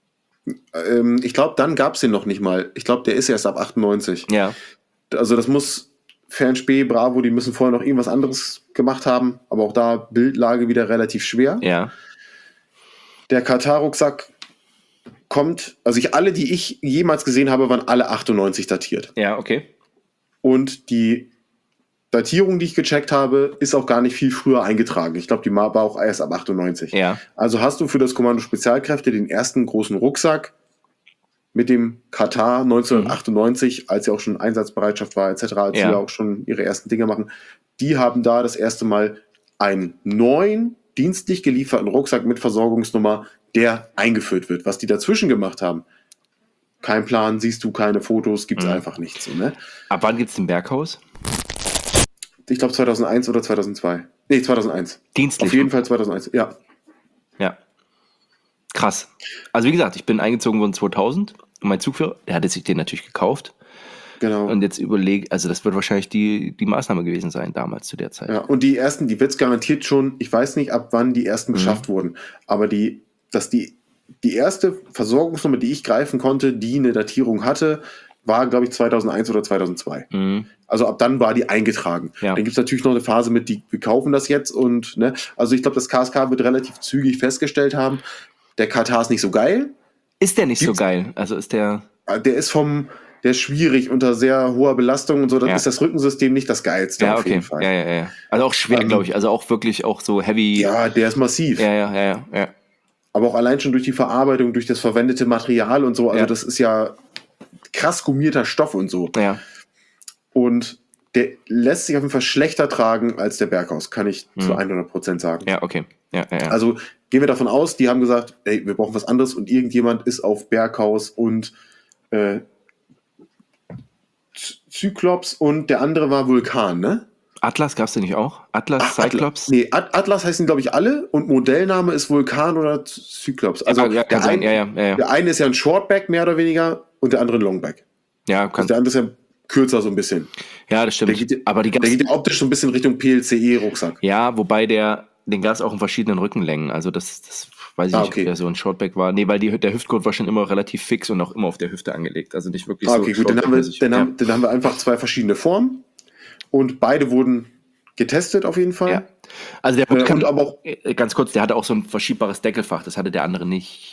Ähm, ich glaube, dann gab es den noch nicht mal. Ich glaube, der ist erst ab achtundneunzig. Ja. Also das muss Fernspäh, Bravo, die müssen vorher noch irgendwas anderes gemacht haben. Aber auch da Bildlage wieder relativ schwer. Ja. Der Katar-Rucksack kommt, also ich, alle, die ich jemals gesehen habe, waren alle achtundneunzig datiert. Ja, okay. Und die Datierung, die ich gecheckt habe, ist auch gar nicht viel früher eingetragen. Ich glaube, die war auch erst ab achtundneunzig. Ja. Also hast du für das Kommando Spezialkräfte den ersten großen Rucksack mit dem Katar neunzehnhundertachtundneunzig, mhm. als ja auch schon Einsatzbereitschaft war, et cetera, als ja. sie ja auch schon ihre ersten Dinge machen. Die haben da das erste Mal einen neuen, dienstlich gelieferten Rucksack mit Versorgungsnummer, der eingeführt wird. Was die dazwischen gemacht haben, kein Plan, siehst du keine Fotos, gibt es mhm. einfach nichts. So, ne? Ab wann gibt es den Berghaus? Ich glaube zweitausendeins oder zweitausendzwei. Nee, zweitausendeins. Dienstlich. Auf jeden Fall zweitausendeins, ja. Ja. Krass. Also wie gesagt, ich bin eingezogen worden zweitausend und mein Zugführer, der hatte sich den natürlich gekauft. Genau. Und jetzt überlege, also das wird wahrscheinlich die, die Maßnahme gewesen sein damals zu der Zeit. Ja, und die ersten, die wird es garantiert schon, ich weiß nicht, ab wann die ersten mhm. beschafft wurden, aber die, dass die, die erste Versorgungsnummer, die ich greifen konnte, die eine Datierung hatte, war, glaube ich, zweitausendeins oder zweitausendzwei. Mhm. Also ab dann war die eingetragen. Ja. Dann gibt es natürlich noch eine Phase mit, die, wir kaufen das jetzt und, ne, also ich glaube, das K S K wird relativ zügig festgestellt haben, der Katar ist nicht so geil. Ist der nicht Gibt's, so geil? Also ist der... Der ist vom, der ist schwierig unter sehr hoher Belastung und so, dann ja. ist das Rückensystem nicht das geilste ja, auf okay. jeden Fall. Ja, ja, ja. Also auch schwer, um, glaube ich, also auch wirklich auch so heavy. Ja, der ist massiv. Ja, ja, ja, ja. ja. Aber auch allein schon durch die Verarbeitung, durch das verwendete Material und so, also ja. das ist ja krass gummierter Stoff und so. Ja. Und der lässt sich auf jeden Fall schlechter tragen als der Berghaus, kann ich mhm. zu hundert Prozent sagen. Ja, okay. Ja, ja, ja. Also gehen wir davon aus, die haben gesagt, ey, wir brauchen was anderes und irgendjemand ist auf Berghaus und äh, Cyclops und der andere war Vulkan, ne? Atlas gab es denn nicht auch? Atlas, Ach, Cyclops? Atlas. Nee, At- Atlas heißen, glaube ich, alle und Modellname ist Vulkan oder Cyclops. Also ja, ja, der, sein. ein, ja, ja, ja, ja. der eine ist ja ein Shortback, mehr oder weniger, und der andere ein Longback. Ja, Also kann, der andere ist ja kürzer so ein bisschen. ja, das Der stimmt. geht, Aber die der ganzen, geht ja optisch so ein bisschen Richtung P L C E-Rucksack. ja, wobei der, den gab es auch in verschiedenen Rückenlängen. Also das, das weiß ich Ah, nicht, okay. ob der so ein Shortback war. Nee, weil die, der Hüftgurt war schon immer relativ fix und auch immer auf der Hüfte angelegt. Also nicht wirklich Ah, so okay, gut, dann haben, wir, Shortback-mäßig. dann, Ja. haben, dann haben wir einfach zwei verschiedene Formen und beide wurden getestet auf jeden Fall. Ja. Also der Äh, Hut kann, und aber auch, äh, ganz kurz, der hatte auch so ein verschiebbares Deckelfach. Das hatte der andere nicht.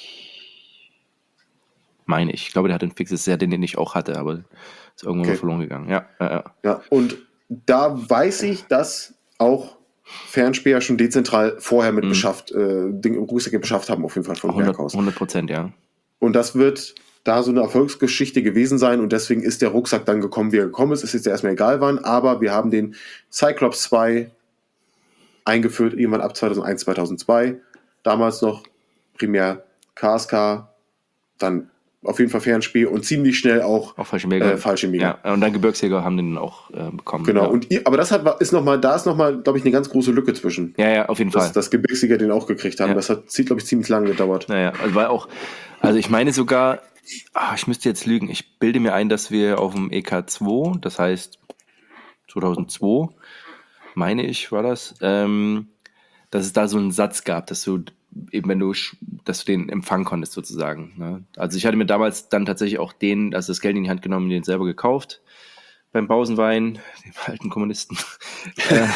Meine ich. Ich glaube, der hatte ein fixes Set, den den ich auch hatte, aber ist irgendwo Okay. mal verloren gegangen. Ja, ja, ja. ja, und da weiß ich, dass auch Fernspäher schon dezentral vorher mit Mhm. beschafft, äh, Ding, Rucksäcke beschafft haben, auf jeden Fall von hundert Berghaus. Prozent, ja. Und das wird da so eine Erfolgsgeschichte gewesen sein und deswegen ist der Rucksack dann gekommen, wie er gekommen ist. Es ist jetzt erstmal egal wann, aber wir haben den Cyclops zwei eingeführt, irgendwann ab zweitausendeins, zweitausendzwei. Damals noch primär K S K, dann auf jeden Fall Fernspee und ziemlich schnell auch Auch Fallschirmjäger. äh, Fallschirmjäger. Ja, und dann Gebirgsjäger haben den auch äh, bekommen. Genau, Ja. und ihr, aber das hat, ist noch mal, da ist nochmal, glaube ich, eine ganz große Lücke zwischen. ja, ja, auf jeden Dass, Fall. dass Gebirgsjäger den auch gekriegt haben. Ja. Das hat, glaube ich, ziemlich lange gedauert. Naja, also war auch, also ich meine sogar, ah, ich müsste jetzt lügen, ich bilde mir ein, dass wir auf dem E K zwei, das heißt zweitausendzwei, meine ich, war das, ähm, dass es da so einen Satz gab, dass du eben, wenn du, sch- dass du den empfangen konntest sozusagen. Ne? Also ich hatte mir damals dann tatsächlich auch den, also das Geld in die Hand genommen, den selber gekauft beim Pausenwein, dem alten Kommunisten. Äh,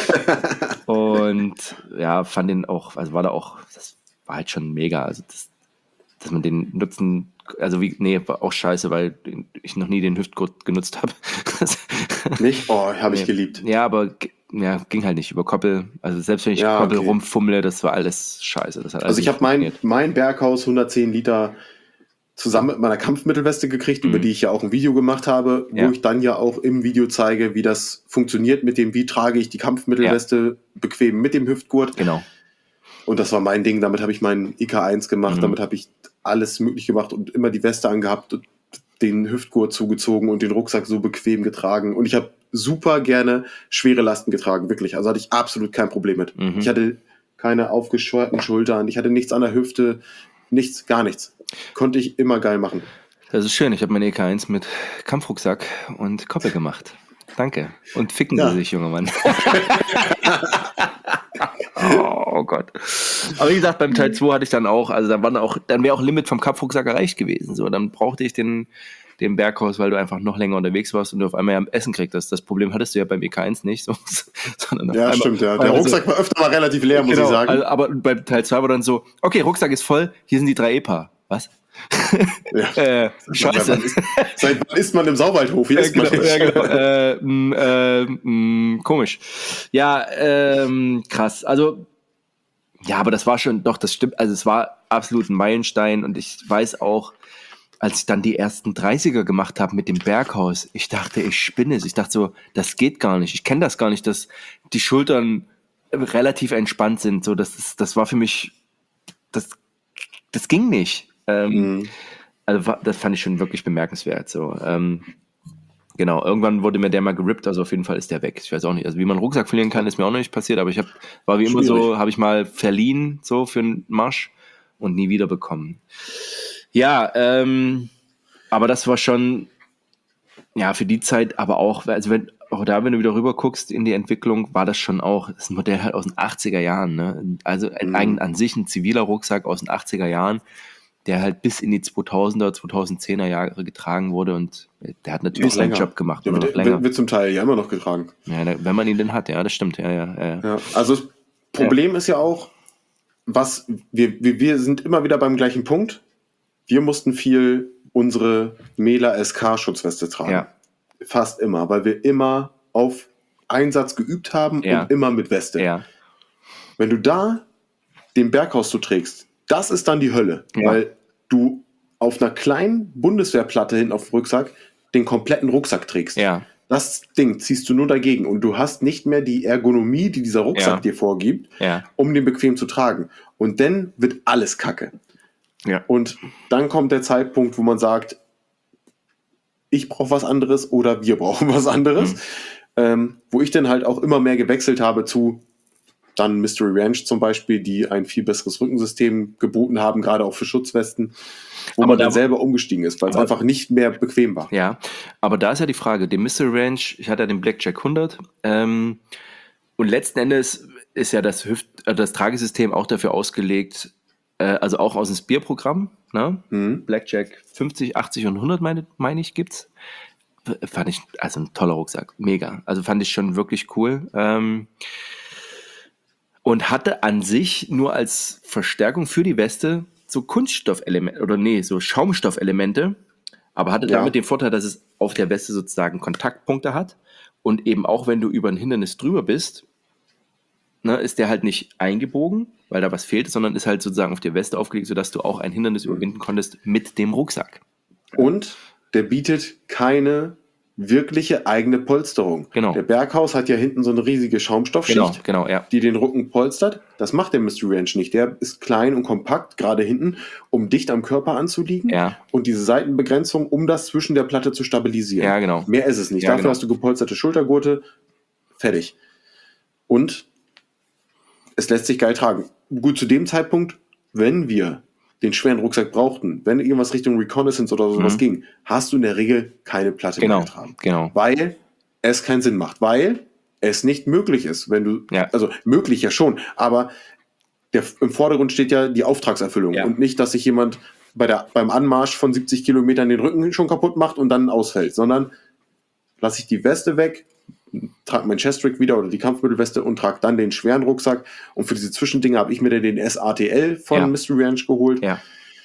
und ja, fand den auch, also war da auch, das war halt schon mega. Also das, dass man den nutzen, also wie, nee, war auch scheiße, weil den- ich noch nie den Hüftgurt genutzt habe. Nicht? Oh, habe ich Nee. geliebt. Ja, aber g- ja, ging halt nicht über Koppel. Also selbst wenn ich Ja, Koppel okay. rumfummle, das war alles scheiße. Das hat alles Also ich nicht habe mein, funktioniert. mein Berghaus hundertzehn Liter zusammen mit meiner Kampfmittelweste gekriegt, Mhm. über die ich ja auch ein Video gemacht habe, wo Ja. ich dann ja auch im Video zeige, wie das funktioniert mit dem, wie trage ich die Kampfmittelweste bequem mit dem Hüftgurt. Genau. Und das war mein Ding, damit habe ich meinen I K eins gemacht, Mhm. damit habe ich alles möglich gemacht und immer die Weste angehabt und den Hüftgurt zugezogen und den Rucksack so bequem getragen. Und ich habe super gerne schwere Lasten getragen, wirklich. Also hatte ich absolut kein Problem mit. Mhm. Ich hatte keine aufgescheuerten Schultern, ich hatte nichts an der Hüfte, nichts, gar nichts. Konnte ich immer geil machen. Das ist schön. Ich habe mein E K eins mit Kampfrucksack und Koppel gemacht. Danke. Und ficken Ja. Sie sich, junger Mann. oh, oh Gott. Aber wie gesagt, beim Teil zwei hatte ich dann auch, also dann, waren auch, dann wäre auch Limit vom Kampfrucksack erreicht gewesen. So, dann brauchte ich den, den Berghaus, weil du einfach noch länger unterwegs warst und du auf einmal ja Essen kriegst. Das Problem hattest du ja beim E K eins nicht. So, sondern auf Ja, einmal, stimmt, ja. Der also- Rucksack war öfter mal relativ leer, muss Genau, ich sagen. also, aber beim Teil zwei war dann so, okay, Rucksack ist voll, hier sind die drei E P A. Was? Ja. äh, scheiße. Seit wann ist, seit wann ist man im Sauwaldhof? Hier Ja, ist man genau, nicht. ja, genau. äh, m, äh, m, komisch. Ja, ähm, krass. Also, ja, aber das war schon, doch, das stimmt. Also, es war absolut ein Meilenstein und ich weiß auch, als ich dann die ersten dreißiger gemacht habe mit dem Berghaus, ich dachte, ich spinne es. Ich dachte so, das geht gar nicht. Ich kenne das gar nicht, dass die Schultern relativ entspannt sind. So, das, ist, das war für mich, das, das ging nicht. Ähm, Mhm. Also wa- das fand ich schon wirklich bemerkenswert. So, ähm, genau, irgendwann wurde mir der mal gerippt, also auf jeden Fall ist der weg. Ich weiß auch nicht, also wie man einen Rucksack verlieren kann, ist mir auch noch nicht passiert, aber ich habe, war wie immer so, Schwierig. habe ich mal verliehen, so für einen Marsch und nie wieder bekommen. Ja, ähm, aber das war schon, ja, für die Zeit, aber auch, also wenn, auch da, wenn du wieder rüber guckst in die Entwicklung, war das schon auch, das ist ein Modell halt aus den achtziger Jahren, ne? Also ein, Mhm. ein, an sich ein ziviler Rucksack aus den achtziger Jahren, der halt bis in die zweitausender, zweitausendzehner Jahre getragen wurde und der hat natürlich Noch seinen länger. Job gemacht, Der immer noch wird, länger. wird, wird zum Teil ja immer noch getragen. Ja, da- wenn man ihn denn hat, ja, das stimmt, ja, ja, ja. Ja, also das Problem ist ja auch, was wir, wir, wir sind immer wieder beim gleichen Punkt. Wir mussten viel unsere Mela S K-Schutzweste tragen. Ja. Fast immer, weil wir immer auf Einsatz geübt haben Ja. und immer mit Weste. Ja, Wenn du da den Berghaus so trägst, das ist dann die Hölle, Ja. weil du auf einer kleinen Bundeswehrplatte hinten auf dem Rucksack den kompletten Rucksack trägst. ja, Das Ding ziehst du nur dagegen und du hast nicht mehr die Ergonomie, die dieser Rucksack Ja. dir vorgibt, ja, um den bequem zu tragen. Und dann wird alles kacke. ja. Und dann kommt der Zeitpunkt, wo man sagt, ich brauche was anderes oder wir brauchen was anderes. Mhm. Ähm, wo ich dann halt auch immer mehr gewechselt habe zu, dann Mystery Ranch zum Beispiel, die ein viel besseres Rückensystem geboten haben, gerade auch für Schutzwesten, wo Aber man da- dann selber umgestiegen ist, weil es aber- einfach nicht mehr bequem war. Ja, aber da ist ja die Frage, den Mystery Ranch, ich hatte ja den Blackjack hundert, ähm, und letzten Endes ist ja das, Hüft, äh, das Tragesystem auch dafür ausgelegt, äh, also auch aus dem Spear-Programm, ne? Mhm. Blackjack fünfzig, achtzig und hundert, meine, meine ich, gibt's. F- Fand ich, also ein toller Rucksack, mega. Also fand ich schon wirklich cool. Ähm, und hatte an sich nur als Verstärkung für die Weste so Kunststoffelemente, oder nee, so Schaumstoffelemente, aber hatte Ja. damit den Vorteil, dass es auf der Weste sozusagen Kontaktpunkte hat und eben auch wenn du über ein Hindernis drüber bist, ne, ist der halt nicht eingebogen, weil da was fehlt, sondern ist halt sozusagen auf der Weste aufgelegt, sodass du auch ein Hindernis überwinden konntest mit dem Rucksack. Und der bietet keine wirkliche eigene Polsterung. Genau. Der Berghaus hat ja hinten so eine riesige Schaumstoffschicht, Genau, genau, ja. die den Rücken polstert. Das macht der Mystery Ranch nicht. Der ist klein und kompakt, gerade hinten, um dicht am Körper anzuliegen. Ja. Und diese Seitenbegrenzung, um das zwischen der Platte zu stabilisieren. Ja, genau. Mehr ist es nicht. Ja, Dafür genau. hast du gepolsterte Schultergurte. Fertig. Und es lässt sich geil tragen. Gut, zu dem Zeitpunkt, wenn wir den schweren Rucksack brauchten, wenn irgendwas Richtung Reconnaissance oder sowas Mhm. ging, hast du in der Regel keine Platte Genau, mehr getragen. genau. Weil es keinen Sinn macht. Weil es nicht möglich ist, wenn du, Ja. also möglich ja schon, aber der, im Vordergrund steht ja die Auftragserfüllung Ja. und nicht, dass sich jemand bei der, beim Anmarsch von siebzig Kilometern den Rücken schon kaputt macht und dann ausfällt, sondern lasse ich die Weste weg, trage mein Chest-Rig wieder oder die Kampfmittelweste und trage dann den schweren Rucksack. Und für diese Zwischendinge habe ich mir dann den S A T L von Ja. Mystery Ranch geholt. Ja,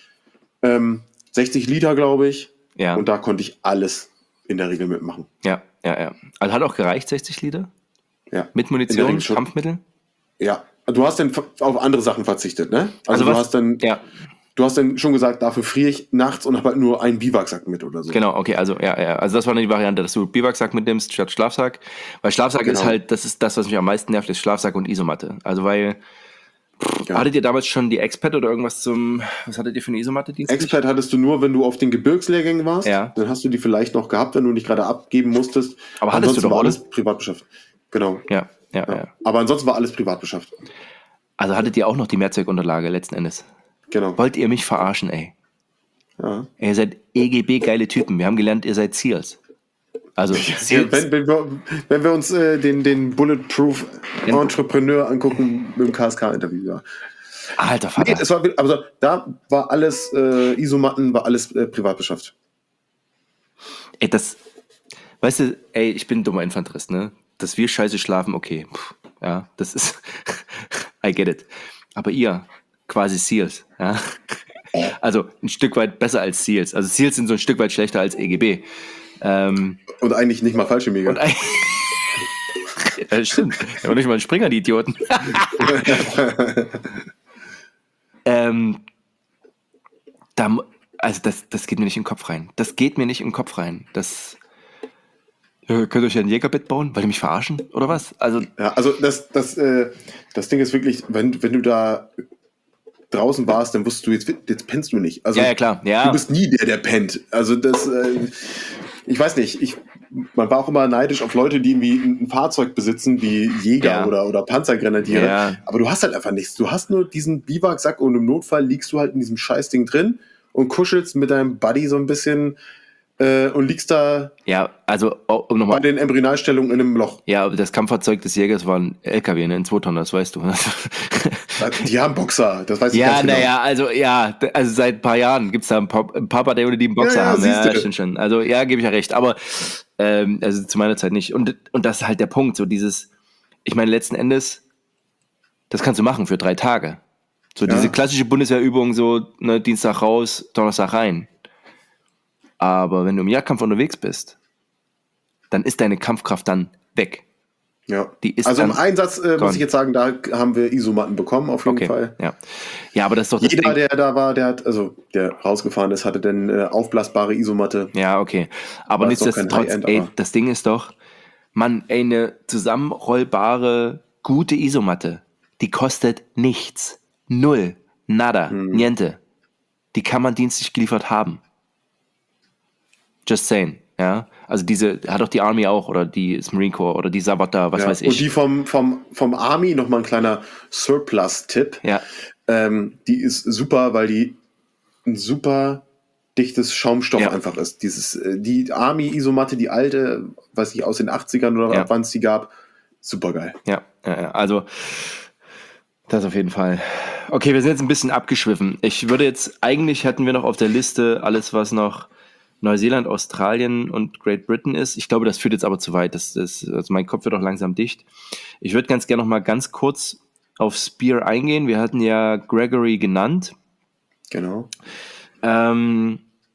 Ähm, sechzig Liter, glaube ich. ja, Und da konnte ich alles in der Regel mitmachen. ja, ja, ja. Also hat auch gereicht, sechzig Liter? Ja. Mit In der Munition, Regel schon. Kampfmittel? Ja. Du hast dann auf andere Sachen verzichtet, ne? Also, Also du was- hast dann, Ja, du hast dann schon gesagt, dafür friere ich nachts und habe halt nur einen Biwaksack mit oder so. genau, okay, also ja, ja. Also das war die Variante, dass du Biwaksack mitnimmst statt Schlafsack. Weil Schlafsack Genau. ist halt, das ist das, was mich am meisten nervt, ist Schlafsack und Isomatte. Also weil, Ja. hattet ihr damals schon die Expert oder irgendwas zum, was hattet ihr für eine Isomatte dienstlich? Expert hattest du nur, wenn du auf den Gebirgslehrgängen warst. Ja. Dann hast du die vielleicht noch gehabt, wenn du nicht gerade abgeben musstest. Aber hattest du Ansonsten doch, war oder? alles privat beschafft. Genau. Ja, ja, ja, Ja. Aber ansonsten war alles privat beschafft. Also hattet ihr auch noch die Mehrzweckunterlage letzten Endes. Genau. Wollt ihr mich verarschen, ey? Ja. Ihr seid E G B-geile Typen. Wir haben gelernt, ihr seid Seals. Also, Ja, Seals, wenn, wenn, wir, wenn wir uns äh, den, den Bulletproof Genau. Entrepreneur angucken mit dem K S K-Interview, ja. alter Nee, Vater. es war, also, da war alles äh, Isomatten, war alles äh, privat beschafft. Ey, das, weißt du, ey, ich bin ein dummer Infanterist, ne? Dass wir scheiße schlafen, okay. Puh, ja, das ist, I get it. Aber ihr, quasi Seals, ja? Also ein Stück weit besser als Seals. Also Seals sind so ein Stück weit schlechter als E G B. Ähm, Und eigentlich nicht mal Fallschirmjäger. und ein, ja, das stimmt. Ja, und nicht mal ein Springer, die Idioten. ähm, da, mu- also das, das geht mir nicht in den Kopf rein. Das geht mir nicht in den Kopf rein. Das, ja, könnt ihr euch ja ein Jägerbett bauen? Wollt ihr mich verarschen? Oder was? Also, Ja, also das, das, äh, das Ding ist wirklich, wenn, wenn du da draußen warst, dann wusstest du, jetzt, jetzt pennst du nicht. Also ja, ja, klar. Ja. du bist nie der, der pennt. Also das, äh, ich weiß nicht, ich, man war auch immer neidisch auf Leute, die irgendwie ein, ein Fahrzeug besitzen, wie Jäger Ja. oder, oder Panzergrenadiere. Ja. Aber du hast halt einfach nichts. Du hast nur diesen Biwaksack und im Notfall liegst du halt in diesem Scheißding drin und kuschelst mit deinem Buddy so ein bisschen äh, und liegst da Ja, also, oh, um bei nochmal. den Embryonalstellungen in einem Loch. Ja, aber das Kampffahrzeug des Jägers war ein L K W, ne? Ein Zwei-Tonner, das weißt du. Die haben Boxer, das weiß ich Ja, ganz genau. naja, also ja, d- also seit ein paar Jahren gibt es da ein paar, ein paar Parteien, die einen Boxer Ja, ja, haben. Ja, siehste. stimmt schon. Also ja, gebe ich ja recht. Aber ähm, also zu meiner Zeit nicht. Und, und das ist halt der Punkt, so dieses, ich meine, letzten Endes, das kannst du machen für drei Tage. So Ja. diese klassische Bundeswehrübung, so ne, Dienstag raus, Donnerstag rein. Aber wenn du im Jagdkampf unterwegs bist, dann ist deine Kampfkraft dann weg. Ja. Die ist also im dann Einsatz äh, muss gone. ich jetzt sagen, da haben wir Isomatten bekommen, auf jeden Okay, Fall. ja. Ja, aber das ist doch das Jeder, Ding. der da war, der hat, also der rausgefahren ist, hatte dann äh, aufblasbare Isomatte. Ja, okay. Aber War jetzt doch kein nichtsdestotrotz, High-End, ey, aber- das Ding ist doch, Mann, ey, eine zusammenrollbare, gute Isomatte, die kostet nichts. Null. Nada. Hm. Niente. Die kann man dienstlich geliefert haben. Just saying. Ja, also diese, hat doch die Army auch oder die ist Marine Corps oder die Sabata, was ja. weiß ich. Und die vom, vom, vom Army, nochmal ein kleiner Surplus-Tipp. Ja. Ähm, die ist super, weil die ein super dichtes Schaumstoff Ja. einfach ist. Dieses, äh, die Army-Isomatte, die alte, weiß ich, aus den achtzigern oder Ja. ab wann es die gab, super geil. Ja, ja, ja, also das auf jeden Fall. Okay, wir sind jetzt ein bisschen abgeschwiffen. Ich würde jetzt, eigentlich hatten wir noch auf der Liste alles, was noch Neuseeland, Australien und Great Britain ist. Ich glaube, das führt jetzt aber zu weit. Das, das, also mein Kopf wird auch langsam dicht. Ich würde ganz gerne noch mal ganz kurz auf Spear eingehen. Wir hatten ja Gregory genannt. Genau. Ähm,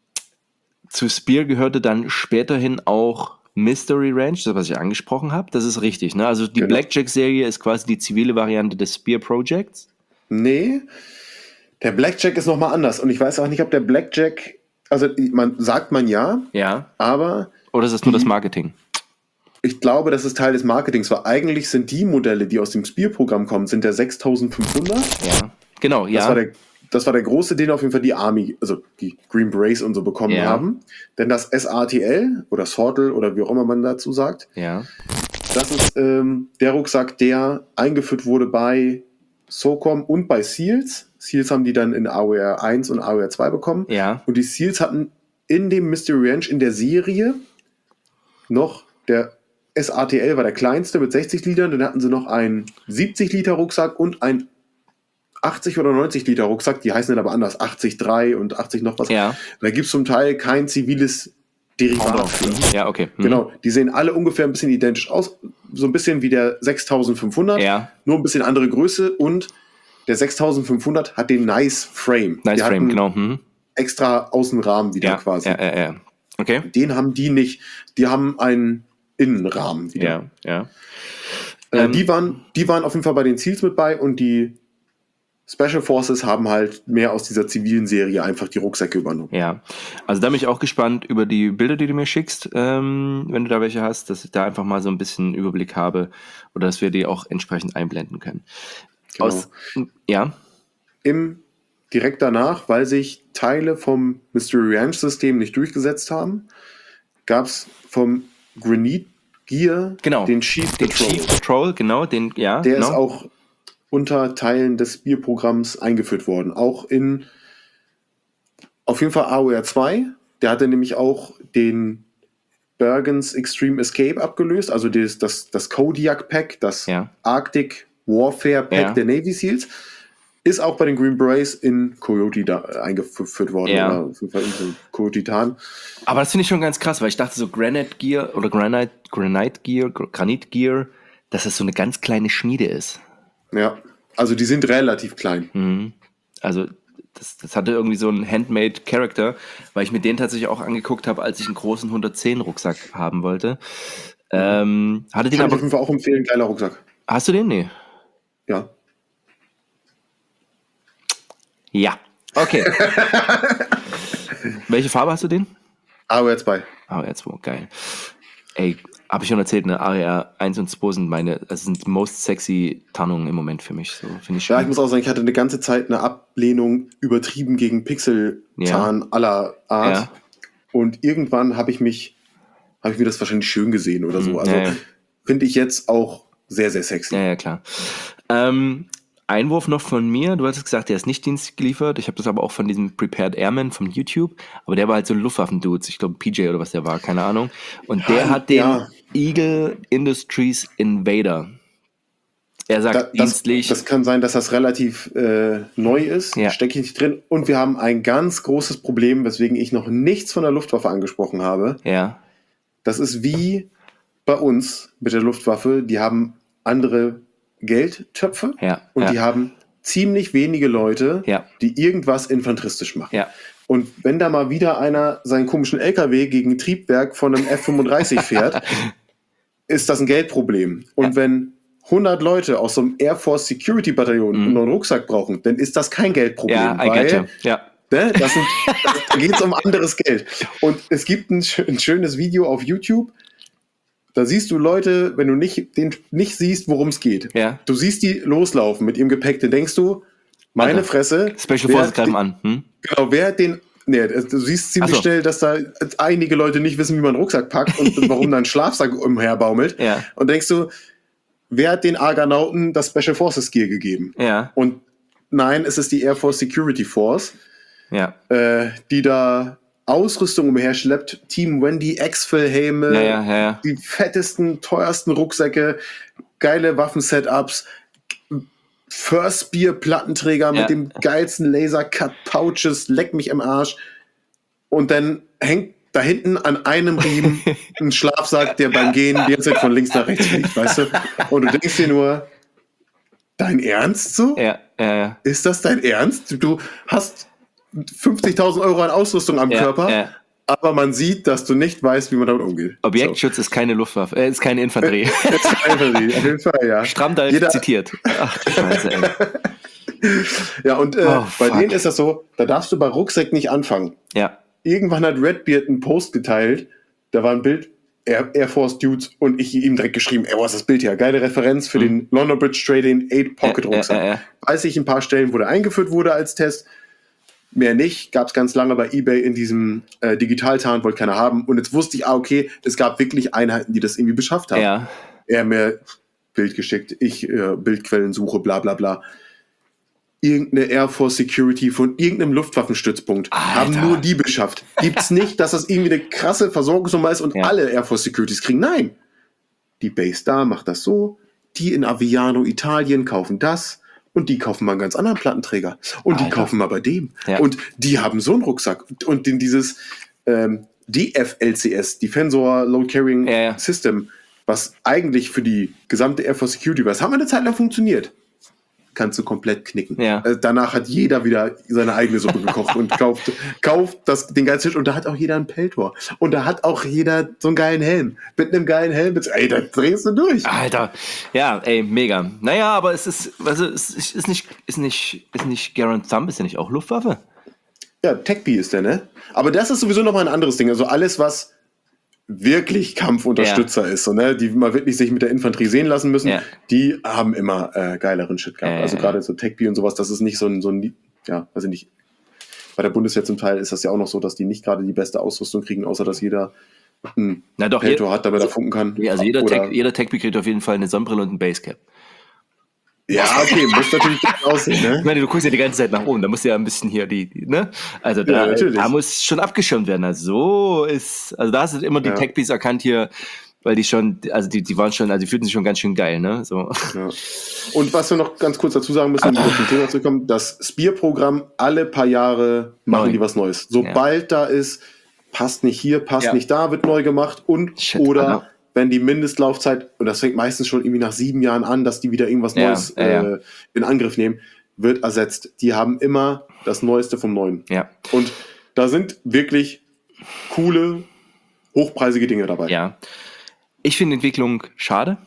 zu Spear gehörte dann späterhin auch Mystery Ranch, das, was ich angesprochen habe. Das ist richtig, ne? Also die Genau. Blackjack-Serie ist quasi die zivile Variante des Spear Projects. Nee, der Blackjack ist nochmal anders. Und ich weiß auch nicht, ob der Blackjack, also man sagt man ja, Ja. aber Oder ist das nur die, das Marketing? Ich glaube, das ist Teil des Marketings, weil eigentlich sind die Modelle, die aus dem Spear-Programm kommen, sind der sechstausendfünfhundert. Ja, genau, ja. Das war der, das war der große, den auf jeden Fall die Army, also die Green Berets und so bekommen Ja. haben. Denn das S A T L oder Sortel oder wie auch immer man dazu sagt, Ja. das ist ähm, der Rucksack, der eingeführt wurde bei SOCOM und bei SEALs. SEALs haben die dann in A O R eins und A O R zwei bekommen. Ja. Und die SEALs hatten in dem Mystery Ranch in der Serie noch der S A T L war der kleinste mit sechzig Litern, dann hatten sie noch einen siebzig Liter Rucksack und einen achtzig oder neunzig Liter Rucksack, die heißen dann aber anders, achtzig Komma drei und achtzig noch was. Ja. Da gibt es zum Teil kein ziviles Derivat für. Ja, okay. Hm. Genau, die sehen alle ungefähr ein bisschen identisch aus, so ein bisschen wie der sechstausendfünfhundert, Ja. nur ein bisschen andere Größe und der sechstausendfünfhundert hat den Nice Frame. Nice Die Frame, hatten genau. Hm. extra Außenrahmen wieder Ja, quasi. ja, ja, ja. Okay. Den haben die nicht, die haben einen Innenrahmen wieder. Ja, ja. Äh, Ähm, die, waren, die waren auf jeden Fall bei den Seals mit bei und die Special Forces haben halt mehr aus dieser zivilen Serie einfach die Rucksäcke übernommen. Ja, also da bin ich auch gespannt über die Bilder, die du mir schickst, ähm, wenn du da welche hast, dass ich da einfach mal so ein bisschen Überblick habe oder dass wir die auch entsprechend einblenden können. Genau. Aus, ja, Im direkt danach, weil sich Teile vom Mystery Ranch System nicht durchgesetzt haben, gab es vom Granite Gear genau. den Chief Den Patrol. Chief Patrol, genau, den, ja. Der genau. ist auch unter Teilen des Spear-Programms eingeführt worden. Auch in auf jeden Fall A O R zwei. Der hatte nämlich auch den Bergens Extreme Escape abgelöst, also das, das, das Kodiak Pack, das Ja. Arctic Warfare Pack Ja. der Navy Seals. Ist auch bei den Green Berets in Coyote da eingeführt worden. Ja. Oder auf jeden Fall in so Coyote Tarn. Aber das finde ich schon ganz krass, weil ich dachte so Granite Gear oder Granite, Granite Gear, Granit Gear, dass das so eine ganz kleine Schmiede ist. Ja, also die sind relativ klein. Mhm. Also das, das hatte irgendwie so einen Handmade Character, weil ich mir den tatsächlich auch angeguckt habe, als ich einen großen hundertzehn Rucksack haben wollte. Ähm, hatte den Kann ich aber, auf jeden Fall auch empfehlen, geiler Rucksack. hast du den? Nee. Ja. Ja. Okay. Welche Farbe hast du den? A O R zwei. A O R zwei, geil. Ey, habe ich schon erzählt, ne? A O R eins und zwei sind meine, das sind most sexy Tarnungen im Moment für mich. So, finde ich schön. Ja, ich muss auch sagen, ich hatte eine ganze Zeit eine Ablehnung übertrieben gegen Pixel-Tarn Ja. aller Art. Ja. Und irgendwann habe ich mich, habe ich mir das wahrscheinlich schön gesehen oder so. Mhm, Also ja, ja. finde ich jetzt auch sehr, sehr sexy. Ja, ja, klar. Ähm, Einwurf noch von mir. Du hattest gesagt, der ist nicht Dienst geliefert. Ich habe das aber auch von diesem Prepared Airman von YouTube. Aber der war halt so ein Luftwaffen-Dude. Ich glaube, P J oder was der war, keine Ahnung. Und der Ja, hat den ja. Eagle Industries Invader. Er sagt Da, das, dienstlich. das kann sein, dass das relativ äh, neu ist. Ja. Stecke ich nicht drin. Und wir haben ein ganz großes Problem, weswegen ich noch nichts von der Luftwaffe angesprochen habe. ja, Das ist wie bei uns mit der Luftwaffe. Die haben andere Geldtöpfe ja, und ja, die haben ziemlich wenige Leute, Ja. die irgendwas infanteristisch machen. ja, Und wenn da mal wieder einer seinen komischen L K W gegen ein Triebwerk von einem F fünfunddreißig fährt, ist das ein Geldproblem. Und Ja. wenn hundert Leute aus so einem Air Force Security Bataillon Mhm. einen neuen Rucksack brauchen, dann ist das kein Geldproblem. ja, I weil, gotcha. Ja, ne, das sind, da geht es um anderes Geld. Und es gibt ein, schö- ein schönes Video auf YouTube, da siehst du Leute, wenn du nicht, den, nicht siehst, worum es geht. ja. Du siehst die loslaufen mit ihrem Gepäck, dann denkst du, meine Alter. Fresse, Special wer- Forces greifen an. Hm? Genau, wer hat den Nee, du siehst ziemlich Ach so. schnell, dass da einige Leute nicht wissen, wie man einen Rucksack packt und warum da ein Schlafsack umherbaumelt. Ja. Und denkst du, wer hat den Argonauten das Special Forces Gear gegeben? Ja. Und nein, es ist die Air Force Security Force, Ja. äh, die da Ausrüstung umherschleppt. Team Wendy, Exfil-Helme, Ja, ja, ja, ja. die fettesten, teuersten Rucksäcke, geile Waffensetups, First Spear Plattenträger Ja. mit dem geilsten Laser-Cut-Pouches, leck mich im Arsch. Und dann hängt da hinten an einem Riemen ein Schlafsack, der beim Gehen die ganze Zeit von links nach rechts fliegt, weißt du? Und du denkst dir nur, dein Ernst so? Ja, ja, ja. Ist das dein Ernst? Du hast fünfzigtausend Euro an Ausrüstung am Ja, Körper, ja. aber man sieht, dass du nicht weißt, wie man damit umgeht. Objektschutz ist keine Luftwaffe, äh, ist keine Infanterie. So. Das ist Infanterie, auf jeden Fall, ja. Stramm da Jeder- zitiert. Ach, du Scheiße, ey. Ja, und äh, Oh, bei fuck. denen ist das so, da darfst du bei Rucksack nicht anfangen. Ja, Irgendwann hat Redbeard einen Post geteilt, da war ein Bild, Air, Air Force Dudes, und ich ihm direkt geschrieben, ey, was ist das Bild hier? Geile Referenz für den London Bridge Trading eight Pocket Rucksack. Ja, ja, ja. Weiß ich ein paar Stellen, wo der eingeführt wurde als Test, mehr nicht, gab es ganz lange bei eBay in diesem äh, Digitaltarn, wollte keiner haben, und jetzt wusste ich, ah, okay, es gab wirklich Einheiten, die das irgendwie beschafft haben. ja. Er hat mir Bild geschickt, ich äh, Bildquellen suche, bla bla bla. Irgendeine Air Force Security von irgendeinem Luftwaffenstützpunkt Alter. haben nur die beschafft. Gibt's nicht, dass das irgendwie eine krasse Versorgungsnummer ist und Ja. alle Air Force Securities kriegen. Nein. Die Base da macht das so, die in Aviano Italien kaufen das und die kaufen mal einen ganz anderen Plattenträger und die Alter. kaufen mal bei dem. Ja. Und die haben so einen Rucksack und den dieses ähm, D F L C S, Defensor Load Carrying Ja, ja. System, was eigentlich für die gesamte Air Force Security war, das haben wir eine Zeit lang funktioniert. Kannst du komplett knicken. Ja. Äh, danach hat jeder wieder seine eigene Suppe gekocht und kauft, kauft das, den geilsten Shit. Und da hat auch jeder einen Peltor. Und da hat auch jeder so einen geilen Helm. Mit einem geilen Helm. Ey, da drehst du durch. Alter, ja, ey, mega. Naja, aber es ist, also es ist ist nicht, ist nicht, ist nicht Garand Thumb, ist ja nicht auch Luftwaffe? Ja, Techbee ist der, ne? Aber das ist sowieso nochmal ein anderes Ding. Also alles, was wirklich Kampfunterstützer ist, so, ne? Die mal wirklich sich mit der Infanterie sehen lassen müssen, Ja. die haben immer äh, geileren Shit gehabt. Ja, also ja, gerade so Techbee und sowas, das ist nicht so ein, so ein, ja, weiß ich nicht. Bei der Bundeswehr zum Teil ist das ja auch noch so, dass die nicht gerade die beste Ausrüstung kriegen, außer dass jeder einen Na doch, Peltor jeder, hat, damit er funken kann. ja, also jeder, Oder- Tech, jeder Techbee kriegt auf jeden Fall eine Sonnenbrille und ein Basecap. Ja, okay, muss natürlich gut aussehen, Ich ne? meine, du guckst ja die ganze Zeit nach oben, da musst du ja ein bisschen hier die, die ne? Also da, Ja, natürlich. da muss schon abgeschirmt werden. Also so ist, also da hast du immer die Ja. Techbees erkannt hier, weil die schon, also die, die waren schon, also die fühlten sich schon ganz schön geil, ne? So. Ja. Und was wir noch ganz kurz dazu sagen müssen, um wieder zum Thema zu kommen, das Spear-Programm, alle paar Jahre machen Neu. die was Neues. Sobald da ist, passt nicht hier, passt Ja. nicht da, wird neu gemacht und Shit, oder Alter. wenn die Mindestlaufzeit, und das fängt meistens schon irgendwie nach sieben Jahren an, dass die wieder irgendwas Ja, Neues ja, ja. Äh, in Angriff nehmen, wird ersetzt. Die haben immer das Neueste vom Neuen. Ja, Und da sind wirklich coole, hochpreisige Dinge dabei. ja. Ich finde Entwicklung schade,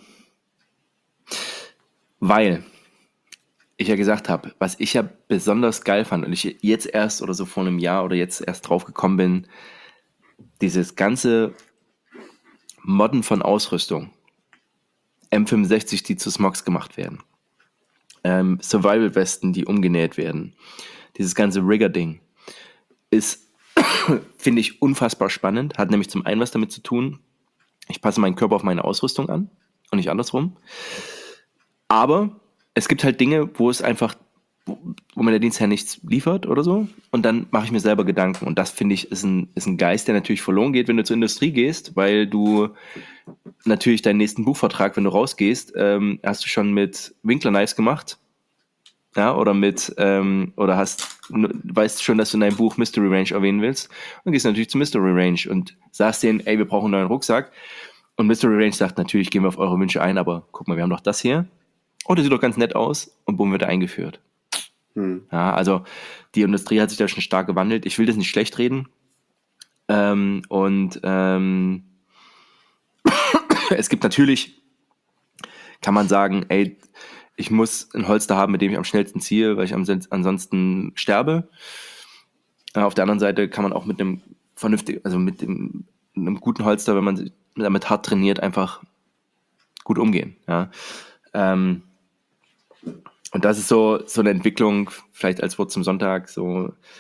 weil ich ja gesagt habe, was ich ja besonders geil fand und ich jetzt erst oder so vor einem Jahr oder jetzt erst drauf gekommen bin, dieses ganze Modden von Ausrüstung, M fünfundsechzig, die zu Smogs gemacht werden, ähm, Survival-Westen, die umgenäht werden, dieses ganze Rigger-Ding ist, finde ich, unfassbar spannend, hat nämlich zum einen was damit zu tun, ich passe meinen Körper auf meine Ausrüstung an und nicht andersrum, aber es gibt halt Dinge, wo es einfach, wo, wo mir der Dienstherr nichts liefert oder so. Und dann mache ich mir selber Gedanken. Und das, finde ich, ist ein, ist ein Geist, der natürlich verloren geht, wenn du zur Industrie gehst, weil du natürlich deinen nächsten Buchvertrag, wenn du rausgehst, ähm, hast du schon mit Winkler Knives gemacht. Ja, oder mit, ähm, oder hast, weißt schon, dass du in deinem Buch Mystery Range erwähnen willst. Und gehst natürlich zu Mystery Range und sagst denen, ey, wir brauchen einen neuen Rucksack. Und Mystery Range sagt, natürlich gehen wir auf eure Wünsche ein, aber guck mal, wir haben doch das hier. Oh, das sieht doch ganz nett aus. Und bumm, wird er eingeführt. Hm. Ja, also die Industrie hat sich da schon stark gewandelt. Ich will das nicht schlecht reden. Ähm, und ähm, es gibt natürlich, kann man sagen, ey, ich muss ein Holster haben, mit dem ich am schnellsten ziehe, weil ich am, ansonsten sterbe. Äh, auf der anderen Seite kann man auch mit einem vernünftigen, also mit dem, einem guten Holster, wenn man damit hart trainiert, einfach gut umgehen. Ja. Ähm, und das ist so, so eine Entwicklung, vielleicht als Wort zum Sonntag, so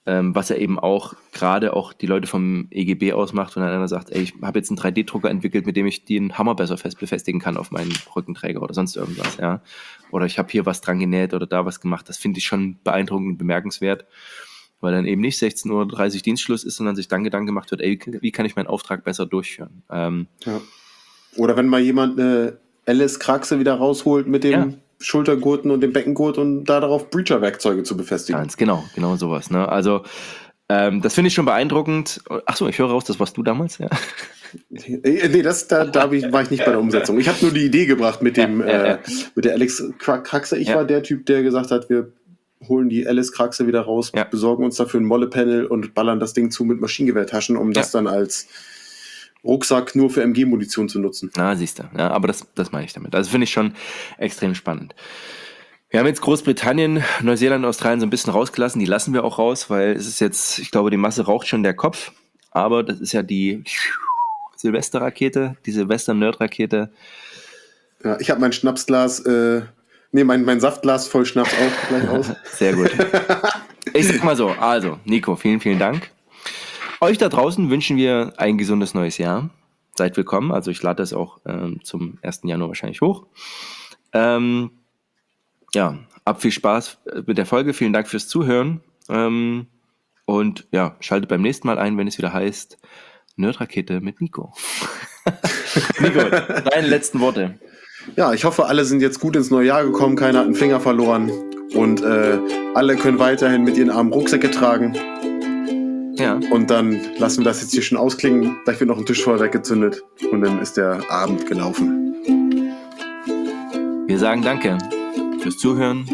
Ähm, was ja eben auch gerade auch die Leute vom E G B ausmacht, wenn dann einer sagt, ey, ich habe jetzt einen drei D Drucker entwickelt, mit dem ich den Hammer besser fest befestigen kann auf meinen Rückenträger oder sonst irgendwas, ja. Oder ich habe hier was dran genäht oder da was gemacht. Das finde ich schon beeindruckend und bemerkenswert, weil dann eben nicht sechzehn Uhr dreißig Dienstschluss ist, sondern sich dann Gedanken gemacht wird, ey, wie kann ich meinen Auftrag besser durchführen? Ähm, ja. Oder wenn mal jemand eine Alice-Kraxe wieder rausholt mit dem Ja. Schultergurten und dem Beckengurt und da darauf Breacher-Werkzeuge zu befestigen. Ganz genau, genau sowas. Ne? Also ähm, das finde ich schon beeindruckend. Achso, ich höre raus, das warst du damals, ja. Nee, das, da, da ich, war ich nicht bei der Umsetzung. Ich habe nur die Idee gebracht mit dem Ja, ja, ja. Äh, mit der Alice-Kraxe. Ich Ja. war der Typ, der gesagt hat, wir holen die Alice-Kraxe wieder raus, Ja. besorgen uns dafür ein Molle-Panel und ballern das Ding zu mit Maschinengewehrtaschen, um das Ja. dann als Rucksack nur für M G-Munition zu nutzen. Na, siehst du. Ja, aber das, das meine ich damit. Also finde ich schon extrem spannend. Wir haben jetzt Großbritannien, Neuseeland, Australien so ein bisschen rausgelassen. Die lassen wir auch raus, weil es ist jetzt, ich glaube, die Masse raucht schon der Kopf. Aber das ist ja die Silvesterrakete, die Silvester-Nerd-Rakete. Ja, ich habe mein Schnapsglas, äh, nee, mein, mein Saftglas voll Schnaps auch gleich aus. Sehr gut. Ich sag mal so, also, Nico, vielen, vielen Dank. Euch da draußen wünschen wir ein gesundes neues Jahr. Seid willkommen. Also ich lade das auch ähm, zum ersten Januar wahrscheinlich hoch. Ähm, ja, habt viel Spaß mit der Folge. Vielen Dank fürs Zuhören. Ähm, und ja, schaltet beim nächsten Mal ein, wenn es wieder heißt Nerdrakete mit Nico. Nico, deine letzten Worte. Ja, ich hoffe, alle sind jetzt gut ins neue Jahr gekommen, keiner hat einen Finger verloren und äh, alle können weiterhin mit ihren armen Rucksäcke tragen. Ja. Und dann lassen wir das jetzt hier schon ausklingen. Gleich wird noch ein Tischfeuerwerk gezündet und dann ist der Abend gelaufen. Wir sagen Danke fürs Zuhören,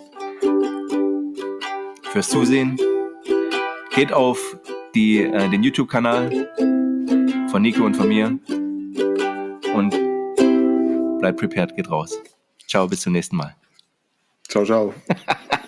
fürs Zusehen. Geht auf die, äh, den YouTube-Kanal von Nico und von mir und bleibt prepared, geht raus. Ciao, bis zum nächsten Mal. Ciao, ciao.